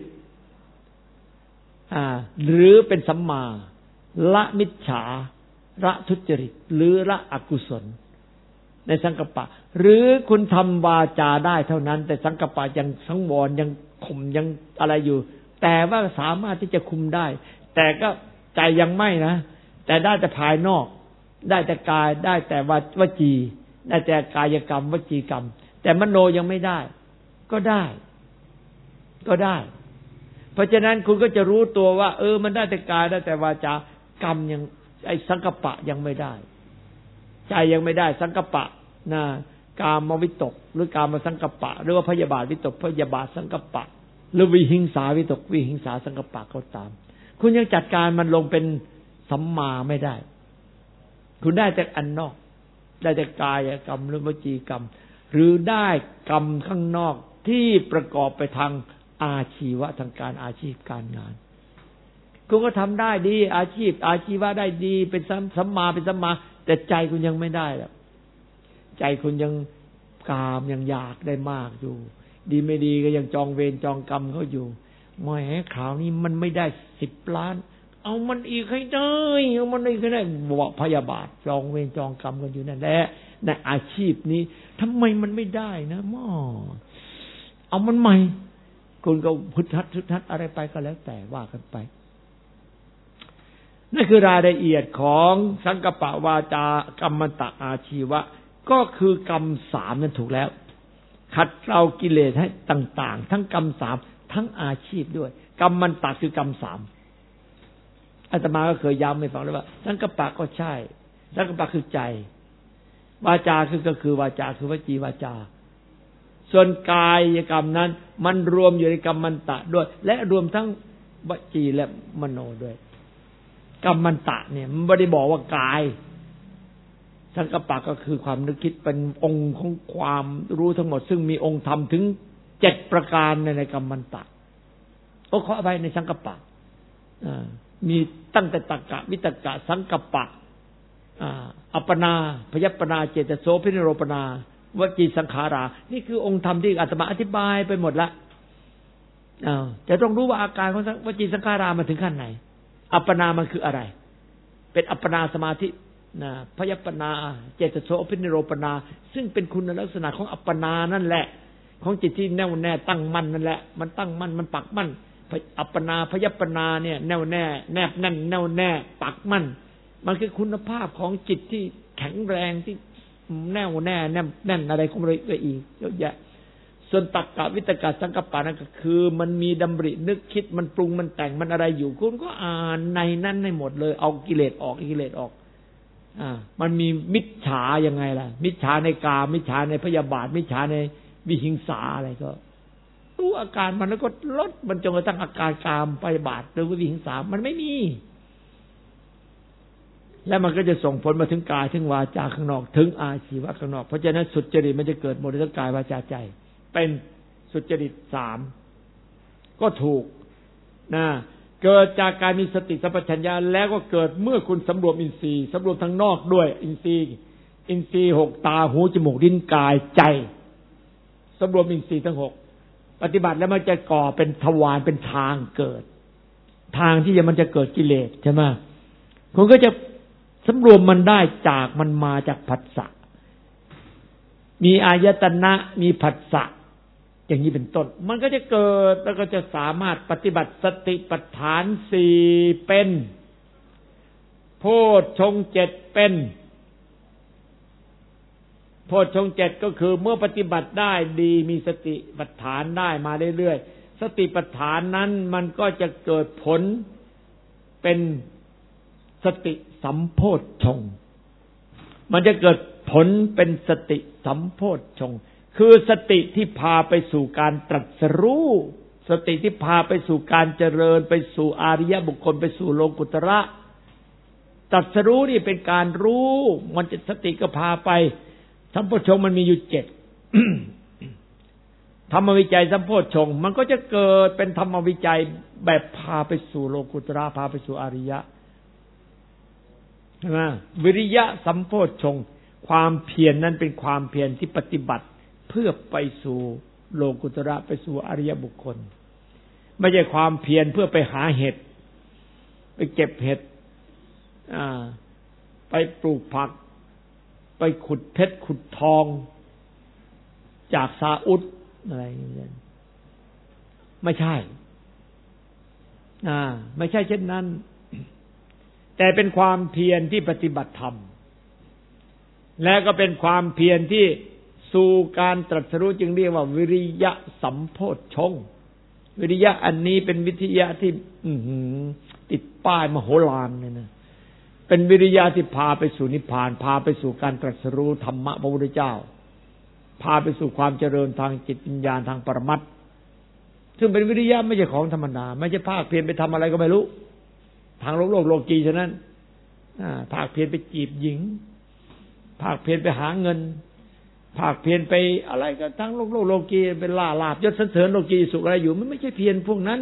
หรือเป็นสัมมาละมิจฉาละทุจริตหรือละอกุศลในสังกัปปะหรือคุณทำวาจาได้เท่านั้นแต่สังกัปปะยังสังวรยังข่มยังอะไรอยู่แต่ว่าสามารถที่จะคุมได้แต่ก็ใจยังไม่นะแต่ได้แต่ภายนอกได้แต่กายได้แต่วจีได้แต่กายกรรมวจีกรรมแต่มโนยังไม่ได้ก็ได้เพราะฉะนั้นคุณก็จะรู้ตัวว่ามันได้แต่กายได้แต่วาจากรรมยังไอ้สังกัปปะยังไม่ได้ใจยังไม่ได้สังกัปปะนะกามวิตกหรือกามสังกัปปะหรือว่าพยาบาทวิตกพยาบาทสังกัปปะหรือวิหิงสาวิตกวิหิงสาสังกัปปะก็ตามคุณยังจัดการมันลงเป็นสัมมาไม่ได้คุณได้แต่อันนอกได้แต่กายกรรมหรือวจีกรรมหรือได้กรรมข้างนอกที่ประกอบไปทางอาชีวะทางการอาชีพการงานคุณก็ทำได้ดีอาชีวะได้ดีเป็นสัมมาเป็นสัมมาแต่ใจคุณยังไม่ได้แล้วใจคุณยังกามยังอยากได้มากอยู่ดีไม่ดีก็ยังจองเวรจองกรรมเขาอยู่แหมคราวนี้มันไม่ได้10 ล้านเอามันอีกให้ได้เอามันอีกให้ได้บอกพยาบาทจองเวรจองกรรมกันอยู่นั่นแหละในอาชีพนี้ทำไมมันไม่ได้นะเอามันใหม่คุณก็พุทธัดอะไรไปก็แล้วแต่ว่ากันไปนั่นคือรายละเอียดของสังกัปปะวาจากัมมันตะอาชีวะก็คือกรรมสามนั่นถูกแล้วขัดเกลากิเลสให้ต่างๆทั้งกรรมสามทั้งอาชีพด้วยกรรมมันตะคือกรรมสามอาตมาก็เคยย้ำให้ฟังแล้วว่าสังกัปปะก็ใช่สังกัปปะคือใจวาจาก็คือวาจาคือวจีวาจาส่วนกายกรรมนั้นมันรวมอยู่ในกรรมมันตะด้วยและรวมทั้งวจีและมโนด้วยกรรมมันตะเนี่ยมันไม่ได้บอกว่ากายสังกัปปะก็คือความนึกคิดเป็นองค์ของความรู้ทั้งหมดซึ่งมีองค์ธรรมถึง7 ประการในกรรมมันตะขออภัยในสังกัปปะมีตั้งแต่ตักกะวิตกะสังกัปปะอัปปนาพยัปปนาเจตโสพินิโรปนาวจีสังขารานี่คือองค์ธรรมที่อาตมาอธิบายไปหมดละจะต้องรู้ว่าอาการของวจีสังขารามันถึงขั้นไหนอัปปนามันคืออะไรเป็นอัปปนาสมาธิพยัปปนาเจตโสพินิโรปนาซึ่งเป็นคุณลักษณะของอัปปนานั่นแหละของจิตที่แน่วแน่ตั้งมั่นนั่นแหละมันตั้งมั่นมันปักมั่นอัปปนาพยัปปนาเนี่ยแน่วแน่แนบแน่นแน่วแน่ปักมั่นมันคือคุณภาพของจิตที่แข็งแรงที่แน่วแน่แน่นอะไรของมันอีกเยอะแยะส่วนตักกะวิตกะสังกัปปะนั่นก็คือมันมีดำรินึกคิดมันปรุงมันแต่งมันอะไรอยู่คุณก็อ่านในนั้นให้หมดเลยเอากิเลสออกกิเลสออกมันมีมิจฉายังไงล่ะมิจฉาในกามมิจฉาในพยาบาทมิจฉาในวิหิงสาอะไรก็รู้อาการมันแล้วก็ลดมันจนกระทั่งอาการกามไปบาทหรือวิหิงสามันไม่มีแล้วมันก็จะส่งผลมาถึงกายถึงวาจาข้างนอกถึงอาชีวะข้างนอกเพราะฉะนั้นสุจริตมันจะเกิดหมดทั้งกายวาจาใจเป็นสุจริต3ก็ถูกนะเกิดจากการมีสติสัมปชัญญะแล้วก็เกิดเมื่อคุณสำรวมอินทรีย์สำรวมทางนอกด้วยอินทรีย์6ตาหูจมูกลิ้นกายใจสำรวมอินทรีย์ทั้ง6ปฏิบัติแล้วมันจะก่อเป็นทวารเป็นทางเกิดทางที่มันจะเกิดกิเลสใช่ไหมคุณก็จะสำรวมมันได้จากมันมาจากผัสสะมีอายตนะมีผัสสะอย่างนี้เป็นต้นมันก็จะเกิดแล้วก็จะสามารถปฏิบัติสติปัฏฐาน4เป็นโพชฌงค์7เป็นโพชฌงค์7ก็คือเมื่อปฏิบัติได้ดีมีสติปัฏฐานได้มาเรื่อยๆสติปัฏฐานนั้นมันก็จะเกิดผลเป็นสติสัมโพชฌงค์มันจะเกิดผลเป็นสติสัมโพชฌงค์คือสติที่พาไปสู่การตรัสรู้สติที่พาไปสู่การเจริญไปสู่อริยบุคคลไปสู่โลกุตระตรัสรู้นี่เป็นการรู้มันจะสติก็พาไปสัมโพชฌงค์มันมีอยู่7ธรรมวิจัยสัมโพชฌงค์มันก็จะเกิดเป็นธรรมวิจัยแบบพาไปสู่โลกุตระพาไปสู่อริยะใช่ไหมวิริยะสัมโพชฌงค์ความเพียรนั้นเป็นความเพียรที่ปฏิบัติเพื่อไปสู่โลกุตระไปสู่อริยบุคคลไม่ใช่ความเพียรเพื่อไปหาเห็ดไปเก็บเห็ดไปปลูกผักไปขุดเพชรขุดทองจากซาอุดอะไรอย่างเงี้ยไม่ใช่ไม่ใช่เช่นนั้นแต่เป็นความเพียรที่ปฏิบัติธรรมและก็เป็นความเพียรที่สู่การตรัสรู้จึงเรียกว่าวิริยะสัมโพชฌงค์วิริยะอันนี้เป็นวิทยะที่ติดป้ายมโหฬารเลยนะเป็นวิริยะที่พาไปสู่นิพพานพาไปสู่การตรัสรู้ธรรมะพระพุทธเจ้าพาไปสู่ความเจริญทางจิตวิญญาณทางปรมัตถ์ซึ่งเป็นวิริยะไม่ใช่ของธรรมดาไม่ใช่ภาคเพียรไปทำอะไรก็ไม่รู้ทางโลกีฉะนั้นภาคเพียรไปจีบหญิงภาคเพียรไปหาเงินภาคเพียรไปอะไรก็ทั้งโลกีเป็นล่าลาภยศสรรเสริญโลกีสุขอะไรอยู่มันไม่ใช่เพียรพวกนั้น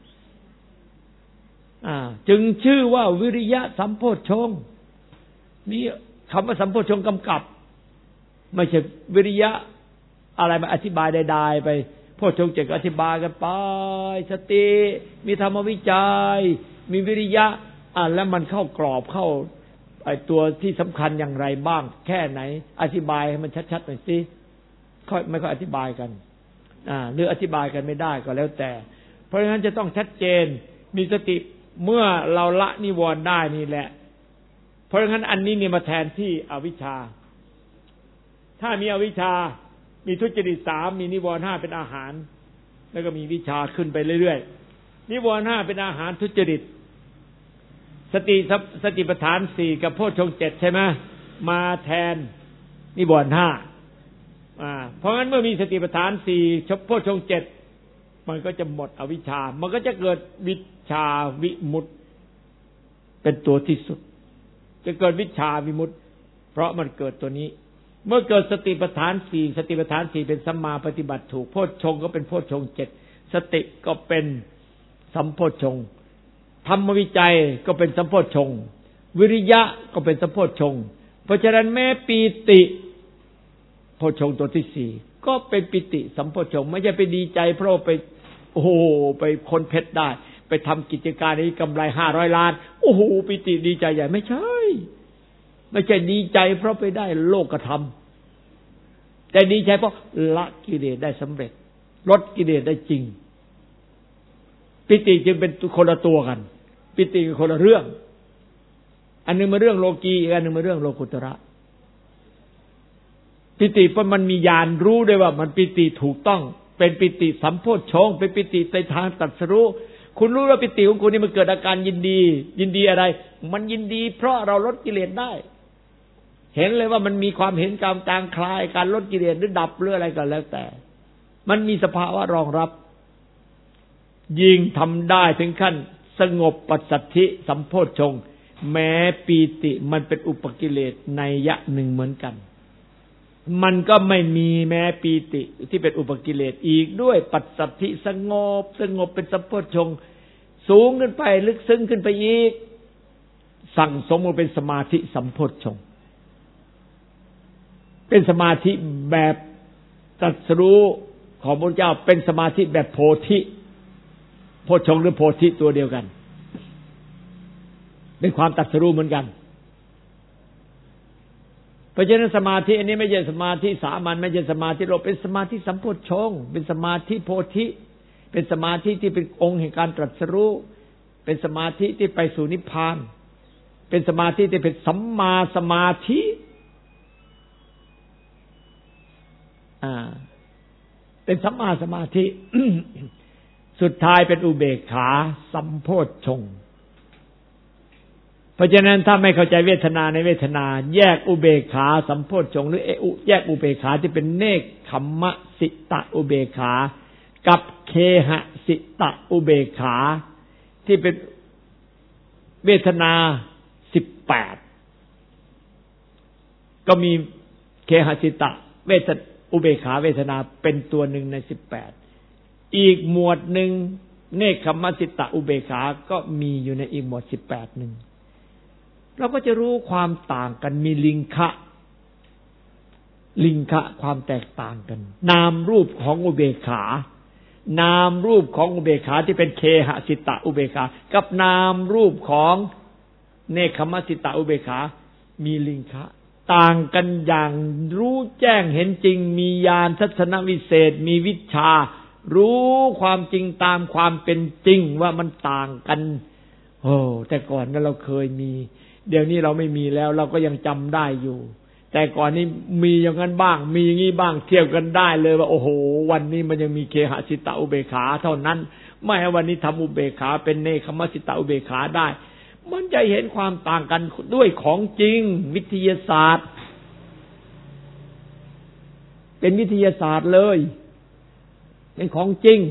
จึงชื่อว่าวิริยะสัมโพชฌงค์นี่คำว่าสัมโพชฌงค์กำกับไม่ใช่วิริยะอะไรมาอธิบายใดๆไปโพชฌงค์7อธิบายกันไปสติมีธรรมวิจัยมีวิริยะแล้วมันเข้ากรอบเข้าไอ้ตัวที่สำคัญอย่างไรบ้างแค่ไหนอธิบายให้มันชัดๆหน่อยสิไม่ค่อยอธิบายกันหรืออธิบายกันไม่ได้ก็แล้วแต่เพราะฉะนั้นจะต้องชัดเจนมีสติเมื่อเราละนิวรณ์ได้นี่แหละเพราะฉะนั้นอันนี้เนี่ยมาแทนที่อวิชชาถ้ามีอวิชชามีทุจริต3มีนิวรณ์5เป็นอาหารแล้วก็มีวิชชาขึ้นไปเรื่อยๆนิวรณ์5เป็นอาหารทุจริตสติปัฏฐาน4กับโพชฌงค์7ใช่ไหมมาแทนนิวรณ์5เพราะงั้นเมื่อมีสติปัฏฐาน4โพชฌงค์7มันก็จะหมดอวิชชามันก็จะเกิดวิชชาวิมุตติเป็นตัวที่สุดจะเกิดวิชชาวิมุตติเพราะมันเกิดตัวนี้เมื่อเกิดสติปัฏฐาน4สติปัฏฐาน4เป็นสัมมาปฏิบัติถูกโพชฌงค์ก็เป็นโพชฌงค์7สติก็เป็นสัมโพชฌงค์ธรรมวิจัยก็เป็นสัมโพชฌงค์วิริยะก็เป็นสัมโพชฌงค์เพราะฉะนั้นแม้ปีติโพชฌงค์ตัวที่4ก็เป็นปิติสัมโพชฌงค์ไม่ใช่ไปดีใจเพราะไปโอ้โหไปค้นเพชรได้ไปทำกิจการนี้กำไร500 ล้านโอ้โหปิติดีใจใหญ่ไม่ใช่ดีใจเพราะไปได้โลกธรรมแต่ดีใจเพราะละกิเลสได้สำเร็จลดกิเลสได้จริงปิติจึงเป็นคนละตัวกันปิติเป็นคนละเรื่องอันนึงมาเรื่องโลกีอีกอันนึงมาเรื่องโลกุตระปิติเพราะมันมีญาณรู้ด้วยว่ามันปิติถูกต้องเป็นปิติสัมโพชฌงค์เป็นปิติในทางตรัสรู้คุณรู้ว่าปิติของคุณนี่มันเกิดอาการยินดีอะไรมันยินดีเพราะเราลดกิเลสได้เห็นเลยว่ามันมีความเห็นการจางคลายการลดกิเลสหรือดับหรืออะไรก็แล้วแต่มันมีสภาวะรองรับยิ่งทำได้ถึงขั้นสงบปัสสัทธิสัมโพชฌงค์แม้ปีติมันเป็นอุปกิเลสนัยยะหนึ่งเหมือนกันมันก็ไม่มีแม้ปีติที่เป็นอุปกิเลสอีกด้วยปัสสัทธิสงบเป็นสัมโพชฌงค์สูงขึ้นไปลึกซึ้งขึ้นไปอีกสั่งสมมาเป็นสมาธิสัมโพชฌงค์เป็นสมาธิแบบตรัสรู้ของพระเจ้าเป็นสมาธิแบบโพธิโพชฌงค์หรือโพธิตัวเดียวกันเป็นความตรัสรู้เหมือนกันเพราะฉะนั้นสมาธิอันนี้ไม่ใช่สมาธิสามัญไม่ใช่สมาธิโลกเป็นสมาธิสัมโพชฌงค์เป็นสมาธิโพธิเป็นสมาธิที่เป็นองค์แห่งการตรัสรู้เป็นสมาธิที่ไปสู่นิพพานเป็นสมาธิที่เป็นสัมมาสมาธิเป็นสัมมาสมาธิ สุดท้ายเป็นอุเบกขาสัมโพชฌงค์เพราะฉะนั้นถ้าไม่เข้าใจเวทนาในเวทนาแยกอุเบกขาสัมโพชฌงค์หรือแยกอุเบกขาที่เป็นเนกขัมมะสิตะอุเบกขากับเคหะสิตะอุเบกขาที่เป็นเวทนา18ก็มีเคหสิตะอุเบกขาเวทนาเป็นตัวหนึ่งใน18อีกหมวดหนึ่งเนกขัมมะสิตะอุเบกขาก็มีอยู่ในอีกหมวด18นึงเราก็จะรู้ความต่างกันมีลิงคะความแตกต่างกันนามรูปของอุเบกขานามรูปของอุเบกขาที่เป็นเคหสิตะอุเบกขากับนามรูปของเนกขัมมะสิตะอุเบกขามีลิงคะต่างกันอย่างรู้แจ้งเห็นจริงมีญาณทัศนวิเศษมีวิชชารู้ความจริงตามความเป็นจริงว่ามันต่างกันโอ้แต่ก่อนนั้นเราเคยมีเดี๋ยวนี้เราไม่มีแล้วเราก็ยังจำได้อยู่แต่ก่อนนี้มีอย่างนั้นบ้างมีอย่างนี้บ้างเทียบกันได้เลยว่าโอ้โหวันนี้มันยังมีเคหสิตะอุเบกขาเท่านั้นไม่ให้วันนี้ทำอุเบกขาเป็นเนกขัมมะสิตะอุเบกขาได้มันจะเห็นความต่างกันด้วยของจริงวิทยาศาสตร์เป็นวิทยาศาสตร์เลยเป็นของจริง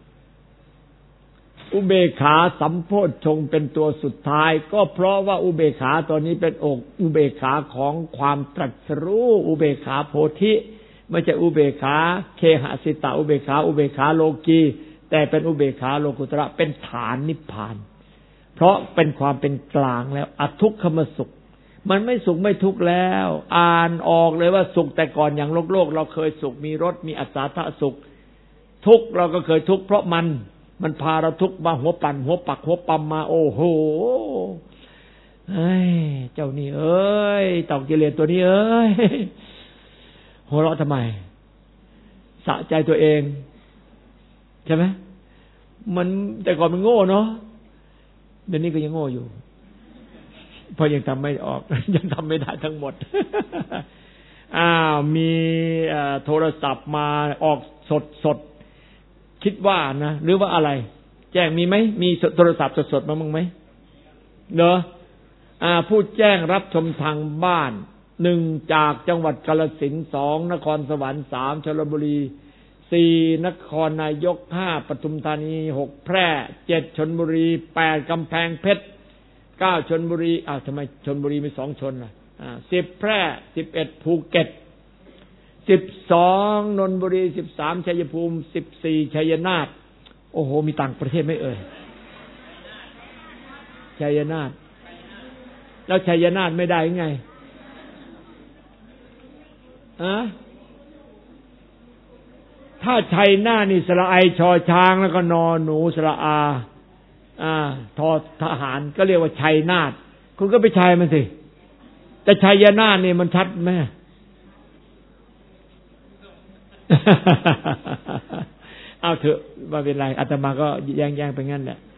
อุเบกขาสัมโพชฌงค์เป็นตัวสุดท้ายก็เพราะว่าอุเบกขาตัวนี้เป็นอุเบกขาของความตรัสรู้อุเบกขาโพธิไม่ใช่อุเบกขาเคหสิตะอุเบกขาโลกีแต่เป็นอุเบกขาโลกุตระเป็นฐานนิพพานเพราะเป็นความเป็นกลางแล้วอทุกขมสุขมันไม่สุขไม่ทุกข์แล้วอ่านออกเลยว่าสุขแต่ก่อนอย่างโลกเราเคยสุขมีรสมีอัศทะสุขทุกข์เราก็เคยทุกข์เพราะมันพาเราทุกข์มาหัวปั่นหัวปักหัวปั๊มมาโอ้โหเฮ้ยเจ้านี่เอ้ยตอกกิเลสตัวนี้เอ้ยหัวเราะทำไมสะใจตัวเองใช่ไหมมันแต่ก่อนมันโง่เนาะเดี๋ยวนี้ก็ยังโง่อยู่เพราะยังทำไม่ออกยังทำไม่ได้ทั้งหมดมีโทรศัพท์มาออกสดคิดว่านะหรือว่าอะไรแจ้งมีไหมมีโทรศัพท์สดมาบ้างไหมเนอะผู้แจ้งรับชมทางบ้าน1จากจังหวัดกาฬสินธุ์2นครสวรรค์3ชลบุรี4นครนายก5ปทุมธานี6แพร่7ชลบุรี8กำแพงเพชร9ชลบุรีทำไมชลบุรีมี2ชนล่ะ10แพร่11ภูเก็ต12นนทบุรี13ชัยภูมิ14ชัยนาทโอ้โหมีต่างประเทศไหมเอ่ยชัยนาทแล้วชัยนาทไม่ได้ไงถ้าชัยนาทนี่สระไอชอช้างแล้วก็นอหนูสระอาทอทหารก็เรียกว่าชัยนาทคุณก็ไปชัยมันสิแต่ชัยนาทนี่มันชัดไหมเอาเถอะว่าเป็นไรอาตมาก็แย่งไปงั้นแหละ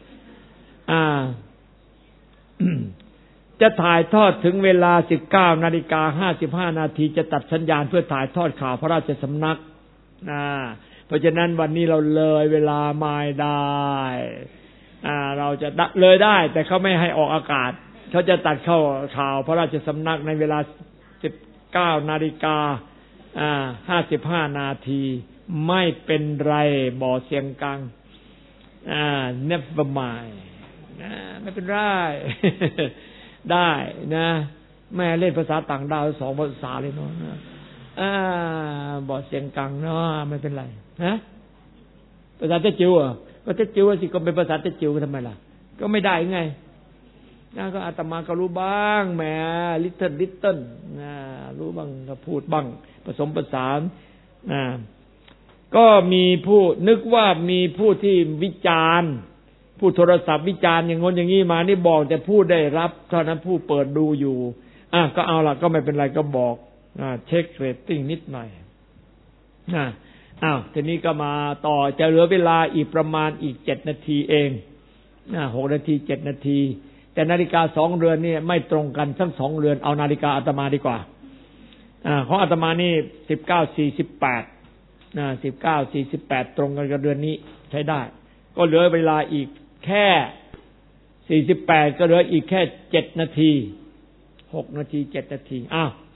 จะถ่ายทอดถึงเวลา 19:55 นาทีจะตัดสัญญาณเพื่อถ่ายทอดข่าวพระราชสำนักเพราะฉะนั้นวันนี้เราเลยเวลาไม่ได้เราจะเลยได้แต่เขาไม่ให้ออกอากาศเขาจะตัดเข้าข่าวพระราชสำนักในเวลา 19:55 นาทีไม่เป็นไรบ่อเสียงกลาง never mind ไม่เป็นไร ได้นะแม่เล่นภาษาต่างดาว2 ภาษาเลยเนาะบอดเสียงกังเนาะไม่เป็นไรนะภาษาเจ๊จิ๋วก็เจ๊จิ๋วสิก็เป็นภาษาเจ๊จิ๋วทำไมล่ะก็ไม่ได้ไงก็อาตมาก็รู้บ้างแหมลิตเติ้ลรู้บ้างก็พูดบ้างผสมผสานก็มีผู้นึกว่ามีผู้ที่วิจารณ์ผู้โทรศัพท์วิจารณ์อย่างงนอย่างนี้มานี่บอกแต่ผู้ได้รับเท่านั้นผู้เปิดดูอยู่ก็เอาล่ะก็ไม่เป็นไรก็บอกเช็คเรตติ้งนิดหน่อยทีนี้ก็มาต่อจะเหลือเวลาอีกประมาณอีก7 นาทีเอง6 นาที7 นาทีแต่นาฬิกา2 เรือนนี่ไม่ตรงกันทั้ง2 เรือนเอานาฬิกาอาตมาดีกว่าของอาตมานี่19:48 ตรงกันกับเดือนนี้ใช้ได้ก็เหลือเวลาอีกแค่48ก็เหลืออีกแค่7 นาที6 นาที7 นาที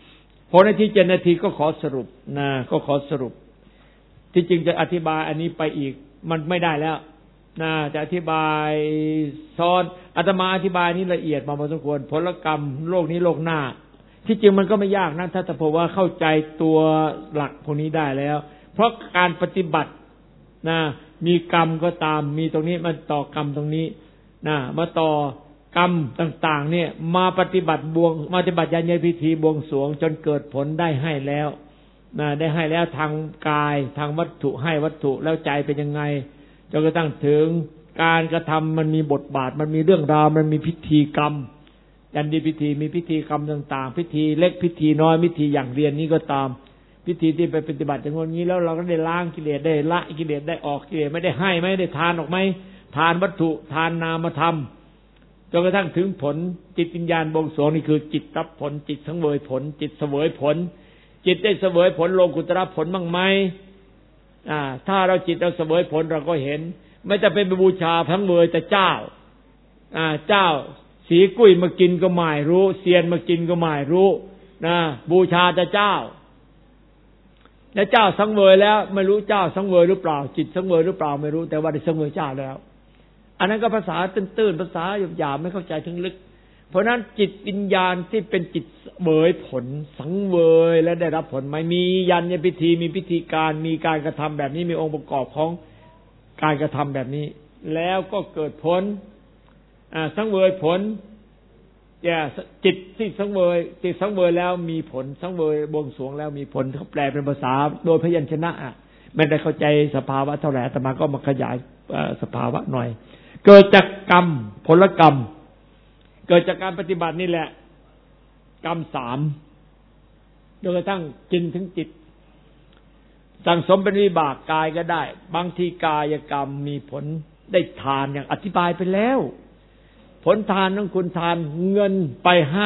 6 นาที7 นาทีก็ขอสรุปก็ขอสรุปที่จริงจะอธิบายอันนี้ไปอีกมันไม่ได้แล้วจะอธิบายซ้อนอาตมาอธิบายนี้ละเอียดมาพอสมควรผลกรรมโลกนี้โลกหน้าที่จริงมันก็ไม่ยากนะถ้าพอว่าเข้าใจตัวหลักพวกนี้ได้แล้วเพราะการปฏิบัติมีกรรมก็ตามมีตรงนี้มันต่อกรรมตรงนี้มาต่อกรรมต่างๆเนี่ยมาปฏิบัติญาณพิธีบวงสรวงจนเกิดผลได้ให้แล้วได้ให้แล้วทางกายทางวัตถุให้วัตถุแล้วใจเป็นยังไงจนกระทั่งถึงการกระทำมันมีบทบาทมันมีเรื่องราวมันมีพิธีกรรมยันดีพิธีมีพิธีกรรมต่างๆพิธีเล็กพิธีน้อยพิธีอย่างเรียนนี้ก็ตามพิธีที่ไปปฏิบัติอย่างนี้แล้วเราก็ได้ล้างกิเลสได้ละกิเลสได้ออกกิเลสไม่ได้ให้ไม่ได้ทานออกไหมทานวัตถุทานนามธรรมจนกระทั่งถึงผลจิตวิญญาณบวงสรวงนี่คือจิตรับผลจิตสังเวยผลจิตเสวยผลจิตได้เสวยผลโลกุตระผลบ้างไหมถ้าเราจิตเราเสวยผลเราก็เห็นไม่จะเป็นบูชาทั้งเวยแต่เจ้าเจ้าสีกุ้ยมากินก็ไม่รู้เซียนมากินก็ไม่รู้บูชาแต่เจ้าแล้วเจ้าสังเวยแล้วไม่รู้เจ้าสังเวยหรือเปล่าจิตสังเวยหรือเปล่าไม่รู้แต่ว่าได้สังเวยเจ้าแล้วอันนั้นก็ภาษาตื้นๆภาษาหยาบๆไม่เข้าใจถึงลึกเพราะนั้นจิตวิญญาณที่เป็นจิตเสวยผลสังเวยและได้รับผลไหมมียัญญพิธีมีพิธีการมีการกระทำแบบนี้มีองค์ประกอบของการกระทำแบบนี้แล้วก็เกิดผลสังเวยผลจิตที่สังเวยจิตสังเวยแล้วมีผลสังเวยบวงสรวงแล้วมีผลเขาแปลเป็นภาษาโดยพยัญชนะไม่ได้เข้าใจสภาวะเท่าไหร่อาตมาก็มาขยายสภาวะหน่อยเกิดจากกรรมผลกรรมเกิดจากการปฏิบัตินี่แหละกรรม3จนกระทั่งกินถึงจิตสั่งสมเป็นวิบากกายก็ได้บางทีกายกรรมมีผลได้ทานอย่างอธิบายไปแล้วผลทานของคุณทานเงินไป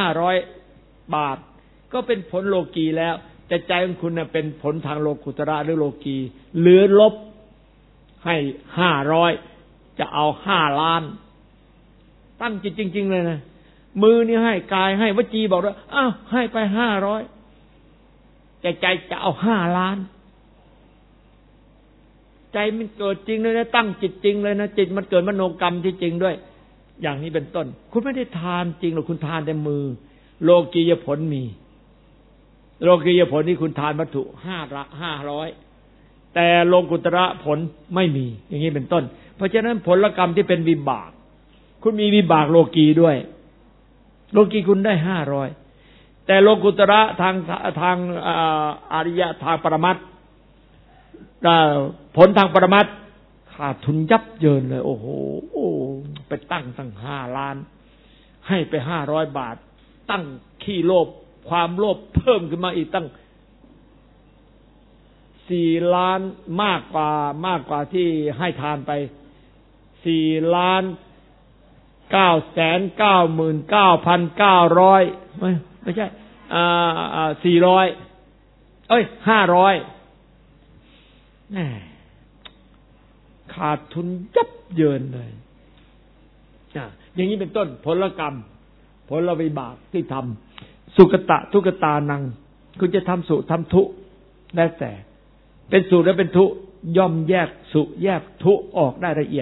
500 บาทก็เป็นผลโลกีแล้วแต่ใจของคุณเป็นผลทางโลกุตระหรือโลกีเหลือลบให้500จะเอา5 ล้านตั้งจิตจริงๆเลยนะมือนี่ให้กายให้วจีบอกว่าให้ไป500แต่ใจจะเอา5 ล้านใจมันเกิดจริงเลยนะตั้งจิตจริงเลยนะจิตมันเกิดมโนกรรมที่จริงด้วยอย่างนี้เป็นต้นคุณไม่ได้ทานจริงหรอกคุณทานแต่มือโลกียผลมีโลกียผลนี่คุณทานวัตถุ500แต่โลกุตระผลไม่มีอย่างนี้เป็นต้นเพราะฉะนั้นผลกรรมที่เป็นวิบากคุณมีวิบากโลกีด้วยโลกีคุณได้500แต่โลกุตระทางอริยะทางปรมัตถ์ผลทางปรมัตถ์ขาดทุนยับเยินเลยโอ้โหไปตั้ง5 ล้านให้ไป500 บาทตั้งขี้โลภความโลภเพิ่มขึ้นมาอีกตั้ง4 ล้านมากกว่าที่ให้ทานไป4,999,900ไม่ใช่500ขาดทุนยับเยินเลยอย่างนี้เป็นต้นผลกรรมผลวิบากที่ทำสุขตะทุกตานังคุณจะทำสุทำทุแล้วแต่เป็นสุและเป็นทุย่อมแยกสุแยกทุออกได้ละเอียด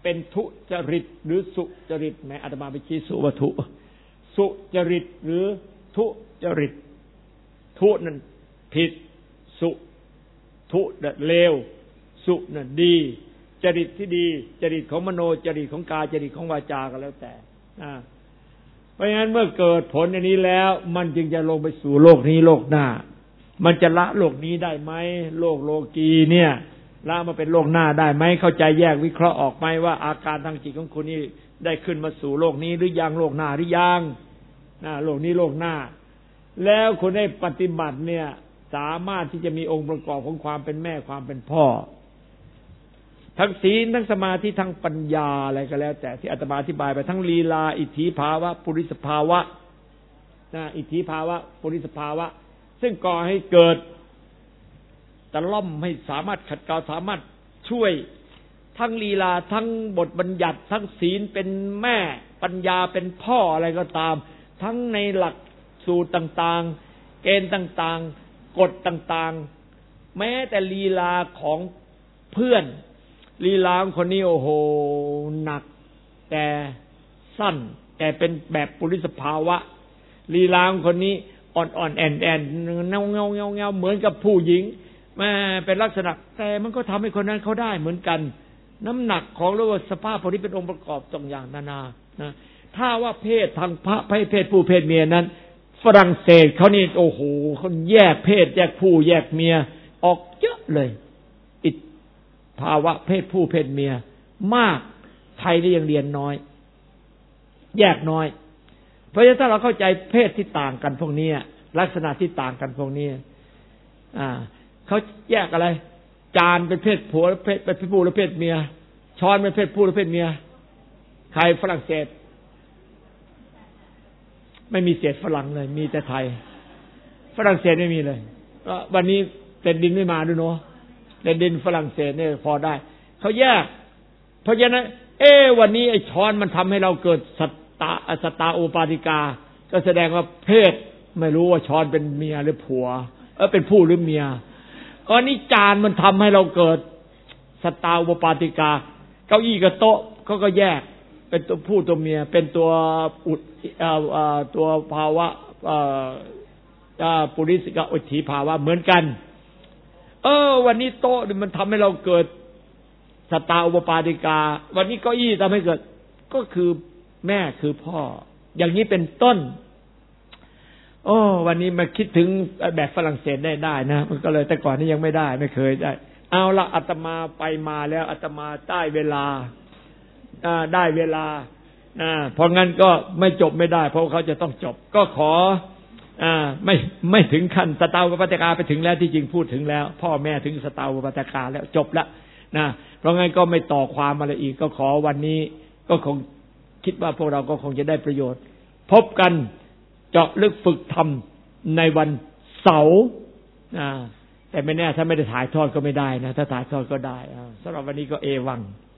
เป็นทุจริตหรือสุจริตแม้อาตมาไปชี้สุวัตถุสุจริตหรือทุจริตทุนั่นผิดสุทุนั่นเลวสุนั่นดีจริตที่ดีจริตของมโนจริตของกายจริตของวาจาก็แล้วแต่เพราะฉะนั้นเมื่อเกิดผลอันนี้แล้วมันจึงจะลงไปสู่โลกนี้โลกหน้ามันจะละโลกนี้ได้ไหมโลกโลกีเนี่ยละมาเป็นโลกหน้าได้ไหมเข้าใจแยกวิเคราะห์ออกไหมว่าอาการทางจิตของคุณนี่ได้ขึ้นมาสู่โลกนี้หรือยังโลกหน้าหรือยังโลกนี้โลกหน้าแล้วคุณได้ปฏิบัติเนี่ยสามารถที่จะมีองค์ประกอบของความเป็นแม่ความเป็นพ่อทั้งศีลทั้งสมาธิทั้งปัญญาอะไรก็แล้วแต่ที่อาตมาอธิบายไปทั้งลีลาอิทธิภาวะปุริสภาวะอิทธิภาวะปุริสภาวะซึ่งก่อให้เกิดตะล่อมให้สามารถขัดเกลาสามารถช่วยทั้งลีลาทั้งบทบัญญัติทั้งศีลเป็นแม่ปัญญาเป็นพ่ออะไรก็ตามทั้งในหลักสูตรต่างๆเกณฑ์ต่างๆกฎต่างๆแม้แต่ลีลาของเพื่อนลีลาของคนนี้โอ้โหหนักแต่สั้นแต่เป็นแบบปุริสภาวะลีลาของคนนี้อ่อนๆแอนๆเงาเหมือนกับผู้หญิงแม่เป็นลักษณะแต่มันก็ทำให้คนนั้นเขาได้เหมือนกันน้ำหนักของเรียกว่าสภาพพวกนี้เป็นองค์ประกอบตรงอย่างนานานะถ้าว่าเพศทางพระเพศผู้เพศเมียนั้นฝรั่งเศสเขานี่โอ้โหเขาแยกเพศแยกผู้แยกเมียออกเยอะเลยอิทธิภาวะเพศผู้เพศเมียมากไทยนี่ยังเรียนน้อยแยกน้อยเพราะฉะนั้นถ้าเราเข้าใจเพศที่ต่างกันพวกนี้ลักษณะที่ต่างกันพวกนี้เขาแยกอะไรจานเป็นเพศผัวเพศผู้หรือเพศเมียช้อนเป็นเพศผู้หรือเพศเมียใครฝรั่งเศสไม่มีเศษฝรั่งเลยมีแต่ไทยฝรั่งเศสไม่มีเลยวันนี้เต็นดินไม่มาด้วยเนาะเต็นดินฝรั่งเศสเนี่ยพอได้เขาแยกเพราะฉะนั้นวันนี้ไอ้ช้อนมันทำให้เราเกิดสัตตาโอปาติกาก็แสดงว่าเพศไม่รู้ว่าช้อนเป็นเมียหรือผัวเป็นผู้หรือเมียนี่จานมันทำให้เราเกิดสัตตาโอปาติกาเก้าอี้กับโต๊ะเขาก็แยกเป็นตัวผู้ตัวเมียเป็นตัวตัวภาวะปุริสกะอุทธิภาวะเหมือนกันวันนี้โต๊ะมันทำให้เราเกิดสัตตาอุปปาติกาวันนี้เก้าอี้ทำให้เกิดก็คือแม่คือพ่ออย่างนี้เป็นต้นวันนี้มาคิดถึงแบบฝรั่งเศสได้นะมันก็เลยแต่ก่อนนี้ยังไม่ได้ไม่เคยได้เอาละอาตมาไปมาแล้วอาตมาได้เวลาเพราะงั้นก็ไม่จบไม่ได้เพราะเขาจะต้องจบก็ขอไม่ถึงขั้นสตาวปฏิกาไปถึงแล้วที่จริงพูดถึงแล้วพ่อแม่ถึงสตาวปฏิกาแล้วจบแล้วนะเพราะงั้นก็ไม่ต่อความอะไรอีกก็ขอวันนี้ก็คงคิดว่าพวกเราก็คงจะได้ประโยชน์พบกันเจาะลึกฝึกธรรมในวันเสาร์แต่ไม่แน่ถ้าไม่ได้ถ่ายทอดก็ไม่ได้นะถ้าถ่ายทอดก็ได้สำหรับวันนี้ก็เอวัง